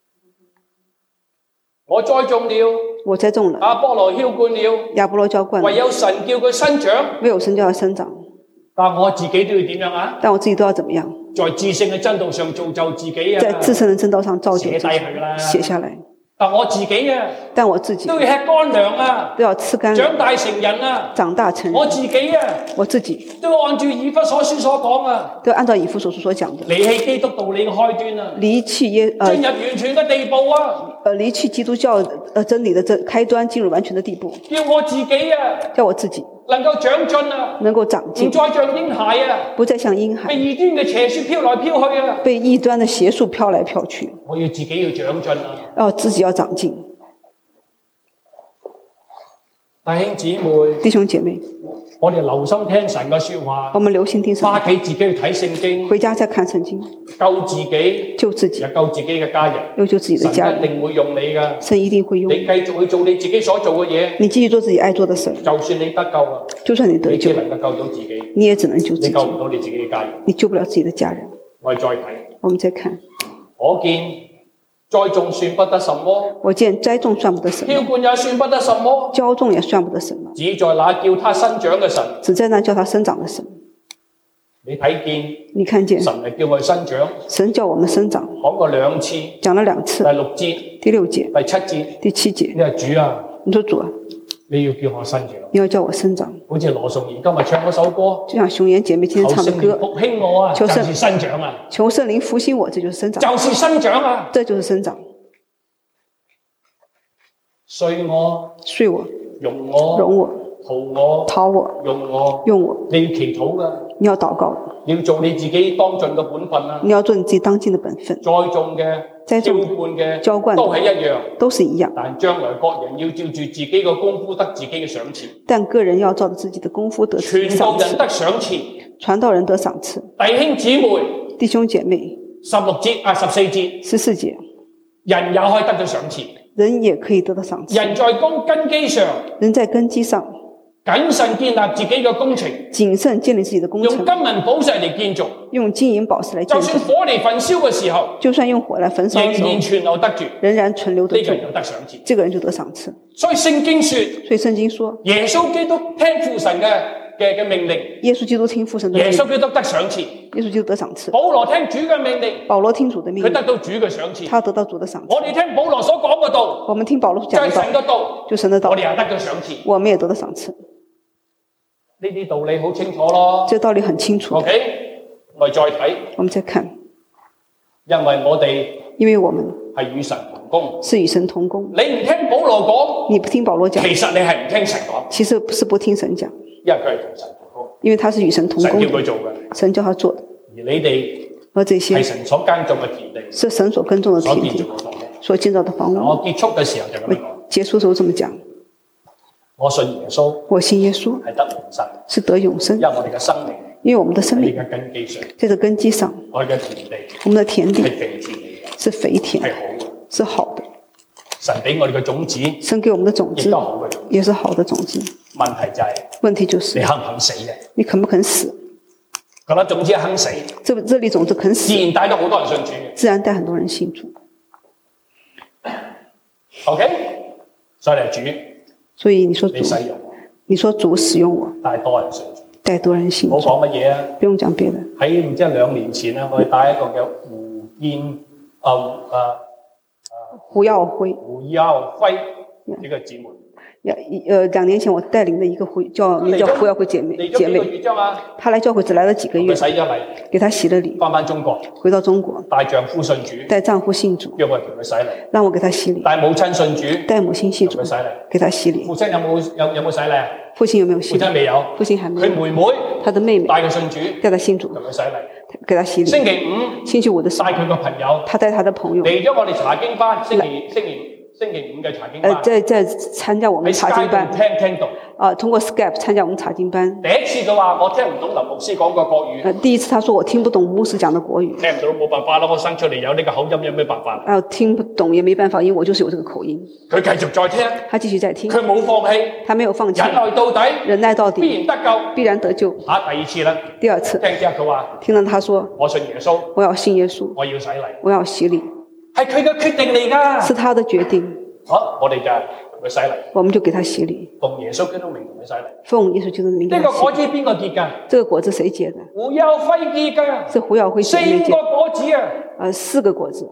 A: 我栽種了，
B: 我栽種了。
A: 亞波羅澆灌了，
B: 亞波羅澆灌了。
A: 唯有神叫佢生長，
B: 唯有神叫佢生長。
A: 但我自己都要點樣啊？
B: 但我自己都要怎麼樣？
A: 在至聖嘅真道上造就自己啊！
B: 在至聖嘅真道上造就自己。
A: 寫低佢啦，
B: 寫下來。
A: 但我自己啊，
B: 但我自己
A: 都要吃乾糧啊，
B: 都要吃乾糧。
A: 長大成人啊，
B: 長大成人。
A: 我自己啊，
B: 我自己
A: 都要按照以弗所書所講啊，
B: 都要按照以弗所書所講的。
A: 離棄基督道理嘅開端啊，
B: 離棄
A: 進入完全嘅地步啊，
B: 離棄基督教真理的開端，進入完全的地步。
A: 叫我自己啊，
B: 叫我自己
A: 能夠長進啊，
B: 能夠長進，
A: 唔再像嬰孩啊，
B: 不再像嬰孩，
A: 被異端嘅邪術飄來飄去啊，
B: 被異端的邪術飄來飄去。
A: 我要自己要長進啊，
B: 自己要長進。
A: 弟兄姐妹，我哋留心聽神嘅說話。
B: 我們留心聽神。
A: 返屋企自己去睇聖經，
B: 回家再看聖經，
A: 救自己，
B: 救自己，
A: 又救自己嘅家人，
B: 又救自己的家人。
A: 神一定會用你㗎，
B: 神一定會用你。
A: 你繼續去做你自己所做嘅嘢，
B: 你繼續做自己愛做的事。
A: 就算你得救啦，
B: 就算你得救，
A: 你只能夠救到自己，
B: 你也只能救自己，
A: 你救唔到你自己嘅家人，
B: 你救不了自己的家人。
A: 我哋再睇，
B: 我們再看，
A: 我見栽種算不得什麼，
B: 我見栽種算不得什麼，
A: 澆灌也算不得什麼，
B: 澆種也算不得什麼，
A: 只在那叫他生長嘅神，
B: 只在那叫他生長的神。
A: 你睇見，
B: 你看見
A: 神係叫我哋生長，
B: 神叫我們生長，
A: 講過2次，
B: 講了2次，
A: 第6節，
B: 第6節，
A: 第7節，
B: 第7節。
A: 你話主啊，
B: 你說主啊，
A: 你要叫我生長，
B: 你要叫我生長，
A: 好似羅頌賢今日唱嗰首歌，
B: 就像熊妍姐妹今天唱的歌，
A: 復興我啊，就是生長啊，
B: 求聖靈復興我，這就是生長，
A: 就是生長啊，
B: 這就是生長。
A: 睡我，容我，討我，用我，你要祈禱㗎，
B: 你要禱告，
A: 你要做你自己當盡嘅本分啊，
B: 你要做你自己當盡的本分。
A: 栽種嘅、澆灌嘅都係一樣，
B: 都是一樣。
A: 但將來各人要照住自己嘅功夫得自己嘅賞賜。
B: 但個人要照着自己的功夫得自己的賞賜。
A: 傳道人得賞賜，
B: 傳道人得賞賜。
A: 弟兄姐妹，14節，人也可以得到賞賜。
B: 人也可以得到賞賜。
A: 人在根基上，謹慎建立自己嘅工程，
B: 謹慎建立自己的工程，
A: 用金銀寶石嚟建造，
B: 用金銀寶石嚟建造。
A: 就算火嚟焚燒嘅時候，
B: 就算用火嚟焚燒嘅時候，
A: 仍然存留得住，
B: 仍然存留得住，
A: 呢個人就得賞賜，
B: 這個人就得賞賜。
A: 所以聖經說，耶穌基督聽父神嘅命令，
B: 耶穌基督聽父神的命令，
A: 耶穌基督得賞賜，
B: 耶穌基督得賞賜。
A: 保羅聽主嘅命令，
B: 保羅聽主的命令，
A: 佢得到主嘅賞賜，
B: 他得到主的賞賜。
A: 我哋聽保羅所講嘅道，
B: 我們聽保羅講的道，
A: 就係神嘅道，
B: 就神的道，
A: 我哋又得到賞賜，
B: 我們也得到賞賜。
A: 呢啲道理好清楚咯，
B: 這道理很清楚。
A: OK， 我哋再睇，
B: 我們再看，
A: 因為我們係與神同工，
B: 是與神同工。
A: 你唔聽保羅講，
B: 你不聽保羅講，
A: 其實你係唔聽神講，
B: 其實是不聽神講，
A: 因為佢係同神同工，
B: 因為他是與神同工，
A: 神叫佢做嘅，
B: 神叫他做的。
A: 而你哋
B: 而這些
A: 係神所耕種嘅田地，
B: 是神所耕種的田地，所建造的房屋。
A: 我結束嘅時候就咁樣講，
B: 結束的時候這麼講。
A: 我信耶穌，
B: 我信耶穌
A: 係得永生，
B: 是得永生，
A: 因為我哋嘅生命，
B: 因為我們的生命
A: 喺根基上，
B: 在這根基上，
A: 我哋嘅田地，
B: 我們的田地
A: 係肥田嚟嘅，
B: 是肥田，
A: 係好嘅，
B: 是好的。
A: 神俾我哋嘅種子，
B: 神給我們的種子，也是好的種子。
A: 問題就係，
B: 問題就是
A: 你肯唔肯死嘅？
B: 你肯不肯死？
A: 嗰粒種子肯死，
B: 這粒種子肯死，
A: 自然帶到好多人信主嘅。
B: 自然帶很多人信主。
A: OK， 所以你係主，
B: 所以你說主，
A: 你使用，
B: 你說主使用我，
A: 帶多人信主，
B: 帶多人信主。
A: 唔好講乜嘢啊！
B: 不用講別的。
A: 喺唔知係2年前咧，我哋帶一個叫胡耀輝呢個姊妹。
B: 2年前我帶領的一個叫胡耀輝姐妹，她來教會只來了幾個月，
A: 佢洗咗禮，
B: 給她洗了禮，
A: 返中國，
B: 回到中國，
A: 帶丈夫信主，
B: 帶丈夫信主，
A: 讓我陪佢洗禮，
B: 讓我給她洗禮，
A: 帶母親信主，
B: 帶母親信主，給她洗禮。
A: 父親有冇洗禮啊？
B: 父親有沒有洗禮？
A: 父親未有，
B: 父親還沒有。
A: 佢妹妹，
B: 他的妹妹
A: 帶佢信主，
B: 帶他信主，
A: 同佢洗禮，
B: 給他洗禮。星期五的時候，
A: 帶佢個朋友，
B: 他帶他的朋友
A: 嚟咗我哋查經班，星期5嘅查經班，
B: 在參加我們查經班，
A: 聽到，
B: 通過 Skype 參加我們查經班。
A: 第一次佢話我聽唔懂林牧師講個國語。
B: 第一次他說我聽不懂牧師講的國語。
A: 聽唔到冇辦法啦，我生出嚟有呢個口音，有咩辦法？
B: 聽不懂也沒辦法，因為我就是有這個口音。
A: 佢繼續再聽，
B: 他繼續在聽，
A: 佢冇放棄，
B: 他沒有放棄，
A: 忍耐到底，
B: 忍耐到底，
A: 必然得救，
B: 必然得救。
A: 第二次啦，
B: 第二次
A: 聽之後佢話，
B: 聽到他說
A: 我信耶穌，
B: 我要信耶穌，
A: 我要洗禮，
B: 我要洗禮，
A: 係佢嘅決定嚟㗎，
B: 是他的決定。
A: 好，我哋就同佢洗禮，
B: 我們就給他洗禮，
A: 奉耶穌基督名同佢洗禮。
B: 奉耶穌基督名。
A: 呢個果子邊個結㗎？
B: 這個果子誰結的？
A: 胡耀輝結㗎，
B: 是胡耀輝姐妹結。
A: 4個果子啊
B: ，4個果子。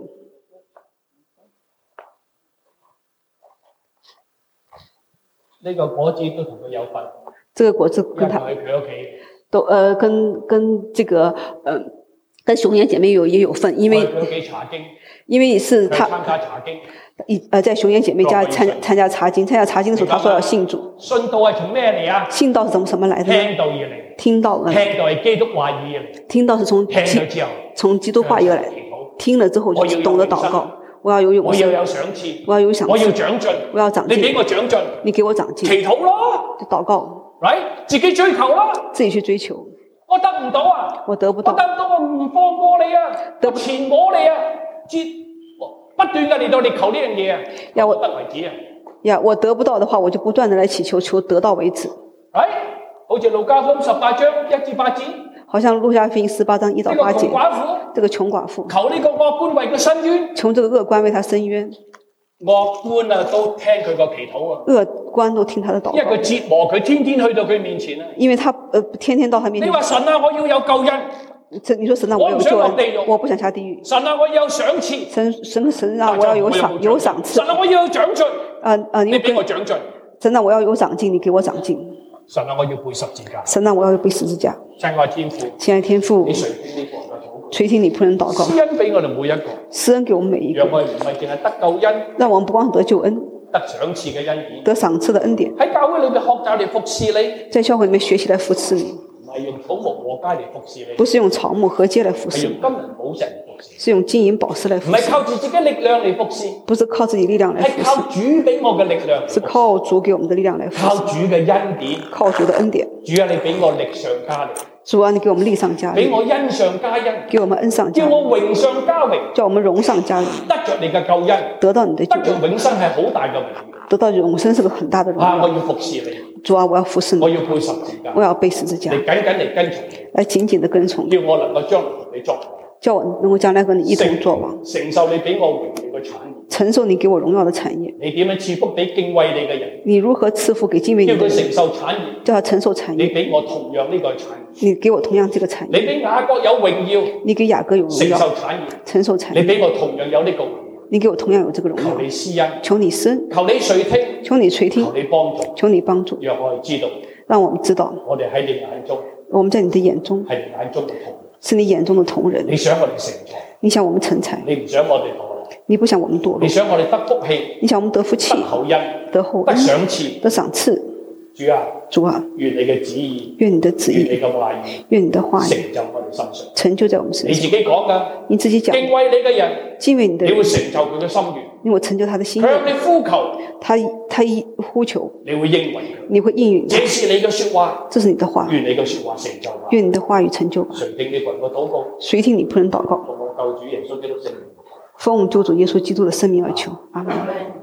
A: 呢個果子都同佢有份。
B: 這個果子跟他
A: 喺佢屋企
B: 都跟這個跟熊眼姐妹也有份，因為
A: 佢屋企查經，
B: 因為是他
A: 參加查經。
B: 在熊眼姐妹家參加查經，參加查經的時候，他說要信主。
A: 信道係從咩嚟啊？
B: 信道是從什麼來的？
A: 聽道而嚟。
B: 聽道而嚟。
A: 聽道係基督話語而嚟。
B: 聽道是從基督話語而來。聽了之後就懂得禱告。我要有永生。
A: 我要有賞賜。
B: 我要有賞賜。
A: 我要長進。
B: 我要長進。
A: 你俾我長進。
B: 你給我長進。
A: 祈禱咯。
B: 就禱告。
A: 自己追求啦。
B: 自己去追求。
A: 我得唔到啊！
B: 我得不到。
A: 我得唔到，我唔放過你啊！我纏磨你啊！不斷嘅嚟到你求呢樣嘢啊！要我得為止啊！
B: 我得不到的話，我就不斷的來祈求，求得到為止。
A: 好似路加福音18章1至8節。
B: 好像路加福音18章1到8節。這個窮寡婦。
A: 求呢個惡官為佢伸冤。
B: 求這個惡官為他伸冤。
A: 惡官啊，都聽佢個祈禱啊！
B: 惡官都聽他的禱告。
A: 因為佢折磨佢，天天去到佢面前啊！
B: 因為他天天到他面前。
A: 你話神啊，我要有救恩。
B: 你說神啊，我有救恩，我不想下地獄。
A: 神啊，我要有賞賜。
B: 神啊，我要有賞賜。
A: 神啊，我要有長進。
B: 你
A: 俾我長進。
B: 神啊，我要有長進，你給我長進。
A: 神啊，我要背十字架。
B: 神啊，我要背十字架。
A: 親愛天父，
B: 親愛天父，垂聽你僕人禱告。
A: 施恩俾我哋每一個。
B: 施恩給我們每一個。
A: 讓我哋唔係淨係得救恩。
B: 讓我們不光得救恩，
A: 得賞賜嘅恩典。
B: 得賞賜的恩典。
A: 喺教會裏面學習嚟服侍你。
B: 在教會裏面學習來扶持你。
A: 唔係用草木禾秸嚟服侍你。
B: 不是用草木禾秸來服侍你。
A: 係用金銀寶石嚟服侍。
B: 是用金銀寶石來服侍。
A: 唔係靠住自己力量嚟服侍。
B: 不是靠自己力量來服侍。
A: 係靠主俾我嘅力量。
B: 是靠主給我們的力量來服侍。
A: 靠主嘅恩典。
B: 靠主的恩典。
A: 主啊，你俾我力上加力。
B: 主啊，你給我們力上加力。
A: 俾我恩上加恩。
B: 給我們恩上加恩。
A: 叫我榮上加榮。
B: 叫我們榮上加榮。
A: 得着你嘅救恩。
B: 得到你的救恩。
A: 得着永生係好大嘅榮耀。
B: 得到永生是個很大的榮耀。
A: 我要服侍你。
B: 主啊，我要服侍你。
A: 我要背十字架。
B: 我要背十字架。
A: 你緊緊嚟跟從你。
B: 來緊緊地跟從你。
A: 叫我能夠將來同你作王。
B: 叫我能夠將來和你一同作王。
A: 承受你俾我榮耀嘅產業。
B: 承受你給我榮耀的產業。
A: 你點樣賜福俾敬畏你嘅人？
B: 你如何賜福給敬畏你的人？
A: 叫佢承受產業。
B: 叫他承受產業。
A: 你俾我同樣呢個產業。
B: 你給我同樣這個產業。
A: 你俾雅各有榮耀。
B: 你給雅各有榮耀。
A: 承受產業。
B: 承受產業。
A: 你俾我同樣有呢個榮耀。
B: 你給我同樣有這個榮耀。
A: 求你施恩。
B: 求你施恩。
A: 求你垂聽。
B: 求你垂聽。
A: 求你幫助。
B: 求你幫助。
A: 讓我哋知道。
B: 讓我們知道。
A: 我哋喺你眼中。
B: 我們在你的眼中。
A: 係你眼中嘅同人。
B: 是你眼中的同人。
A: 你想我哋成才。
B: 你想我們成才。
A: 你唔想我哋墮落。
B: 你不想我們墮落。
A: 你想我哋得福氣。
B: 你想我們得福氣。
A: 得厚恩。
B: 得厚恩。
A: 得賞賜。
B: 得賞賜。
A: 主啊。
B: 主啊。
A: 願你嘅旨意。
B: 願你的旨意。
A: 願你嘅話語。
B: 願你的話語。
A: 成就我哋身上。
B: 成就在我們身上。
A: 你自己講㗎。
B: 你自己講。
A: 敬畏你嘅人。
B: 敬畏你的人。
A: 你會成就佢嘅心願。
B: 你會成就他的心願。
A: 向你呼求。
B: 他一呼求。
A: 你會應允佢。
B: 你會應允。
A: 這是你嘅說話。
B: 這是你的話。
A: 願你嘅說話成就吧。
B: 願你的話語成就吧。
A: 垂聽你僕人嘅禱告。
B: 垂聽你僕人禱告。
A: 奉我救主耶穌基督聖名。
B: 奉救主耶穌基督的聖名而求，阿門。